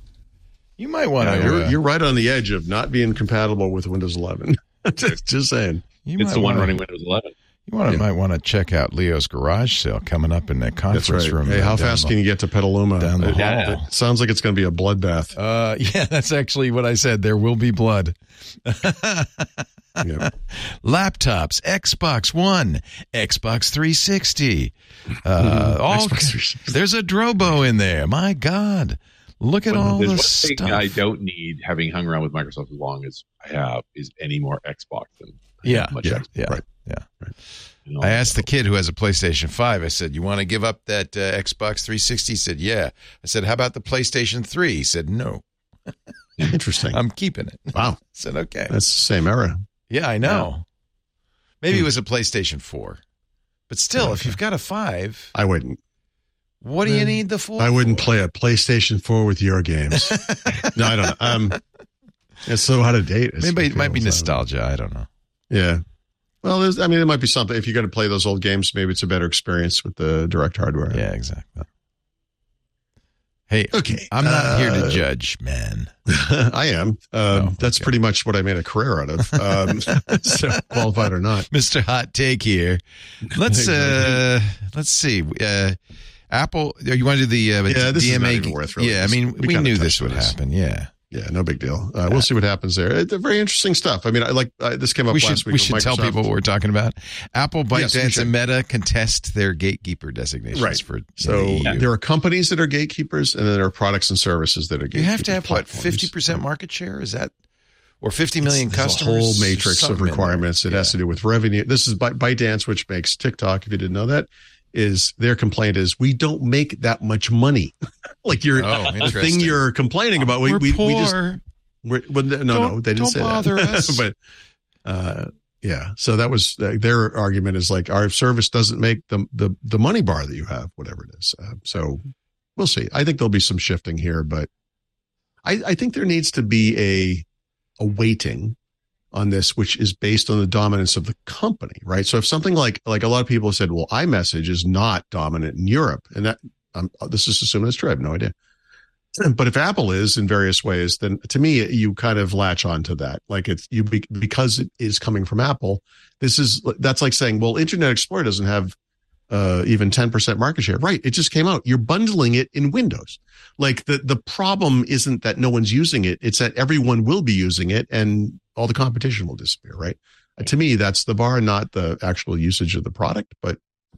You might want Yeah, to. you're, uh, you're right on the edge of not being compatible with Windows eleven. just, just saying. you It's might the one wanna- running Windows eleven. You want to, Yeah. might want to check out Leo's garage sale coming up in that conference That's right. room. Hey, uh, how down fast the- can you get to Petaluma? down the It- hall? it sounds like it's going to be a bloodbath. Uh, yeah, that's actually what I said. There will be blood. Yeah. Laptops, Xbox One, Xbox three sixty. Uh, all, Xbox three sixty. there's a Drobo in there. My God. Look at all There's the one stuff. thing I don't need, having hung around with Microsoft as long as I have, is any more Xbox than I Yeah, have much yeah, Xbox, yeah, right. yeah. you know? I asked the kid who has a PlayStation five, I said, you want to give up that uh, Xbox three sixty? He said, yeah. I said, how about the PlayStation three? He said, no. Interesting. I'm keeping it. Wow. I said, okay. That's the same era. Yeah, I know. Maybe Hmm. it was a PlayStation four. But still, Yeah, if you've got a five, I wouldn't. what do you need the four I wouldn't for? play a PlayStation four with your games. No, I don't know. Um, it's so out of date. It's Maybe it might be feels, nostalgia. I don't know. Yeah. Well, there's, I mean, it might be something. If you're going to play those old games, maybe it's a better experience with the direct hardware. Yeah, exactly. Hey, Okay. I'm not here to Uh, judge, man. I am. Um, Oh, That's okay. pretty much what I made a career out of. Um, so qualified or not. Mister Hot Take here. Let's uh let's see. Uh Apple, you want to do the uh, Yeah, this is D M A? not even worth really yeah, I just- mean, we we, kinda knew touched this on would this. happen. Yeah. Yeah, no big deal. Uh, we'll see what happens there. It's very interesting stuff. I mean, I like uh, this came up We last should week. we with should tell Microsoft. people what we're talking about. Apple, Yes, we ByteDance, should. and Meta contest their gatekeeper designations Right. for So the E U. there are companies that are gatekeepers, and then there are products and services that are You gatekeepers. have to have what platforms. fifty percent market share? Is that or fifty million It's- there's customers? a whole matrix Something of in there. requirements. It Yeah. has to do with revenue. This is By- ByteDance, which makes TikTok. If you didn't know that, is their complaint is we don't make that much money. Like you're Oh, the thing interesting. you're complaining about. We We're we, poor. we just we're, well, no no Don't- they didn't don't say bother that. us. But uh, yeah, so that was uh, their argument is like our service doesn't make the the the money bar that you have, whatever it is. Uh, so we'll see. I think there'll be some shifting here, but I, I think there needs to be a a weighting on this, which is based on the dominance of the company, right? So if something like like a lot of people have said, well, iMessage is not dominant in Europe, and that um, this is assuming that's true. I have no idea. But if Apple is in various ways, then to me, you kind of latch onto that. Like it's you be, because it is coming from Apple. This is that's like saying, well, Internet Explorer doesn't have uh, even ten percent market share. Right. It just came out. You're bundling it in Windows. Like the, the problem isn't that no one's using it. It's that everyone will be using it and all the competition will disappear. Right. Uh, to me, that's the bar, not the actual usage of the product, but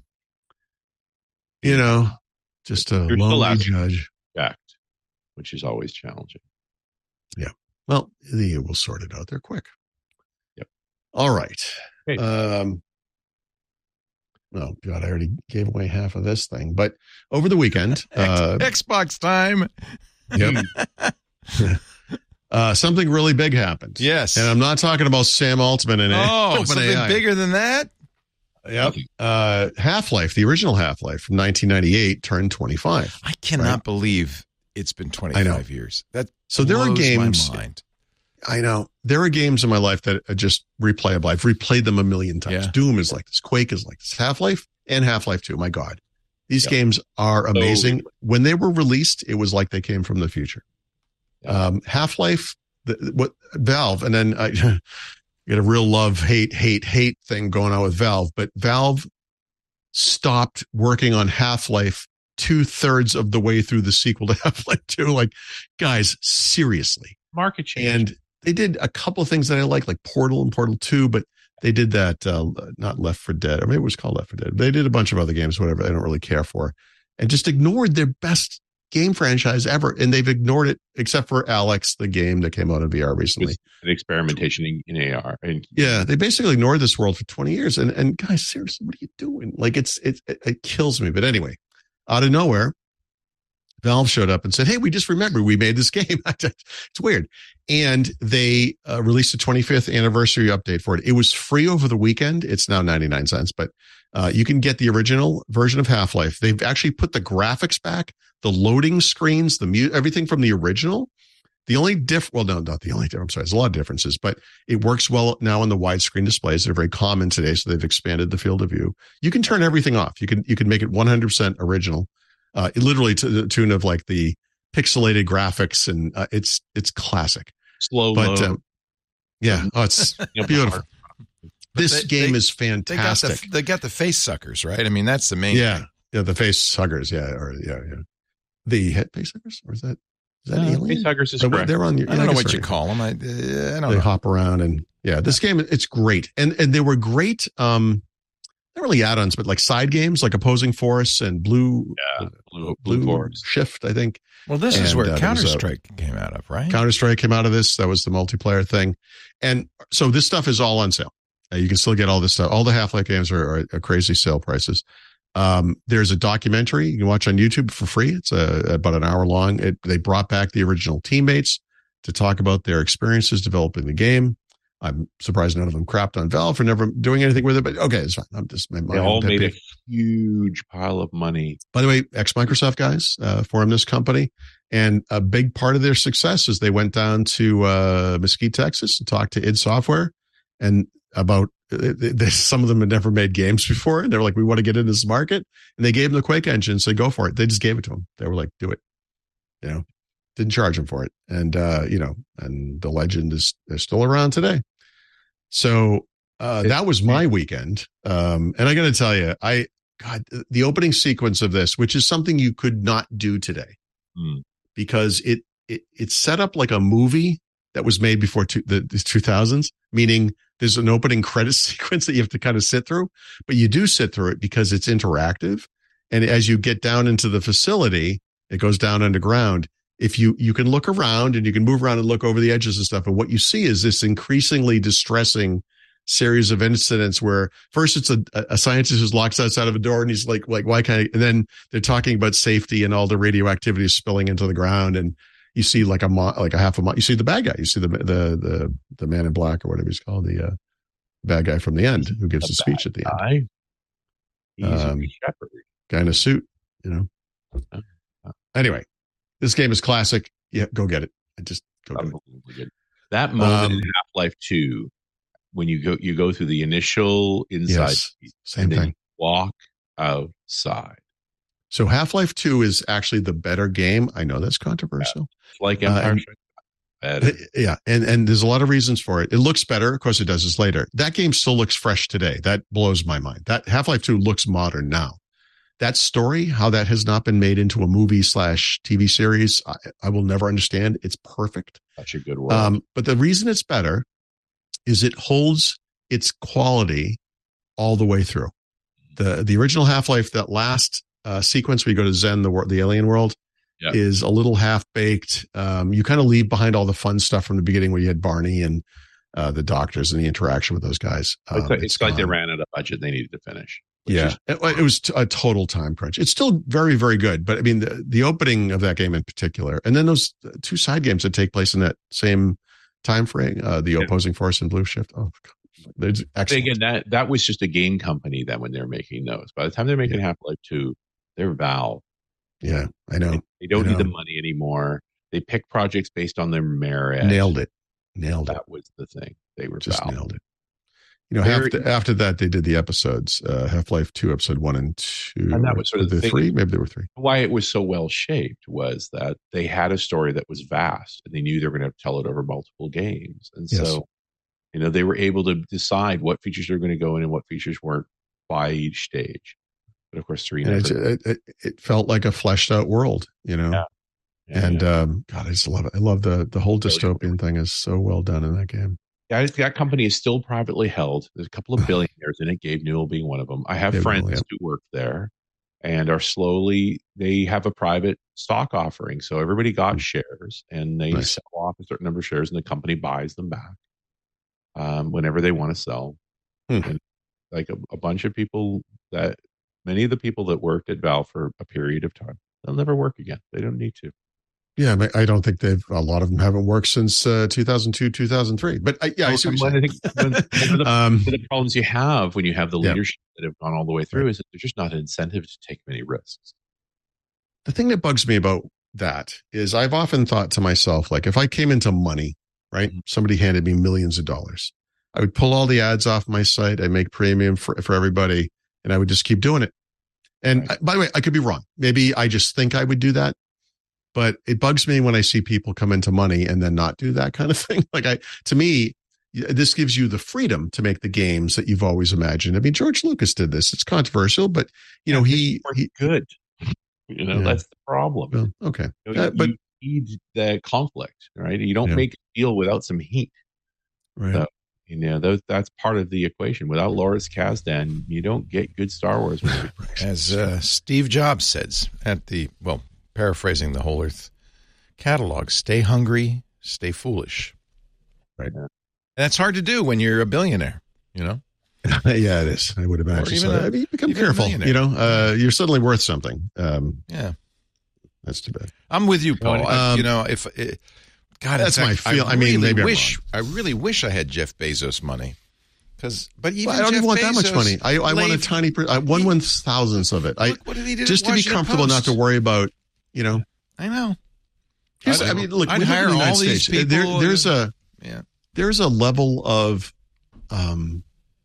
you know, just a You're still lonely asking. judge. Jacked, which is always challenging. Well, the, we'll sort it out there quick. Yep. All right. Great. Um, Oh God, I already gave away half of this thing. But over the weekend, uh, Xbox time. Yep. uh, something really big happened. Yes, and I'm not talking about Sam Altman and oh, something A I. bigger than that. Yep. Uh, Half-Life, the original Half-Life from nineteen ninety-eight, turned twenty-five. I cannot right? believe it's been twenty-five years. That so there are games. My mind. I know there are games in my life that are just replayable. I've replayed them a million times. Yeah. Doom is like this. Quake is like this. Half-Life and Half-Life two. My God, these yep. games are amazing. Oh. When they were released, it was like they came from the future. Yep. Um, Half-Life, the, what Valve, and then I get a real love, hate, hate, hate thing going on with Valve. But Valve stopped working on Half-Life two thirds of the way through the sequel to Half-Life two. Like, guys, seriously, market change. And they did a couple of things that I like, like Portal and Portal two, but they did that, uh, not Left four Dead, or maybe it was called Left four Dead. They did a bunch of other games, whatever, I don't really care for, and just ignored their best game franchise ever. And they've ignored it, except for Alex, the game that came out in V R recently. An experimentation in, in A R. And- yeah, they basically ignored this world for twenty years. And, and guys, seriously, what are you doing? Like, it's, it's it, it kills me. But anyway, out of nowhere, Valve showed up and said, hey, we just remembered we made this game. It's weird. And they uh, released a twenty-fifth anniversary update for it. It was free over the weekend. It's now ninety-nine cents, but uh, you can get the original version of Half-Life. They've actually put the graphics back, the loading screens, the mu- everything from the original. The only diff, well, no, not the only difference. There's a lot of differences, but it works well now on the widescreen displays. They're very common today, so they've expanded the field of view. You can turn everything off. You can you can make it one hundred percent original. Uh, literally to the tune of like the pixelated graphics, and uh, it's it's classic. Slow, but um, yeah, oh, it's beautiful. This they, game they, is fantastic. They got, the, they got the face suckers, right? I mean, that's the main. Yeah, thing. yeah, the face huggers. Yeah, or yeah, yeah, the head face huggers, or is that is that uh, alien? Face huggers is they're, correct. They're on. Your, I don't know what right. you call them. I, uh, I don't they know. hop around, and yeah, this game it's great, and and they were great. Um, not really add-ons, but like side games, like Opposing Force and Blue, yeah, Blue, Blue, Blue Force Shift, I think. Well, this and, is where uh, Counter-Strike a, came out of, right? Counter-Strike came out of this. That was the multiplayer thing. And so this stuff is all on sale. Uh, you can still get all this stuff. All the Half-Life games are, are, are crazy sale prices. Um, there's a documentary you can watch on YouTube for free. It's a, about an hour long. It, they brought back the original teammates to talk about their experiences developing the game. I'm surprised none of them crapped on Valve for never doing anything with it, but okay, it's fine. I'm just my they all made a huge pile of money. By the way, ex-Microsoft guys uh, formed this company, and a big part of their success is they went down to uh, Mesquite, Texas, and talked to id Software, and about they, they, some of them had never made games before, and they were like, "We want to get into this market," and they gave them the Quake engine, so go for it. They just gave it to them. They were like, "Do it," you know. Didn't charge them for it, and uh, you know, and the legend is they're still around today. So uh, that was my weekend. Um, and I got to tell you, I, God, the opening sequence of this, which is something you could not do today mm. because it, it, it's set up like a movie that was made before two, the, the two thousands, meaning there's an opening credit sequence that you have to kind of sit through, but you do sit through it because it's interactive. And as you get down into the facility, it goes down underground. If you, you can look around and you can move around and look over the edges and stuff. And what you see is this increasingly distressing series of incidents where first it's a, a scientist who's locked outside of a door and he's like, like, why can't I? And then they're talking about safety and all the radioactivity spilling into the ground. And you see like a, mo- like a half a month, you see the bad guy, you see the, the, the, the man in black or whatever he's called, the uh, bad guy from the end who gives the speech at the guy. end. He's um, a shepherd. Guy in a suit, you know. Uh, anyway. This game is classic. Yeah, go get it. I just go get it. That moment Um, in Half-Life two, when you go you go through the initial inside, Yes, piece, same and then thing. you walk outside. So Half-Life two is actually the better game. I know that's controversial. It's like Uh, Empire and- Strikes Back. Better. Yeah, and and there's a lot of reasons for it. It looks better. Of course, it does this later. That game still looks fresh today. That blows my mind. That Half-Life two looks modern now. That story, how that has not been made into a movie slash T V series, I, I will never understand. It's perfect. Such a good word. Um, but the reason it's better is it holds its quality all the way through. The the original Half-Life, that last uh, sequence where you go to Zen, the, wor- the alien world, Yep. is a little half-baked. Um, you kind of leave behind all the fun stuff from the beginning where you had Barney and uh, the doctors and the interaction with those guys. Um, it's like, it's like they gone. ran out of budget they needed to finish. Yeah, it, it was t- a total time crunch. It's still very, very good, but I mean, the, the opening of that game in particular, and then those two side games that take place in that same time frame, uh, the yeah. Opposing Force and Blue Shift. Oh, God. Excellent. Again, that that was just a game company then when they were making those. By the time they're making yeah. Half-Life two, they're Valve. Yeah, I know. They, they don't I know. need the money anymore. They pick projects based on their merit. Nailed it. Nailed that it. That was the thing. They were just Valve. nailed it. You know, after, after that, they did the episodes, uh, Half-Life two, episode one and two. And that was sort of the thing. Three? Maybe there were three. Why it was so well shaped was that they had a story that was vast, and they knew they were going to tell it over multiple games. And yes. so, you know, they were able to decide what features are going to go in and what features weren't by each stage. But of course, three. And it, it, it felt like a fleshed out world, you know. Yeah. Yeah, and yeah. Um, God, I just love it. I love the the whole dystopian thing is so well done in that game. Yeah, that company is still privately held. There's a couple of billionaires in it, Gabe Newell being one of them. I have Gabe friends Newell, yeah. who work there and are slowly, they have a private stock offering. So everybody got mm-hmm. shares, and they nice. sell off a certain number of shares, and the company buys them back um, whenever they want to sell. Mm-hmm. And like a, a bunch of people that, many of the people that worked at Valve for a period of time, they'll never work again. They don't need to. Yeah, I don't think they've. A lot of them haven't worked since uh, two thousand two, two thousand three. But I, yeah, I see what I think one of the, um, the problems you have when you have the leadership yeah. that have gone all the way through right. is that there's just not an incentive to take many risks. The thing that bugs me about that is I've often thought to myself, like, if I came into money, right, mm-hmm. somebody handed me millions of dollars, I would pull all the ads off my site. I make premium for for everybody, and I would just keep doing it. And right. I, by the way, I could be wrong. Maybe I just think I would do that. But it bugs me when I see people come into money and then not do that kind of thing. Like I, to me, this gives you the freedom to make the games that you've always imagined. I mean, George Lucas did this. It's controversial, but you know, he, he good. You know, yeah. that's the problem. Well, okay, you know, uh, but you need the conflict, right? You don't yeah. make a deal without some heat. Right. So, you know, those, that's part of the equation. Without Loris Kazdan, you don't get good Star Wars movies. As uh, Steve Jobs says at the well. Paraphrasing the Whole Earth catalog, stay hungry, stay foolish. Right. And that's hard to do when you're a billionaire, you know? Yeah, it is. I would imagine so. A, I mean, you become careful, you know, uh, you're suddenly worth something. Um, yeah. That's too bad. I'm with you, Paul. Um, I, you know, if it, God, that's fact, my feel. I, I mean, really maybe wish, I'm I really wish I had Jeff Bezos money. Because, but even well, I don't Jeff even want Bezos that much money. I, I want a tiny, I, one one thousandth of it. I, what did he do just to be comfortable, Post? not to worry about, you know. I know. Here's, I mean, look, I'd hire all these States. people. There, there's a yeah. there's a level of um,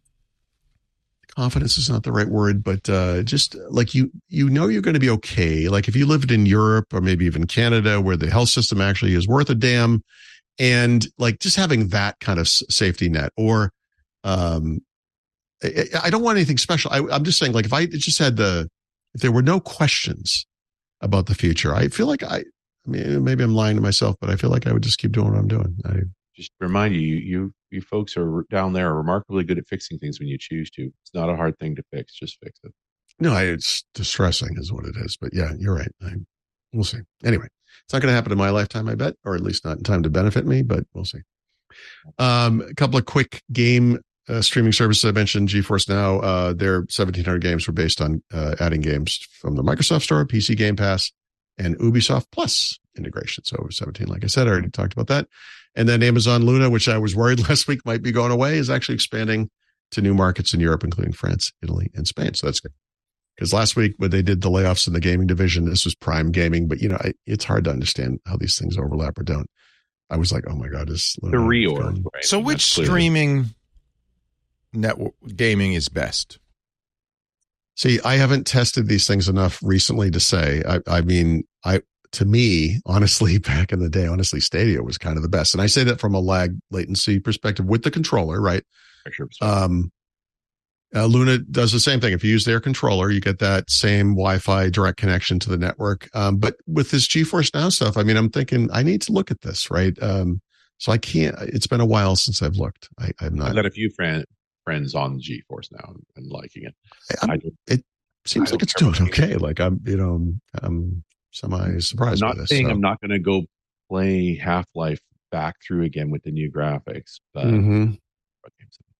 confidence is not the right word, but uh, just like you you know you're going to be okay. Like if you lived in Europe or maybe even Canada, where the health system actually is worth a damn, and like just having that kind of safety net. Or um, I, I don't want anything special. I, I'm just saying, like if I just had the if there were no questions about the future, I feel like I. I mean, maybe I'm lying to myself, but I feel like I would just keep doing what I'm doing. I just remind you, you, you folks are down there are remarkably good at fixing things when you choose to. It's not a hard thing to fix. Just fix it. No, I, it's distressing is what it is. But yeah, you're right. I, we'll see. Anyway, it's not going to happen in my lifetime, I bet, or at least not in time to benefit me, but we'll see. Um, a couple of quick game uh, streaming services I mentioned, GeForce Now. Uh, their seventeen hundred games were based on uh, adding games from the Microsoft Store, P C Game Pass, and Ubisoft Plus integration. So seventeen, like I said, I already talked about that. And then Amazon Luna, which I was worried last week might be going away, is actually expanding to new markets in Europe, including France, Italy, and Spain. So that's good. Because last week when they did the layoffs in the gaming division, this was Prime Gaming, but you know, I, it's hard to understand how these things overlap or don't. I was like, oh my God, is the reorg. Right? So which streaming network gaming is best? See, I haven't tested these things enough recently to say. I, I mean, I to me, honestly, back in the day, honestly, Stadia was kind of the best. And I say that from a lag latency perspective with the controller, right? Sure. Um, uh, Luna does the same thing. If you use their controller, you get that same Wi-Fi direct connection to the network. Um, but with this GeForce Now stuff, I mean, I'm thinking I need to look at this, right? Um, so I can't. It's been a while since I've looked. I, I'm not. I've got a few friends. friends on GeForce Now and liking it. I, it seems like it's doing okay. Like I'm, you know, I'm, I'm semi surprised. I'm not by this, saying so. I'm not going to go play Half-Life back through again with the new graphics, but mm-hmm.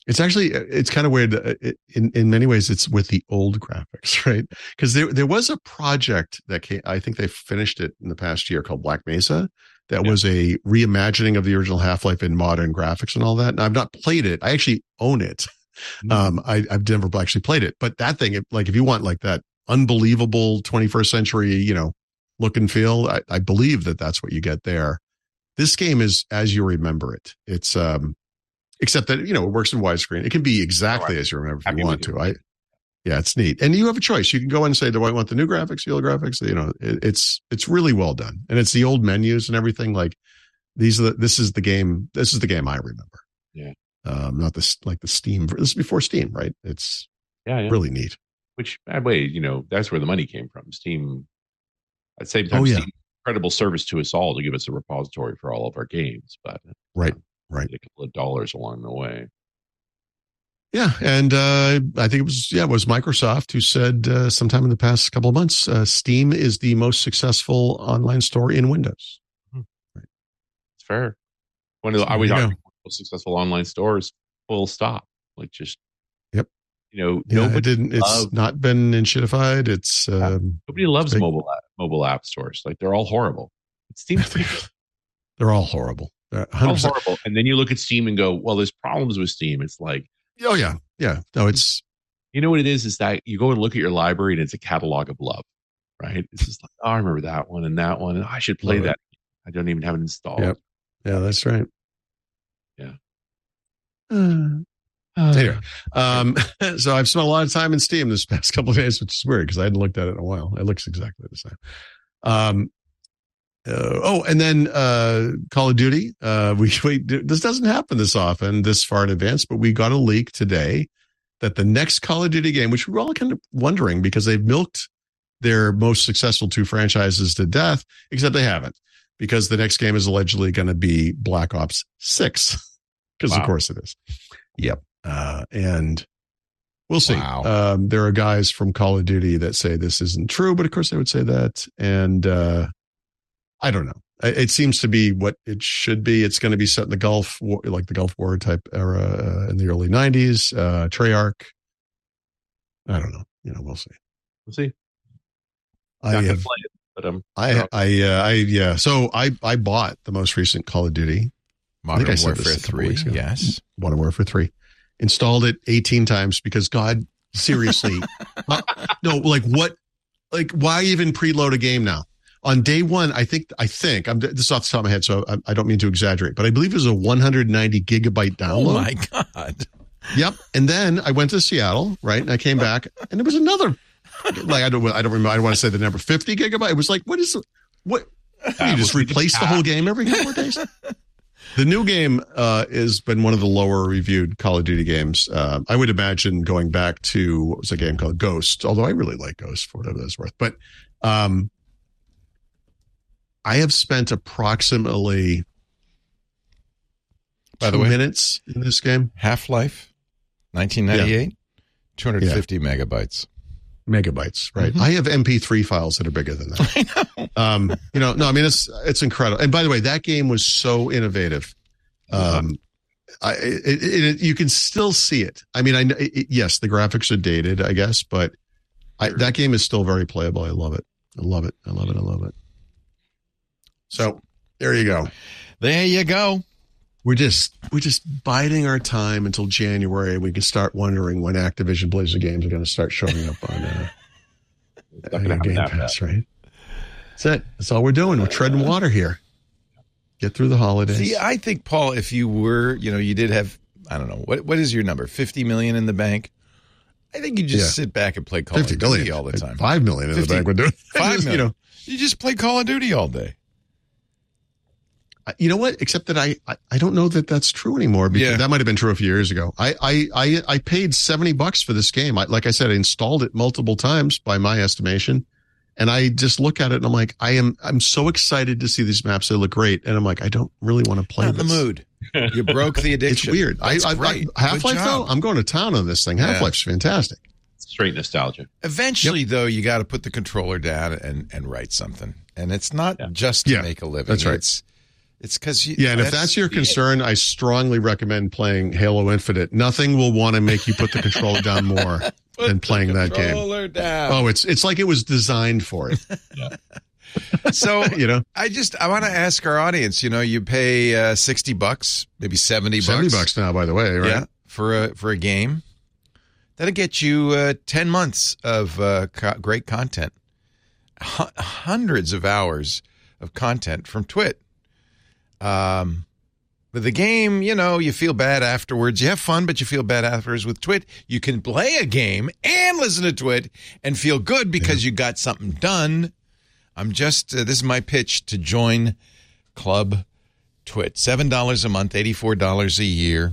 It's actually, it's kind of weird. In in many ways, it's with the old graphics, right? Because there there was a project that came, I think they finished it in the past year called Black Mesa. That yeah. was a reimagining of the original Half-Life in modern graphics and all that. And I've not played it. I actually own it. Mm-hmm. Um, I, I've never actually played it, but that thing, like if you want like that unbelievable twenty-first century, you know, look and feel, I, I believe that that's what you get there. This game is as you remember it. It's, um, except that, you know, it works in widescreen. It can be exactly oh, right. as you remember if Happy you want to. I, yeah, it's neat. And you have a choice. You can go in and say, do I want the new graphics, the old graphics? You know, it, it's, it's really well done. And it's the old menus and everything. Like these are the, this is the game. This is the game I remember. Yeah. Um, not this, like the Steam. This is before Steam, right? It's yeah, yeah. really neat. Which, by the way, you know, that's where the money came from. Steam, at the same time, oh, yeah. Steam, incredible service to us all to give us a repository for all of our games. But right. Um, Right. A couple of dollars along the way. Yeah. And uh, I think it was, yeah, it was Microsoft who said uh, sometime in the past couple of months, uh, Steam is the most successful online store in Windows. Hmm. Right. It's fair. One of the, I was talking most successful online stores, full stop. Like just, yep. You know, yeah, nobody it didn't, it's loved, not been inshitified. It's, um, nobody loves mobile app, mobile app stores. Like they're all horrible. Steam's pretty good. They're all horrible. Uh, all horrible. And then you look at Steam and go, well, there's problems with Steam. It's like, oh yeah, yeah. No, it's, you know what it is, is that you go and look at your library and it's a catalog of love, right? It's just like, oh, I remember that one and that one. And I should play that. I don't even have it installed. Yep. Yeah, that's right. Yeah. Uh, uh, anyway, um, so I've spent a lot of time in Steam this past couple of days, which is weird because I hadn't looked at it in a while. It looks exactly the same. Um, Uh, oh, and then uh, Call of Duty. Uh, we, we this doesn't happen this often, this far in advance, but we got a leak today that the next Call of Duty game, which we were all kind of wondering because they've milked their most successful two franchises to death, except they haven't, because the next game is allegedly going to be Black Ops six, because wow. of course it is. Yep, uh, and we'll see. Wow. Um, there are guys from Call of Duty that say this isn't true, but of course they would say that, and. Uh, I don't know. It seems to be what it should be. It's going to be set in the Gulf War, like the Gulf War type era uh, in the early nineties. Uh, Treyarch. I don't know. You know, we'll see. We'll see. I have, play it, but um, I, I, uh, I, yeah. So I, I bought the most recent Call of Duty. Modern Warfare three. Yes. Modern Warfare three. Installed it eighteen times because God, seriously, uh, no, like what, like why even preload a game now? On day one, I think, I think, I'm this is off the top of my head, so I, I don't mean to exaggerate, but I believe it was a one hundred ninety gigabyte download. Oh my God. Yep. And then I went to Seattle, right? And I came back and there was another, like, I don't, I don't remember, I don't want to say the number, fifty gigabyte. It was like, what is, what, you just replace the whole game every couple of days? The new game uh, has been one of the lower reviewed Call of Duty games. Uh, I would imagine going back to, what was a game called Ghost, although I really like Ghost for whatever that's worth. But, um, I have spent approximately By two the way, minutes in this game. Half-Life, nineteen ninety-eight, yeah. two hundred fifty yeah. megabytes. Megabytes, right? Mm-hmm. I have M P three files that are bigger than that. I know. Um, you know, no, I mean, it's it's incredible. And by the way, that game was so innovative. Um, I, it, it, it, you can still see it. I mean, I it, yes, the graphics are dated, I guess, but I, that game is still very playable. I love it. I love it. I love it. I love it. So there you go. There you go. We're just we're just biding our time until January. We can start wondering when Activision Blizzard games are going to start showing up on uh, uh, Game Pass, right? That's it. That's all we're doing. We're treading water here. Get through the holidays. See, I think, Paul, if you were, you know, you did have, I don't know, what what is your number? fifty million in the bank? I think you just yeah. sit back and play Call of Duty billion. all the time. Five million in fifty, the bank would do it. Five million. You know, you just play Call of Duty all day. You know what? Except that I, I, I don't know that that's true anymore, because yeah. that might have been true a few years ago. I, I, I, I paid seventy bucks for this game. I, like I said, I installed it multiple times by my estimation. And I just look at it and I'm like, I am, I'm so excited to see these maps. They look great. And I'm like, I don't really want to play Not this. in the mood. You broke the addiction. It's weird. I, I, I, Half-Life though, I'm going to town on this thing. Half-Life's yeah. fantastic. Straight nostalgia. Eventually, yep. though, you got to put the controller down and, and write something. And it's not yeah. just to yeah. make a living. That's right. It's, It's because you. Yeah, and if that's your concern, I strongly recommend playing Halo Infinite. Nothing will want to make you put the controller down more than playing that game. Down. Oh, it's it's like it was designed for it. Yeah. So you know, I just I want to ask our audience. You know, you pay uh, sixty bucks, maybe seventy bucks. Seventy bucks now, by the way, right? Yeah, for a for a game that'll get you uh, ten months of uh, co- great content, H- hundreds of hours of content from Twit. Um, with the game, you know, you feel bad afterwards. You have fun, but you feel bad afterwards. With Twit, you can play a game and listen to Twit and feel good because yeah. you got something done. I'm just, uh, this is my pitch to join Club Twit. seven dollars a month, eighty-four dollars a year.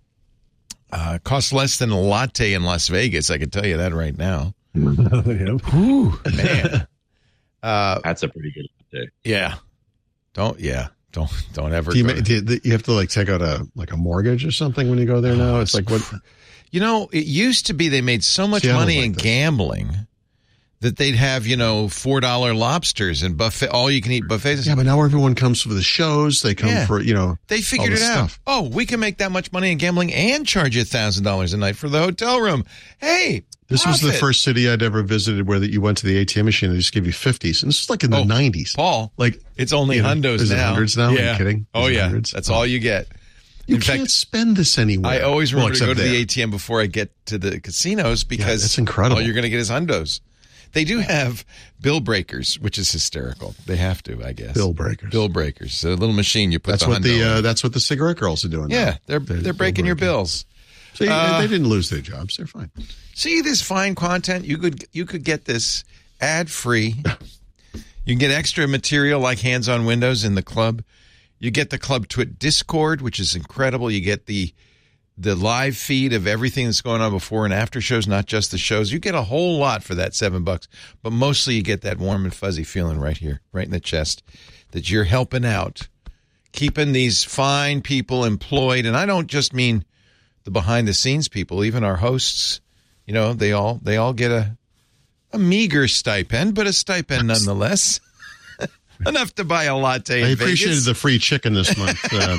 Uh, costs less than a latte in Las Vegas. I can tell you that right now. Whew, man. Uh, That's a pretty good latte. Yeah. Don't, yeah. Don't don't ever. Do you, go do you, you have to like take out a like a mortgage or something when you go there now? It's like what? You know, it used to be they made so much See, money like in this. gambling that they'd have, you know, four dollar lobsters and buffet, all you can eat buffets. Yeah, but now everyone comes for the shows. They come Yeah. for you know. They figured all it this out. stuff. Oh, we can make that much money in gambling and charge you a thousand dollars a night for the hotel room. Hey, This was the profit. first city I'd ever visited where that you went to the A T M machine and they just give you fifties, and this is like in the Oh, nineties. Paul, Like it's only you know, hundos is it now. hundreds now? Are Yeah. you kidding? Oh Is it yeah, hundreds? that's Oh. all you get. You In can't fact, spend this anywhere. I always remember well, to go to except the there. A T M before I get to the casinos because that's incredible. all you're going to get is hundos. They do have bill breakers, which is hysterical. They have to, I guess. Bill breakers. Bill breakers. So a little machine you put That's the what hundo the in. uh, that's what the cigarette girls are doing. now. Yeah, they're they're, breaking your bills. See, Uh, they didn't lose their jobs. They're fine. See this fine content? You could you could get this ad free. You can get extra material like Hands on Windows in the club. You get the Club Twit Discord, which is incredible. You get the the live feed of everything that's going on before and after shows, not just the shows. You get a whole lot for that seven bucks, but mostly you get that warm and fuzzy feeling right here, right in the chest, that you're helping out, keeping these fine people employed. And I don't just mean the behind the scenes people, even our hosts. You know, they all they all get a a meager stipend, but a stipend nonetheless. Enough to buy a latte in I appreciated Vegas. the free chicken this month. Um,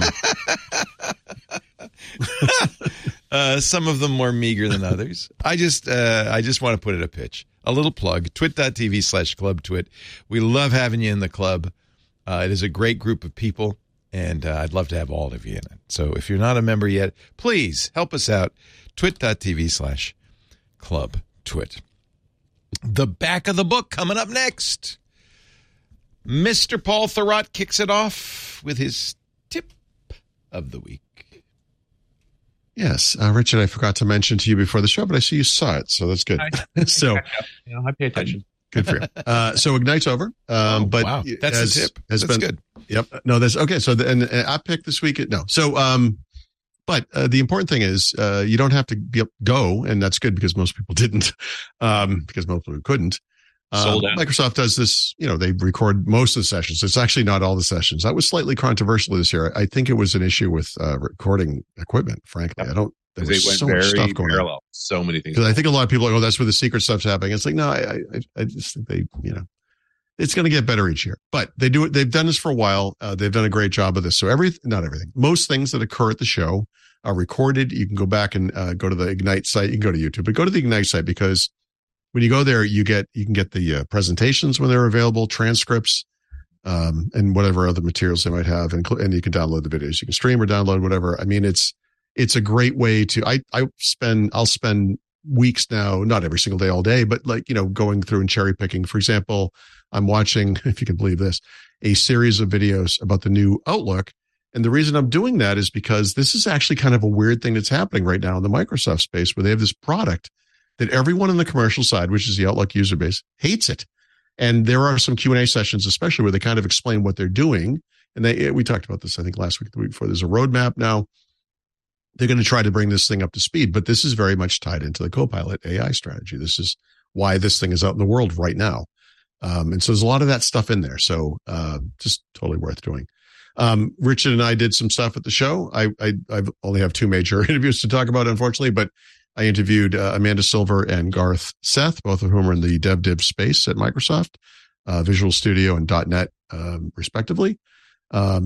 Uh, some of them more meager than others. I just uh, I just want to put it a pitch. A little plug, twit.tv slash club twit. We love having you in the club. Uh, it is a great group of people, and uh, I'd love to have all of you in it. So if you're not a member yet, please help us out. Twit.tv slash club twit. The back of the book coming up next. Mister Paul Thurrott kicks it off with his tip of the week. yes, uh, Richard, I forgot to mention to you before the show, but I see you saw it, so that's good. so You know, I pay attention. good for you. Uh, so Ignite's over, um, Oh, but wow. That's has, the tip. has That's been good. Yep. No, that's okay. So the, and, and I picked this week. No. So, um, but uh, the important thing is uh, you don't have to be, go, and that's good because most people didn't, um, because most people couldn't. Um, Sold out. Microsoft does this, you know, they record most of the sessions. It's actually not all the sessions. That was slightly controversial this year. I think it was an issue with uh, recording equipment, frankly. I don't, there Because was they went so much very stuff going on. parallel. So many things. Because I think a lot of people are like, oh, that's where the secret stuff's happening. It's like, no, I, I, I just think they, you know, it's going to get better each year. But they do it. They've done this for a while. Uh, they've done a great job of this. So every, not everything, most things that occur at the show are recorded. You can go back and uh, go to the Ignite site. You can go to YouTube, but go to the Ignite site because when you go there, you get you can get the uh, presentations when they're available, transcripts, um, and whatever other materials they might have, and, and you can download the videos. You can stream or download whatever. I mean, it's it's a great way to. I I spend I'll spend weeks now, not every single day, all day, but like you know, going through and cherry picking. For example, I'm watching, if you can believe this, a series of videos about the new Outlook. And the reason I'm doing that is because this is actually kind of a weird thing that's happening right now in the Microsoft space where they have this product that everyone on the commercial side, which is the Outlook user base, hates it. And there are some Q and A sessions, especially where they kind of explain what they're doing. And they, we talked about this, I think, last week, the week before. There's a roadmap now. They're going to try to bring this thing up to speed, but this is very much tied into the Copilot A I strategy. This is why this thing is out in the world right now. Um, and so there's a lot of that stuff in there. So uh, just totally worth doing. Um, Richard and I did some stuff at the show. I, I I've only have two major interviews to talk about, unfortunately, but I interviewed uh, Amanda Silver and Garth Seth, both of whom are in the DevDiv space at Microsoft, uh, Visual Studio and .NET, um, respectively. Um,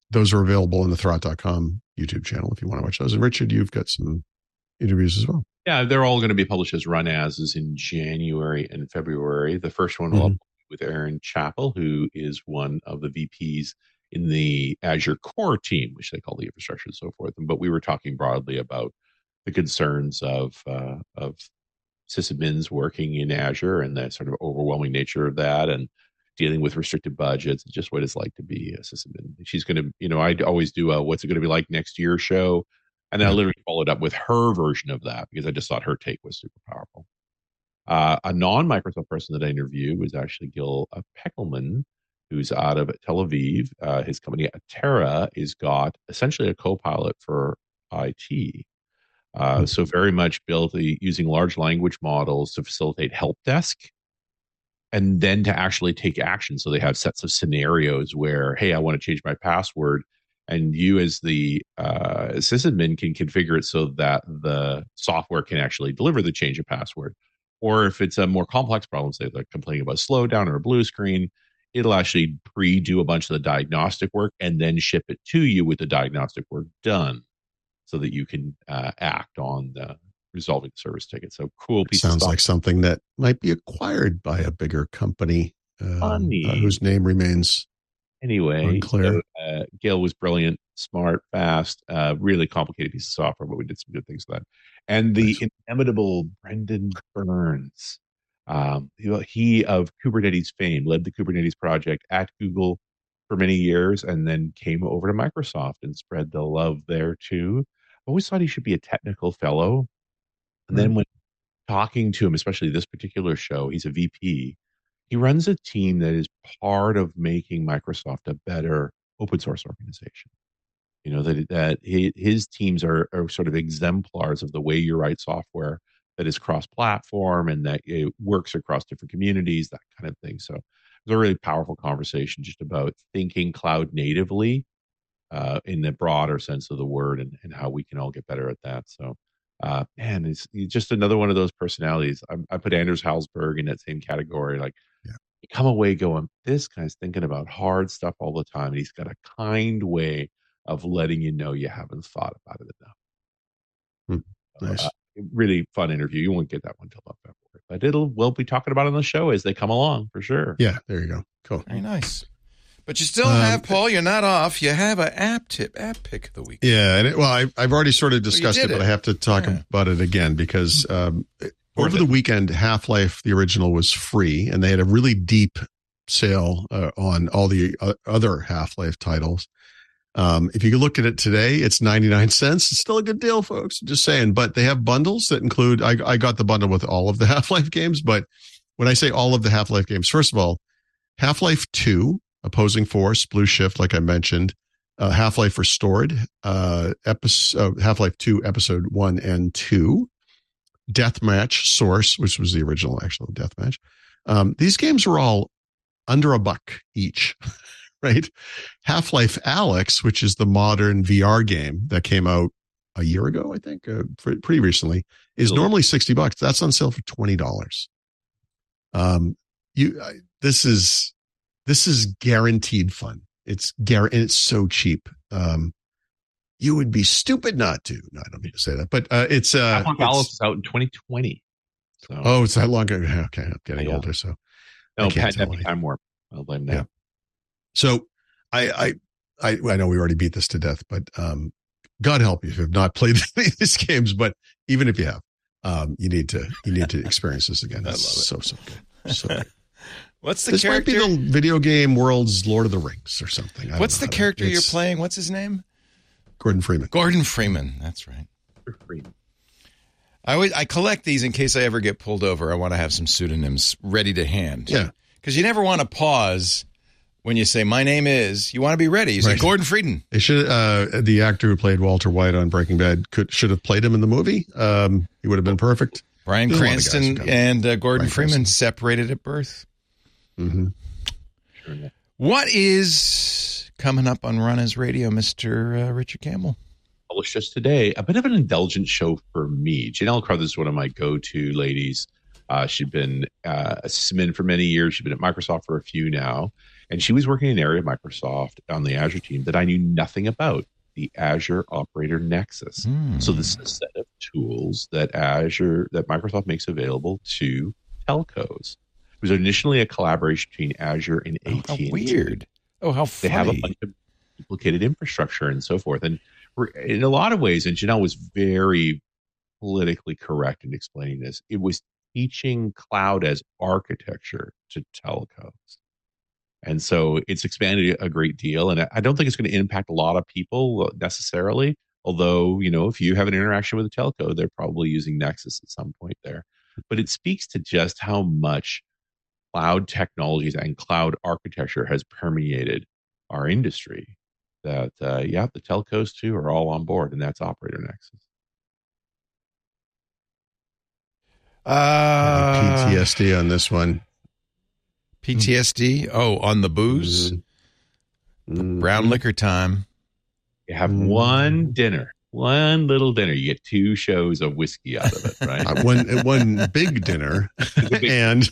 those are available on the Thurrott dot com YouTube channel if you want to watch those. And Richard, you've got some interviews as well. Yeah, they're all going to be published as run as is in January and February. The first one will mm-hmm. be with Aaron Chappell, who is one of the V Ps in the Azure core team, which they call the infrastructure and so forth. But we were talking broadly about the concerns of uh, of sysadmins working in Azure and the sort of overwhelming nature of that, and dealing with restricted budgets, and just what it's like to be a sysadmin. She's going to, you know, I always do a what's it going to be like next year show. And I literally followed up with her version of that because I just thought her take was super powerful. Uh, a non-Microsoft person that I interviewed was actually Gil Peckelman, who's out of Tel Aviv. Uh, his company Atera has got essentially a co-pilot for I T. Uh, mm-hmm. So very much built the, using large language models to facilitate help desk and then to actually take action. So they have sets of scenarios where, hey, I want to change my password. And you as the uh, sysadmin can configure it so that the software can actually deliver the change of password. Or if it's a more complex problem, say like complaining about slowdown or a blue screen, it'll actually pre-do a bunch of the diagnostic work and then ship it to you with the diagnostic work done so that you can uh, act on the resolving the service ticket. So cool piece Sounds of stuff. Like something that might be acquired by a bigger company um, uh, whose name remains Anyway, so, uh, Gail was brilliant, smart, fast, uh, really complicated piece of software, but we did some good things with that. And the nice. inimitable Brendan Burns, um, he of Kubernetes fame, led the Kubernetes project at Google for many years, and then came over to Microsoft and spread the love there too. I always thought he should be a technical fellow. And mm-hmm. then when talking to him, especially this particular show, he's a V P. He runs a team that is part of making Microsoft a better open source organization. You know, that that his teams are, are sort of exemplars of the way you write software that is cross-platform and that it works across different communities, that kind of thing. So it was a really powerful conversation just about thinking cloud natively uh, in the broader sense of the word, and, and how we can all get better at that. So, uh, man, it's, it's just another one of those personalities. I, I put Anders Halsberg in that same category. Like, yeah. You come away going, this guy's thinking about hard stuff all the time. And he's got a kind way of letting you know you haven't thought about it enough. Hmm. Nice. Uh, really fun interview. You won't get that one till about February, but it'll, we'll be talking about it on the show as they come along for sure. Yeah, there you go. Cool. Very nice. But you still um, have, Paul, you're not off. You have an app tip, app pick of the week. Yeah. And it, well, I, I've already sort of discussed well, it, it, but I have to talk yeah. about it again because um, over the weekend, Half-Life, the original, was free, and they had a really deep sale uh, on all the uh, other Half-Life titles. Um, if you look at it today, it's ninety-nine cents. It's still a good deal, folks. Just saying. But they have bundles that include, I, I got the bundle with all of the Half-Life games. But when I say all of the Half-Life games, first of all, Half-Life two, Opposing Force, Blue Shift, like I mentioned, uh, Half-Life Restored, uh, episode, uh, Half-Life two, episode one and two, Deathmatch Source, which was the original actual Deathmatch. Um, these games were all under a buck each, right? Half-Life Alyx, which is the modern V R game that came out a year ago, I think, uh, pretty recently, is normally sixty bucks. That's on sale for twenty dollars. Um, you, uh, this is, this is guaranteed fun. It's guaranteed, and it's so cheap. Um, you would be stupid not to. No, I don't mean to say that, but uh, it's uh, Half-Life Alyx is out in twenty twenty. So. Oh, it's that long ago. Okay, I'm getting yeah. older, so no, pandemic time warp. I'll blame that. Yeah. So, I, I, I, I know we already beat this to death, but um, God help you if you have not played these games. But even if you have, um, you need to, you need to experience this again. I love it's it. So, so good. So good. What's the this character? This might be the video game world's Lord of the Rings or something. I What's the character to, you're playing? What's his name? Gordon Freeman. Gordon Freeman. That's right. Freeman. I always, I collect these in case I ever get pulled over. I want to have some pseudonyms ready to hand. Yeah. Because you never want to pause when you say, my name is, you want to be ready. You say, right. Gordon Freeman. They should, uh, the actor who played Walter White on Breaking Bad could should have played him in the movie. Um, he would have been perfect. Bryan Cranston and uh, Gordon Bryan Freeman Cranston. separated at birth. Mm-hmm. Sure. What is coming up on Run As Radio, Mister Uh, Richard Campbell? Published just today, a bit of an indulgent show for me. Janelle Carruthers is one of my go-to ladies. Uh, she'd been uh, a sysadmin for many years. She's been at Microsoft for a few now. And she was working in an area of Microsoft on the Azure team that I knew nothing about, the Azure Operator Nexus. Hmm. So this is a set of tools that Azure, that Microsoft makes available to telcos. It was initially a collaboration between Azure and A T and T. Oh, how weird. Oh, how funny. They have a bunch of duplicated infrastructure and so forth. And in a lot of ways, and Janelle was very politically correct in explaining this, it was teaching cloud as architecture to telcos. And so it's expanded a great deal. And I don't think it's going to impact a lot of people necessarily. Although, you know, if you have an interaction with a telco, they're probably using Nexus at some point there. But it speaks to just how much cloud technologies and cloud architecture has permeated our industry. That, uh, yeah, the telcos too are all on board, and that's Operator Nexus. Uh, P T S D on this one. P T S D? Oh, on the booze? Mm-hmm. Brown liquor time. You have Mm. one dinner, one little dinner. You get two shows of whiskey out of it, right? Uh, one one big dinner big- and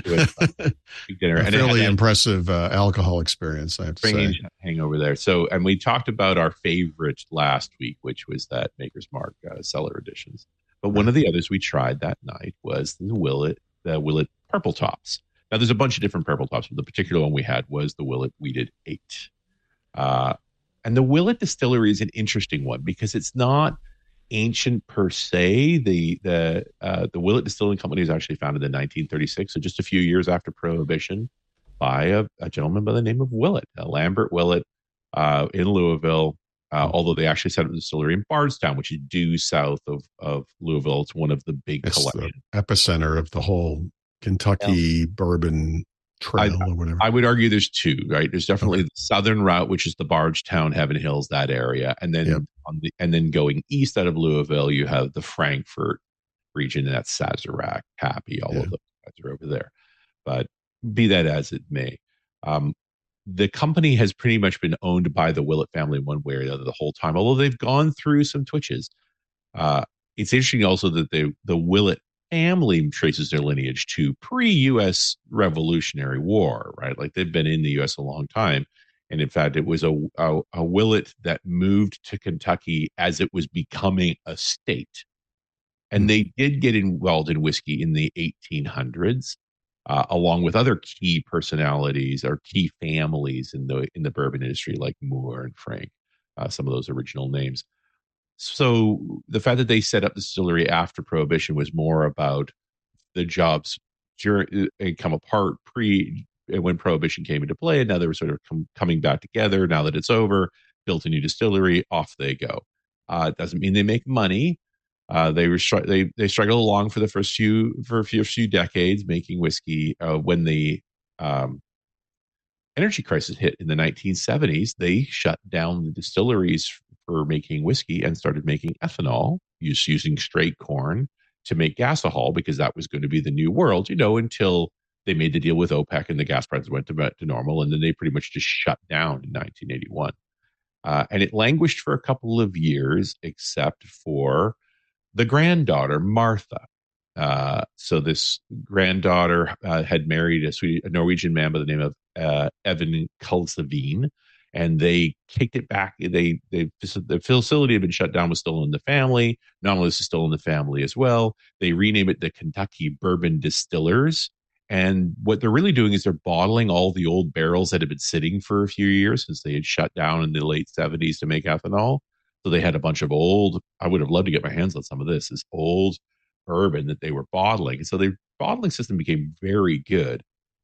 Big dinner. a And it fairly had that impressive uh, alcohol experience, I have to bringing say. hangover there. So, and we talked about our favorite last week, which was that Maker's Mark uh, Cellar Editions. But one of the others we tried that night was the Willet, the Willet Purple Tops. Now, there's a bunch of different purple tops, but the particular one we had was the Willet Wheated eight. Uh, and the Willet Distillery is an interesting one because it's not ancient per se. The the uh, the Willet Distilling Company was actually founded in nineteen thirty-six, so just a few years after Prohibition, by a, a gentleman by the name of Willet, uh, Lambert Willet, uh, in Louisville. Uh, although they actually set up a distillery in Bardstown, which is due south of, of Louisville. It's one of the big It's collections. the epicenter of the whole Kentucky bourbon trail or whatever. I would argue there's two, right? There's definitely Okay. the southern route, which is the Bardstown, Heaven Hills, that area, and then Yep. on the and then going east out of Louisville, you have the Frankfurt region, and that's Sazerac, Pappy, all Yeah. of those guys are over there. But be that as it may, um, the company has pretty much been owned by the Willet family one way or the other the whole time. Although they've gone through some twitches, uh, it's interesting also that the the Willet family traces their lineage to pre-U S Revolutionary War, right? Like they've been in the U S a long time. And in fact, it was a, a, a Willet that moved to Kentucky as it was becoming a state. And they did get involved in whiskey in the eighteen hundreds, uh, along with other key personalities or key families in the in the bourbon industry, like Moore and Frank, uh, some of those original names. So the fact that they set up the distillery after Prohibition was more about the jobs during and come apart pre when Prohibition came into play, and now they were sort of com- coming back together. Now that it's over, built a new distillery, off they go. Uh, it doesn't mean they make money. Uh, they were str- they they struggled along for the first few for a few, few decades making whiskey. Uh, when the um, energy crisis hit in the nineteen seventies, they shut down the distilleries for making whiskey and started making ethanol, use, using straight corn to make gasohol, because that was going to be the new world, you know, until they made the deal with OPEC and the gas prices went to, to normal. And then they pretty much just shut down in nineteen eighty-one. Uh, and it languished for a couple of years, except for the granddaughter, Martha. Uh, so this granddaughter uh, had married a, Swedish, a Norwegian man by the name of uh, Evan Kulsavin, and they kicked it back. They, they, the facility had been shut down, was still in the family. Not only is it still in the family as well, they rename it the Kentucky Bourbon Distillers. And what they're really doing is they're bottling all the old barrels that had been sitting for a few years since they had shut down in the late seventies to make ethanol. So they had a bunch of old, I would have loved to get my hands on some of this, this old bourbon that they were bottling. And so their bottling system became very good.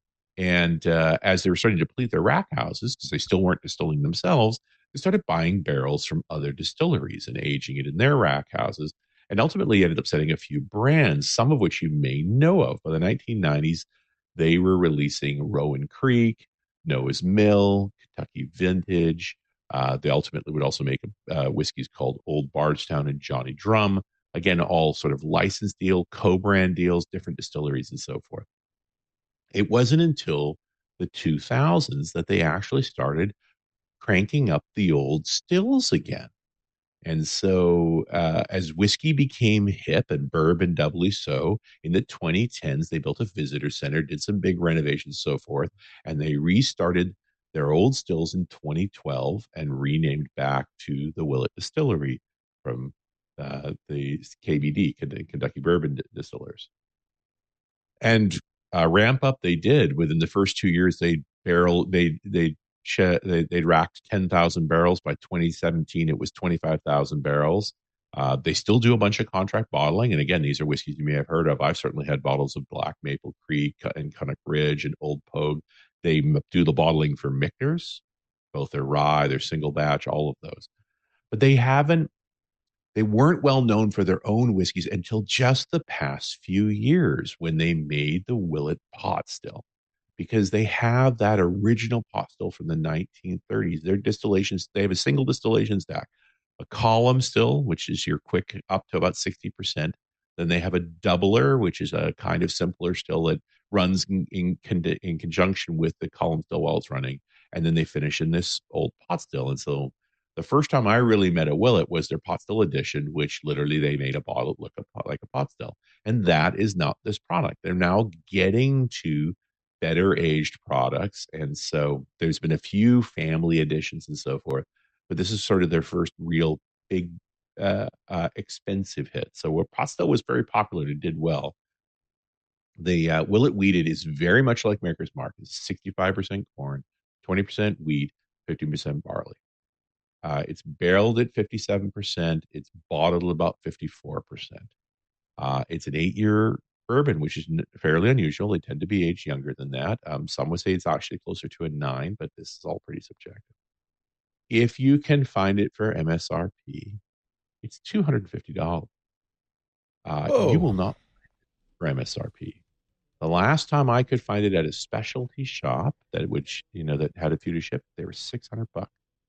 And uh, as they were starting to deplete their rack houses, because they still weren't distilling themselves, they started buying barrels from other distilleries and aging it in their rack houses. And ultimately ended up setting a few brands, some of which you may know of. By the nineteen nineties, they were releasing Rowan Creek, Noah's Mill, Kentucky Vintage. Uh, they ultimately would also make uh, whiskeys called Old Bardstown and Johnny Drum. Again, all sort of license deal, co-brand deals, different distilleries and so forth. It wasn't until the two thousands that they actually started cranking up the old stills again. And so uh, as whiskey became hip and bourbon doubly so, in the twenty tens, they built a visitor center, did some big renovations, so forth, and they restarted their old stills in twenty twelve and renamed back to the Willett Distillery from uh, the K B D, Kentucky Bourbon Distillers. And uh, ramp up they did. Within the first two years, they barrel they they they they'd racked ten thousand barrels. By twenty seventeen, it was twenty-five thousand barrels. Uh, they still do a bunch of contract bottling, and again, these are whiskeys you may have heard of. I've certainly had bottles of Black Maple Creek and Cunnock Ridge and Old Pogue. They do the bottling for Michter's, both their rye, their single batch, all of those. But they haven't. They weren't well known for their own whiskeys until just the past few years when they made the Willett pot still, because they have that original pot still from the nineteen thirties. Their distillations, they have a single distillation stack, a column still, which is your quick up to about sixty percent. Then they have a doubler, which is a kind of simpler still that runs in, in, in conjunction with the column still while it's running. And then they finish in this old pot still. And so the first time I really met a Willett was their pot still edition, which literally they made a bottle look like a pot still. And that is not this product. They're now getting to better aged products. And so there's been a few family editions and so forth, but this is sort of their first real big, uh, uh, expensive hit. So where pot still was very popular, it did well. The uh, Willett Wheated is very much like Maker's Mark. It's sixty-five percent corn, twenty percent wheat, fifteen percent barley. Uh, it's barreled at fifty-seven percent. It's bottled at about fifty-four percent. Uh, it's an eight-year bourbon, which is fairly unusual. They tend to be aged younger than that. Um, some would say it's actually closer to a nine, but this is all pretty subjective. If you can find it for M S R P, it's two hundred fifty dollars. Uh, you will not find it for M S R P. The last time I could find it at a specialty shop that which you know that had a few to ship, they were six hundred bucks.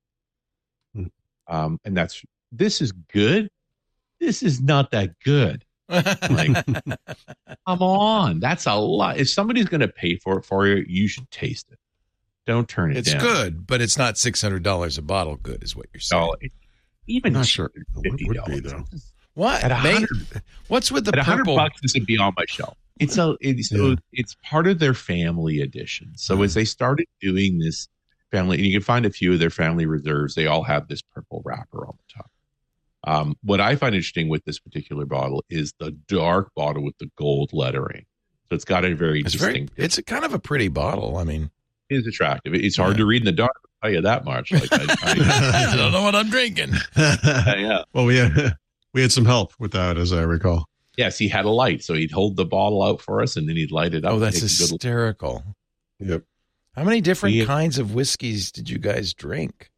Um, and that's this is good. This is not that good. Like, come on, that's a lot. If somebody's going to pay for it for you, you should taste it. Don't turn it it's down. It's good, but it's not six hundred dollars a bottle. Good is what you're saying. No, it, even I'm not sure it would be though. What? At Maybe, what's with the at purple? one hundred bucks, this would be on my shelf. It's a it's yeah. it's part of their family edition. So as they started doing this family, and you can find a few of their family reserves, they all have this purple wrapper on the top. Um, what I find interesting with this particular bottle is the dark bottle with the gold lettering. So it's got a very it's distinct. Very, it's a kind of a pretty bottle. I mean, it is attractive. It's hard yeah. to read in the dark. I'll tell you that much. Like, I, I, I don't know what I'm drinking. yeah. Well, we had we had some help with that, as I recall. Yes, he had a light, so he'd hold the bottle out for us, and then he'd light it up. Oh, that's hysterical. Yep. How many different we, kinds of whiskeys did you guys drink?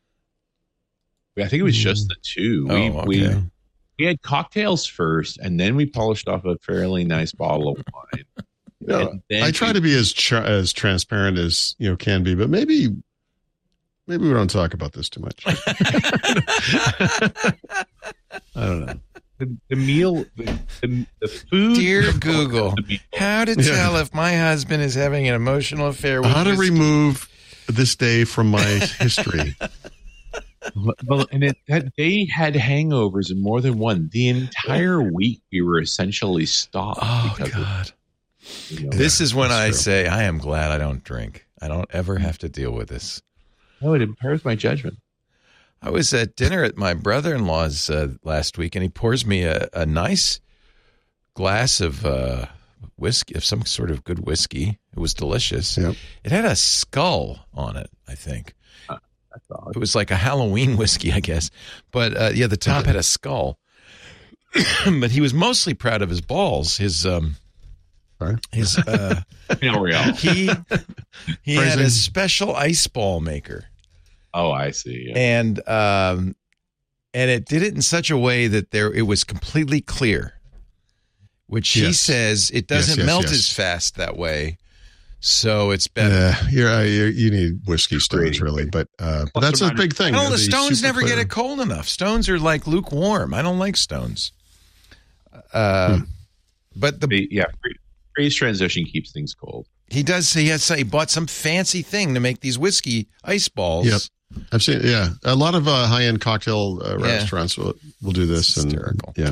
I think it was just the two. Oh, we, okay. we we had cocktails first, and then we polished off a fairly nice bottle of wine. You know, I try we, to be as tra- as transparent as you know can be, but maybe maybe we don't talk about this too much. I don't know. The, the meal, the, the, the food. Dear Google, how to tell yeah. if my husband is having an emotional affair with How to whiskey. remove this day from my history. Well, and it, that they had hangovers and more than one. The entire week we were essentially stopped. Oh, God. Of, you know, this is when I true. say I am glad I don't drink. I don't ever have to deal with this. No, it impairs my judgment. I was at dinner at my brother-in-law's uh, last week, and he pours me a, a nice glass of uh, whiskey, of some sort of good whiskey. It was delicious. Yep. It had a skull on it, I think. Huh, that's odd. It was like a Halloween whiskey, I guess. But, uh, yeah, the top had a skull. But he was mostly proud of his balls. His, um, Sorry? his, uh, no, he, he had a special ice ball maker. Oh, I see. Yeah. And um, and it did it in such a way that there it was completely clear, which he yes. says it doesn't yes, yes, melt yes. as fast that way, so it's better. Uh, you're, uh, you're, you need whiskey stones, really, but uh, but that's a big thing. No, you know, the stones never clear. get it cold enough. Stones are like lukewarm. I don't like stones. Uh, hmm. But the, the yeah, phase transition keeps things cold. He does. He has. He bought some fancy thing to make these whiskey ice balls. Yep. I've seen, yeah, a lot of uh, high-end cocktail uh, Yeah. restaurants will, will do this. It's and hysterical. Yeah.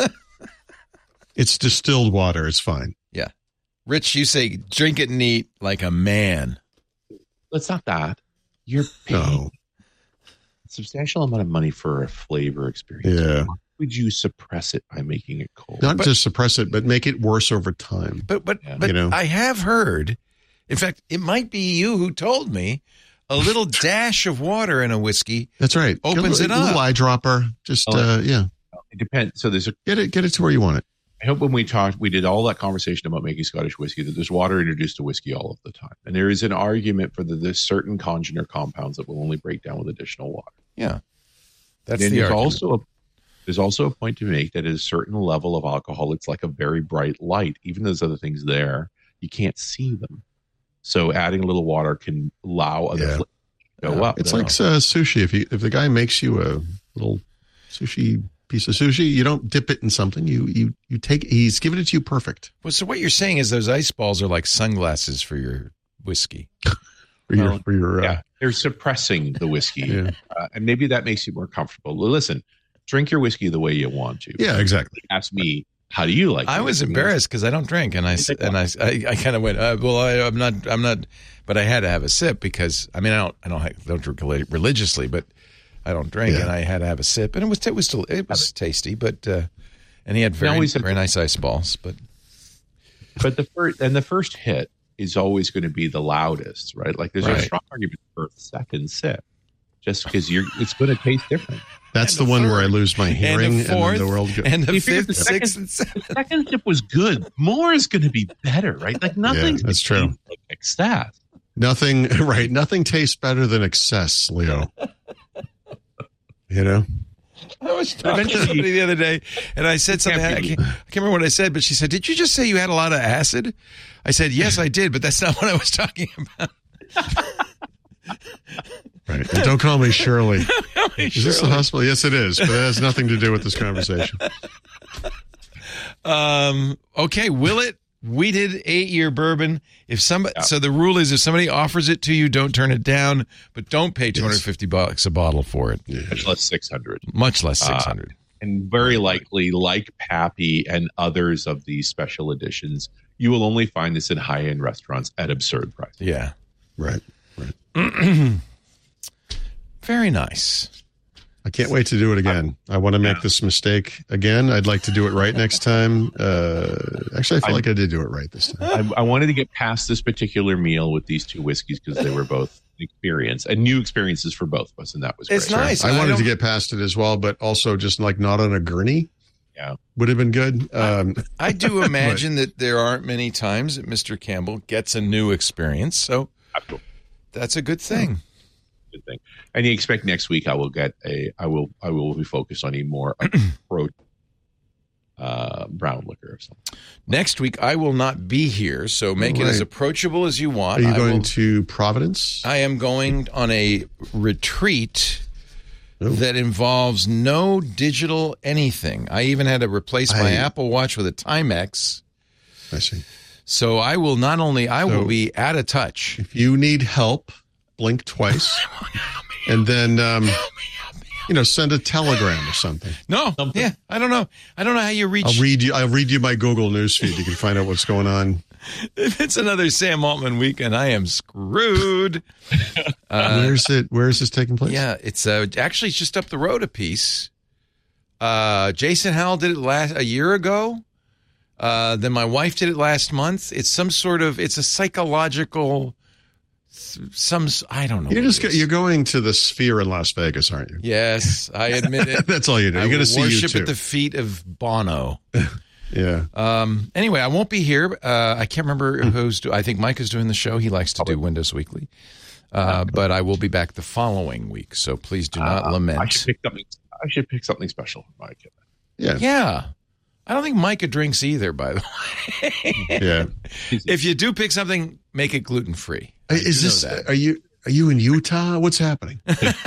It's distilled water. It's fine. Yeah. Rich, you say drink it neat like a man. It's not that. You're paying No. a substantial amount of money for a flavor experience. Yeah. Why would you suppress it by making it cold? Not But- just suppress it, but make it worse over time. But but Yeah. but You know? I have heard, in fact, it might be you who told me, a little dash of water in a whiskey. That's right. Opens Get a, it a little up. eyedropper. Just, Oh. uh, yeah. It depends. So there's a Get it, get it to where you want it. I hope when we talked, we did all that conversation about making Scottish whiskey, that there's water introduced to whiskey all of the time. And there is an argument for that there's certain congener compounds that will only break down with additional water. Yeah. That's And the there's argument. also a, there's also a point to make that at a certain level of alcohol, it's like a very bright light. Even though there's other things there, you can't see them. So adding a little water can allow other Yeah. flavors to go up. It's like uh, sushi. If you if the guy makes you a little sushi piece of sushi, you don't dip it in something. You you you take. He's giving it to you perfect Well, so what you're saying is those ice balls are like sunglasses for your whiskey. for your Well, for your. Uh, yeah, they're suppressing the whiskey, Yeah. uh, and maybe that makes you more comfortable. Well, listen, drink your whiskey the way you want to. Yeah, exactly. Ask me, how do you like? I it? was mean, embarrassed because I don't drink, and I s- Take and I I, I kind of went, uh, well, I, I'm not I'm not, but I had to have a sip because I mean I don't I don't I don't drink relig- religiously, but I don't drink, Yeah. and I had to have a sip, and it was it was still it was tasty, but uh, and he had Now very we said- very nice ice balls, but But the first and the first hit is always going to be the loudest, right? Like there's Right. a strong argument for a second sip, just because you're it's going to taste different. That's And the the one third. where I lose my hearing, and and, the fourth, then the world goes. and the You figure fifth, the sixth, second- and seventh. The second sip was good. More is going to be better, right? Like nothing's that's gonna true. taste like excess. Nothing, right? Nothing tastes better than excess, Leo. You know, I was talking to somebody the other day, and I said something. I can't can't, I can't remember what I said, but she said, "Did you just say you had a lot of acid?" I said, "Yes, I did, but that's not what I was talking about." right? And don't call me Shirley. Is this the Shirley. hospital? Yes, it is, but it has nothing to do with this conversation. Um. Okay. Will it? Wheated eight-year bourbon. If somebody, Yeah. so the rule is, if somebody offers it to you, don't turn it down, but don't pay two hundred fifty bucks a bottle for it. Much less six hundred. Much less Uh, six hundred. And very likely, like Pappy and others of these special editions, you will only find this in high-end restaurants at absurd prices. Yeah. Right, right. Very nice. I can't wait to do it again. I want to make Yeah. this mistake again. I'd like to do it right next time. Uh, actually, I feel I'm- like I did do it right this time. I, I wanted to get past this particular meal with these two whiskeys because they were both experience and new experiences for both of us, and that was It's great. nice. I I wanted don't- to get past it as well, but also just like not on a gurney. Yeah. Would have been good. Um, I do imagine that there aren't many times that Mister Campbell gets a new experience, so Absolutely. that's a good thing. Good thing. And you expect next week I will get a I will I will be focused on a more approach uh brown liquor or something. Next week, I will not be here, so make it as Right. approachable as you are want. you I going will- to Providence? I am going on a retreat Oh. that involves no digital anything. I even had to replace my I- Apple Watch with a Timex. I see. So I will not only I will So- be out of touch. If you need help, blink twice, and then um, you know send a telegram or something. No, Something. yeah, I don't know. I don't know how you reach. I'll read you. I'll read you my Google News feed. You can find out what's going on. If it's another Sam Altman weekend, I am screwed. Uh, Where's it? Where is this taking place? Yeah, it's uh, actually it's just up the road a piece. Uh, Jason Howell did it last a year ago. Uh, then my wife did it last month. It's some sort of it's a psychological some I don't know. You're what just it go, is. you're going to the Sphere in Las Vegas, aren't you? Yes, I admit it. That's all you do. I You're going will to see worship you too. at the feet of Bono. yeah. Um, anyway, I won't be here. Uh, I can't remember who's. Do- I think Mike is doing the show. He likes to do Windows Weekly. Uh, but I will be back the following week, so please do not Uh, lament. I should pick something I should pick something special for Mike. Yeah. Yeah. I don't think Micah drinks either, by the way. Yeah. If you do pick something, make it gluten free. Is this? Are you? Are you in Utah? What's happening?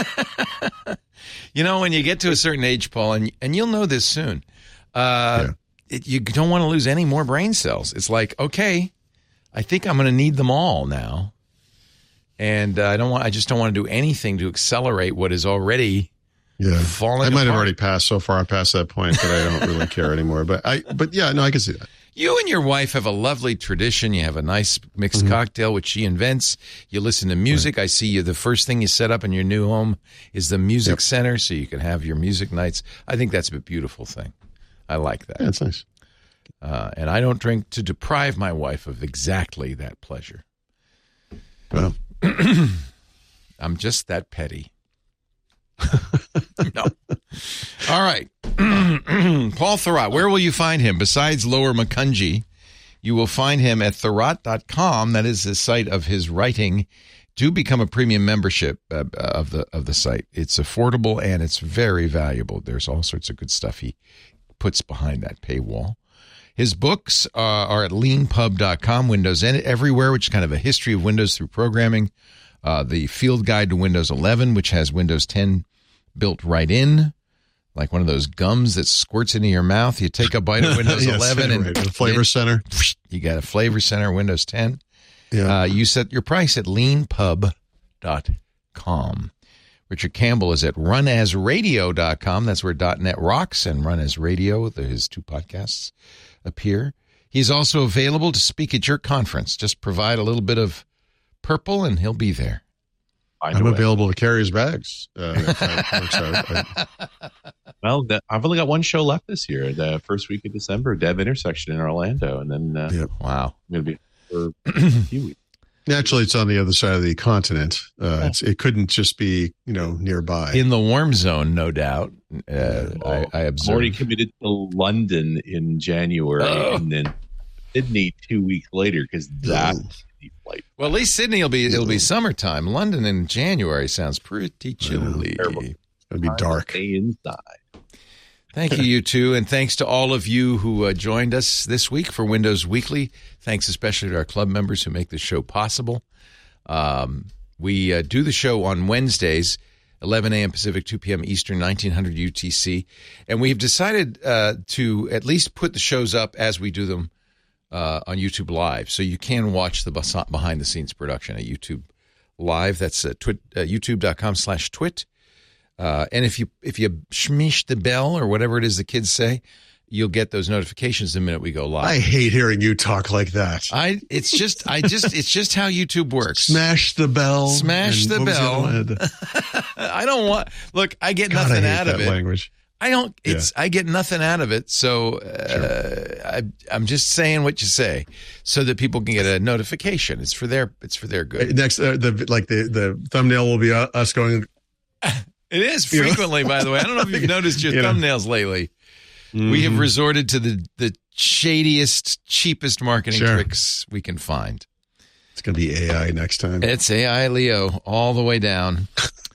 You know, when you get to a certain age, Paul, and and you'll know this soon, uh, Yeah. it, you don't want to lose any more brain cells. It's like, okay, I think I'm going to need them all now. And uh, I don't want. I just don't want to do anything to accelerate what is already yeah. falling I might apart. have already passed so far past that point that I don't really care anymore. But I, but yeah, no, I can see that. You and your wife have a lovely tradition. You have a nice mixed mm-hmm. cocktail, which she invents. You listen to music. Right. I see you. The first thing you set up in your new home is the music yep. center, so you can have your music nights. I think that's a beautiful thing. I like that. Yeah, that's nice. Uh, and I don't drink to deprive my wife of exactly that pleasure. Well, I'm just that petty. No. All right. Paul Thurrott, where will you find him? Besides Lower Macungie, you will find him at thurrott dot com. That is the site of his writing. Do become a premium membership uh, of the of the site. It's affordable and it's very valuable. There's all sorts of good stuff he puts behind that paywall. His books uh, are at lean pub dot com, Windows Everywhere, which is kind of a history of Windows through programming. Uh, the Field Guide to Windows eleven, which has Windows ten built right in, like one of those gums that squirts into your mouth. You take a bite of Windows yes, eleven and right. the Flavor Center. You got a Flavor Center Windows ten. Yeah. Uh, you set your price at lean pub dot com. Richard Campbell is at run as radio dot com. That's where .net rocks and Run As Radio, his two podcasts, appear. He's also available to speak at your conference. Just provide a little bit of purple and he'll be there. I'm available to carry his bags. Uh, if that works out. I, well, the, I've only got one show left this year, the first week of December, Dev Intersection in Orlando. And then uh, yep. wow, I'm going to be for a few weeks. Naturally, it's on the other side of the continent. Uh, it's, it couldn't just be, you know, nearby. In the warm zone, no doubt. Uh, well, I, I observed. I'm already committed to London in January oh. and then Sydney two weeks later because that flight. Well, at least Sydney will be it'll be summertime. London in January sounds pretty chilly. It'll be dark. Stay inside. Thank you, you two, and thanks to all of you who uh, joined us this week for Windows Weekly. Thanks especially to our club members who make this show possible. Um, we uh, do the show on Wednesdays, eleven a.m. Pacific, two p.m. Eastern, nineteen hundred U T C, and we've decided uh, to at least put the shows up as we do them uh, on YouTube Live, so you can watch the behind-the-scenes production at YouTube Live. That's uh, twit, uh, youtube.com slash twit. Uh, and if you if you shmish the bell or whatever it is the kids say, you'll get those notifications the minute we go live. I hate hearing you talk like that. I it's just I just it's just how YouTube works. Smash the bell. Smash the bell. The I don't want look. I get God, nothing I hate out that of it. Language. I don't. It's yeah. I get nothing out of it. So uh, sure. I, I'm just saying what you say, so that people can get a notification. It's for their it's for their good. Next, uh, the like the the thumbnail will be us going. It is frequently, by the way. I don't know if you've noticed your you thumbnails know. lately. Mm-hmm. We have resorted to the, the shadiest, cheapest marketing sure. tricks we can find. It's going to be A I next time. It's A I Leo all the way down.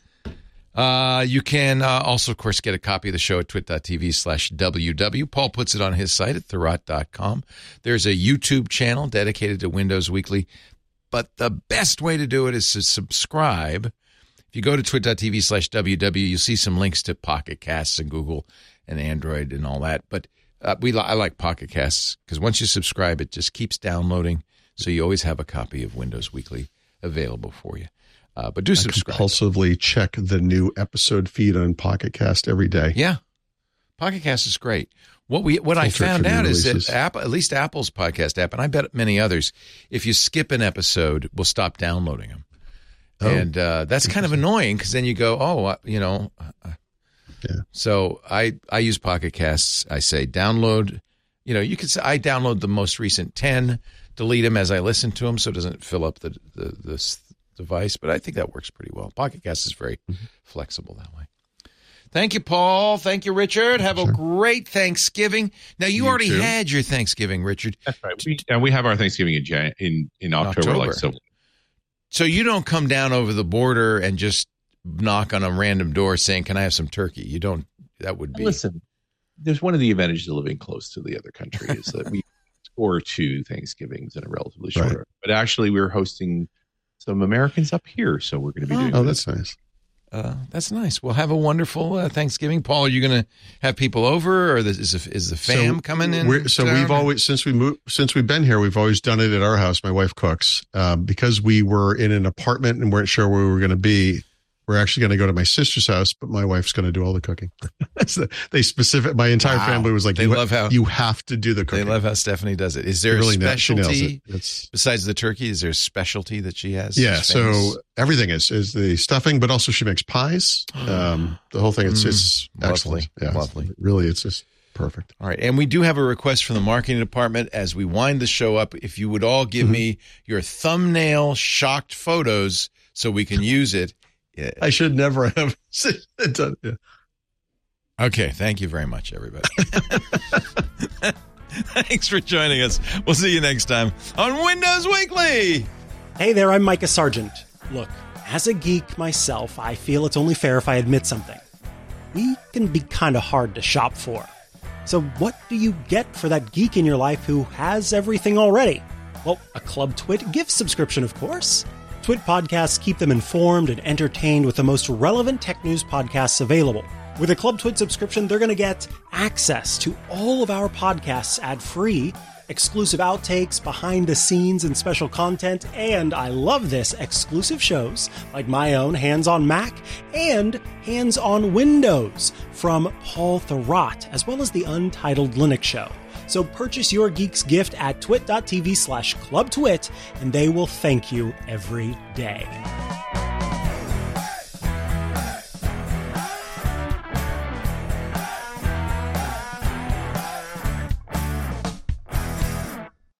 uh, you can uh, also, of course, get a copy of the show at twit.tv slash WW. Paul puts it on his site at thurrott dot com. There's a YouTube channel dedicated to Windows Weekly. But the best way to do it is to subscribe. If you go to twit.tv slash WW, you'll see some links to Pocket Casts and Google and Android and all that. But uh, we I like Pocket Casts because once you subscribe, it just keeps downloading. So you always have a copy of Windows Weekly available for you. Uh, but do subscribe. I compulsively check the new episode feed on Pocket Cast every day. Yeah. Pocket Cast is great. What we what Filter I found out is that Apple, at least Apple's podcast app, and I bet many others, if you skip an episode, will stop downloading them. Oh, and uh, that's kind of annoying because then you go, oh, uh, you know. Uh, yeah. So I, I use Pocket Casts. I say download. You know, you could say I download the most recent ten, delete them as I listen to them so it doesn't fill up the, the this device. But I think that works pretty well. Pocket Casts is very mm-hmm. flexible that way. Thank you, Paul. Thank you, Richard. Have sure. a great Thanksgiving. Now, you, you already too. had your Thanksgiving, Richard. That's right. We, and we have our Thanksgiving in Jan- in, in October, October. Like so. So you don't come down over the border and just knock on a random door saying, can I have some turkey? You don't. That would be. Listen, there's one of the advantages of living close to the other country is that we score two Thanksgivings in a relatively short right. But actually, we're hosting some Americans up here. So we're going to be oh, doing Oh, this. that's nice. uh, that's nice. Well, have a wonderful uh, Thanksgiving. Paul, are you going to have people over, or is the, is the fam so coming in? We're, so we've always, since we moved, since we've been here, we've always done it at our house. My wife cooks um, because we were in an apartment and weren't sure where we were going to be. We're actually going to go to my sister's house, but my wife's going to do all the cooking. So they specific. My entire Wow. family was like, They you, love how you have to do the cooking. They love how Stephanie does it. Is there really a nails- she nails specialty it. It's- besides the turkey? Is there a specialty that she has? Yeah, She's famous? so everything is is the stuffing, but also she makes pies. Um, the whole thing, it's it's Mm, excellent. lovely, Yeah, lovely. Really, it's just perfect. All right, and we do have a request from the marketing department as we wind the show up. If you would all give Mhm. me your thumbnail shocked photos so we can use it. Yeah. I should never have done. Yeah. Okay, thank you very much, everybody. Thanks for joining us. We'll see you next time on Windows Weekly. Hey there, I'm Micah Sargent. Look, as a geek myself, I feel it's only fair if I admit something. We can be kind of hard to shop for. So what do you get for that geek in your life who has everything already? Well, a Club Twit gift subscription, of course. Twit podcasts keep them informed and entertained with the most relevant tech news podcasts available. With a Club Twit subscription, they're going to get access to all of our podcasts ad-free, exclusive outtakes, behind the scenes and special content, and I love this, exclusive shows like my own Hands on Mac and Hands on Windows from Paul Thurrott, as well as the Untitled Linux Show. So purchase your geek's gift at twit.tv slash clubtwit, and they will thank you every day.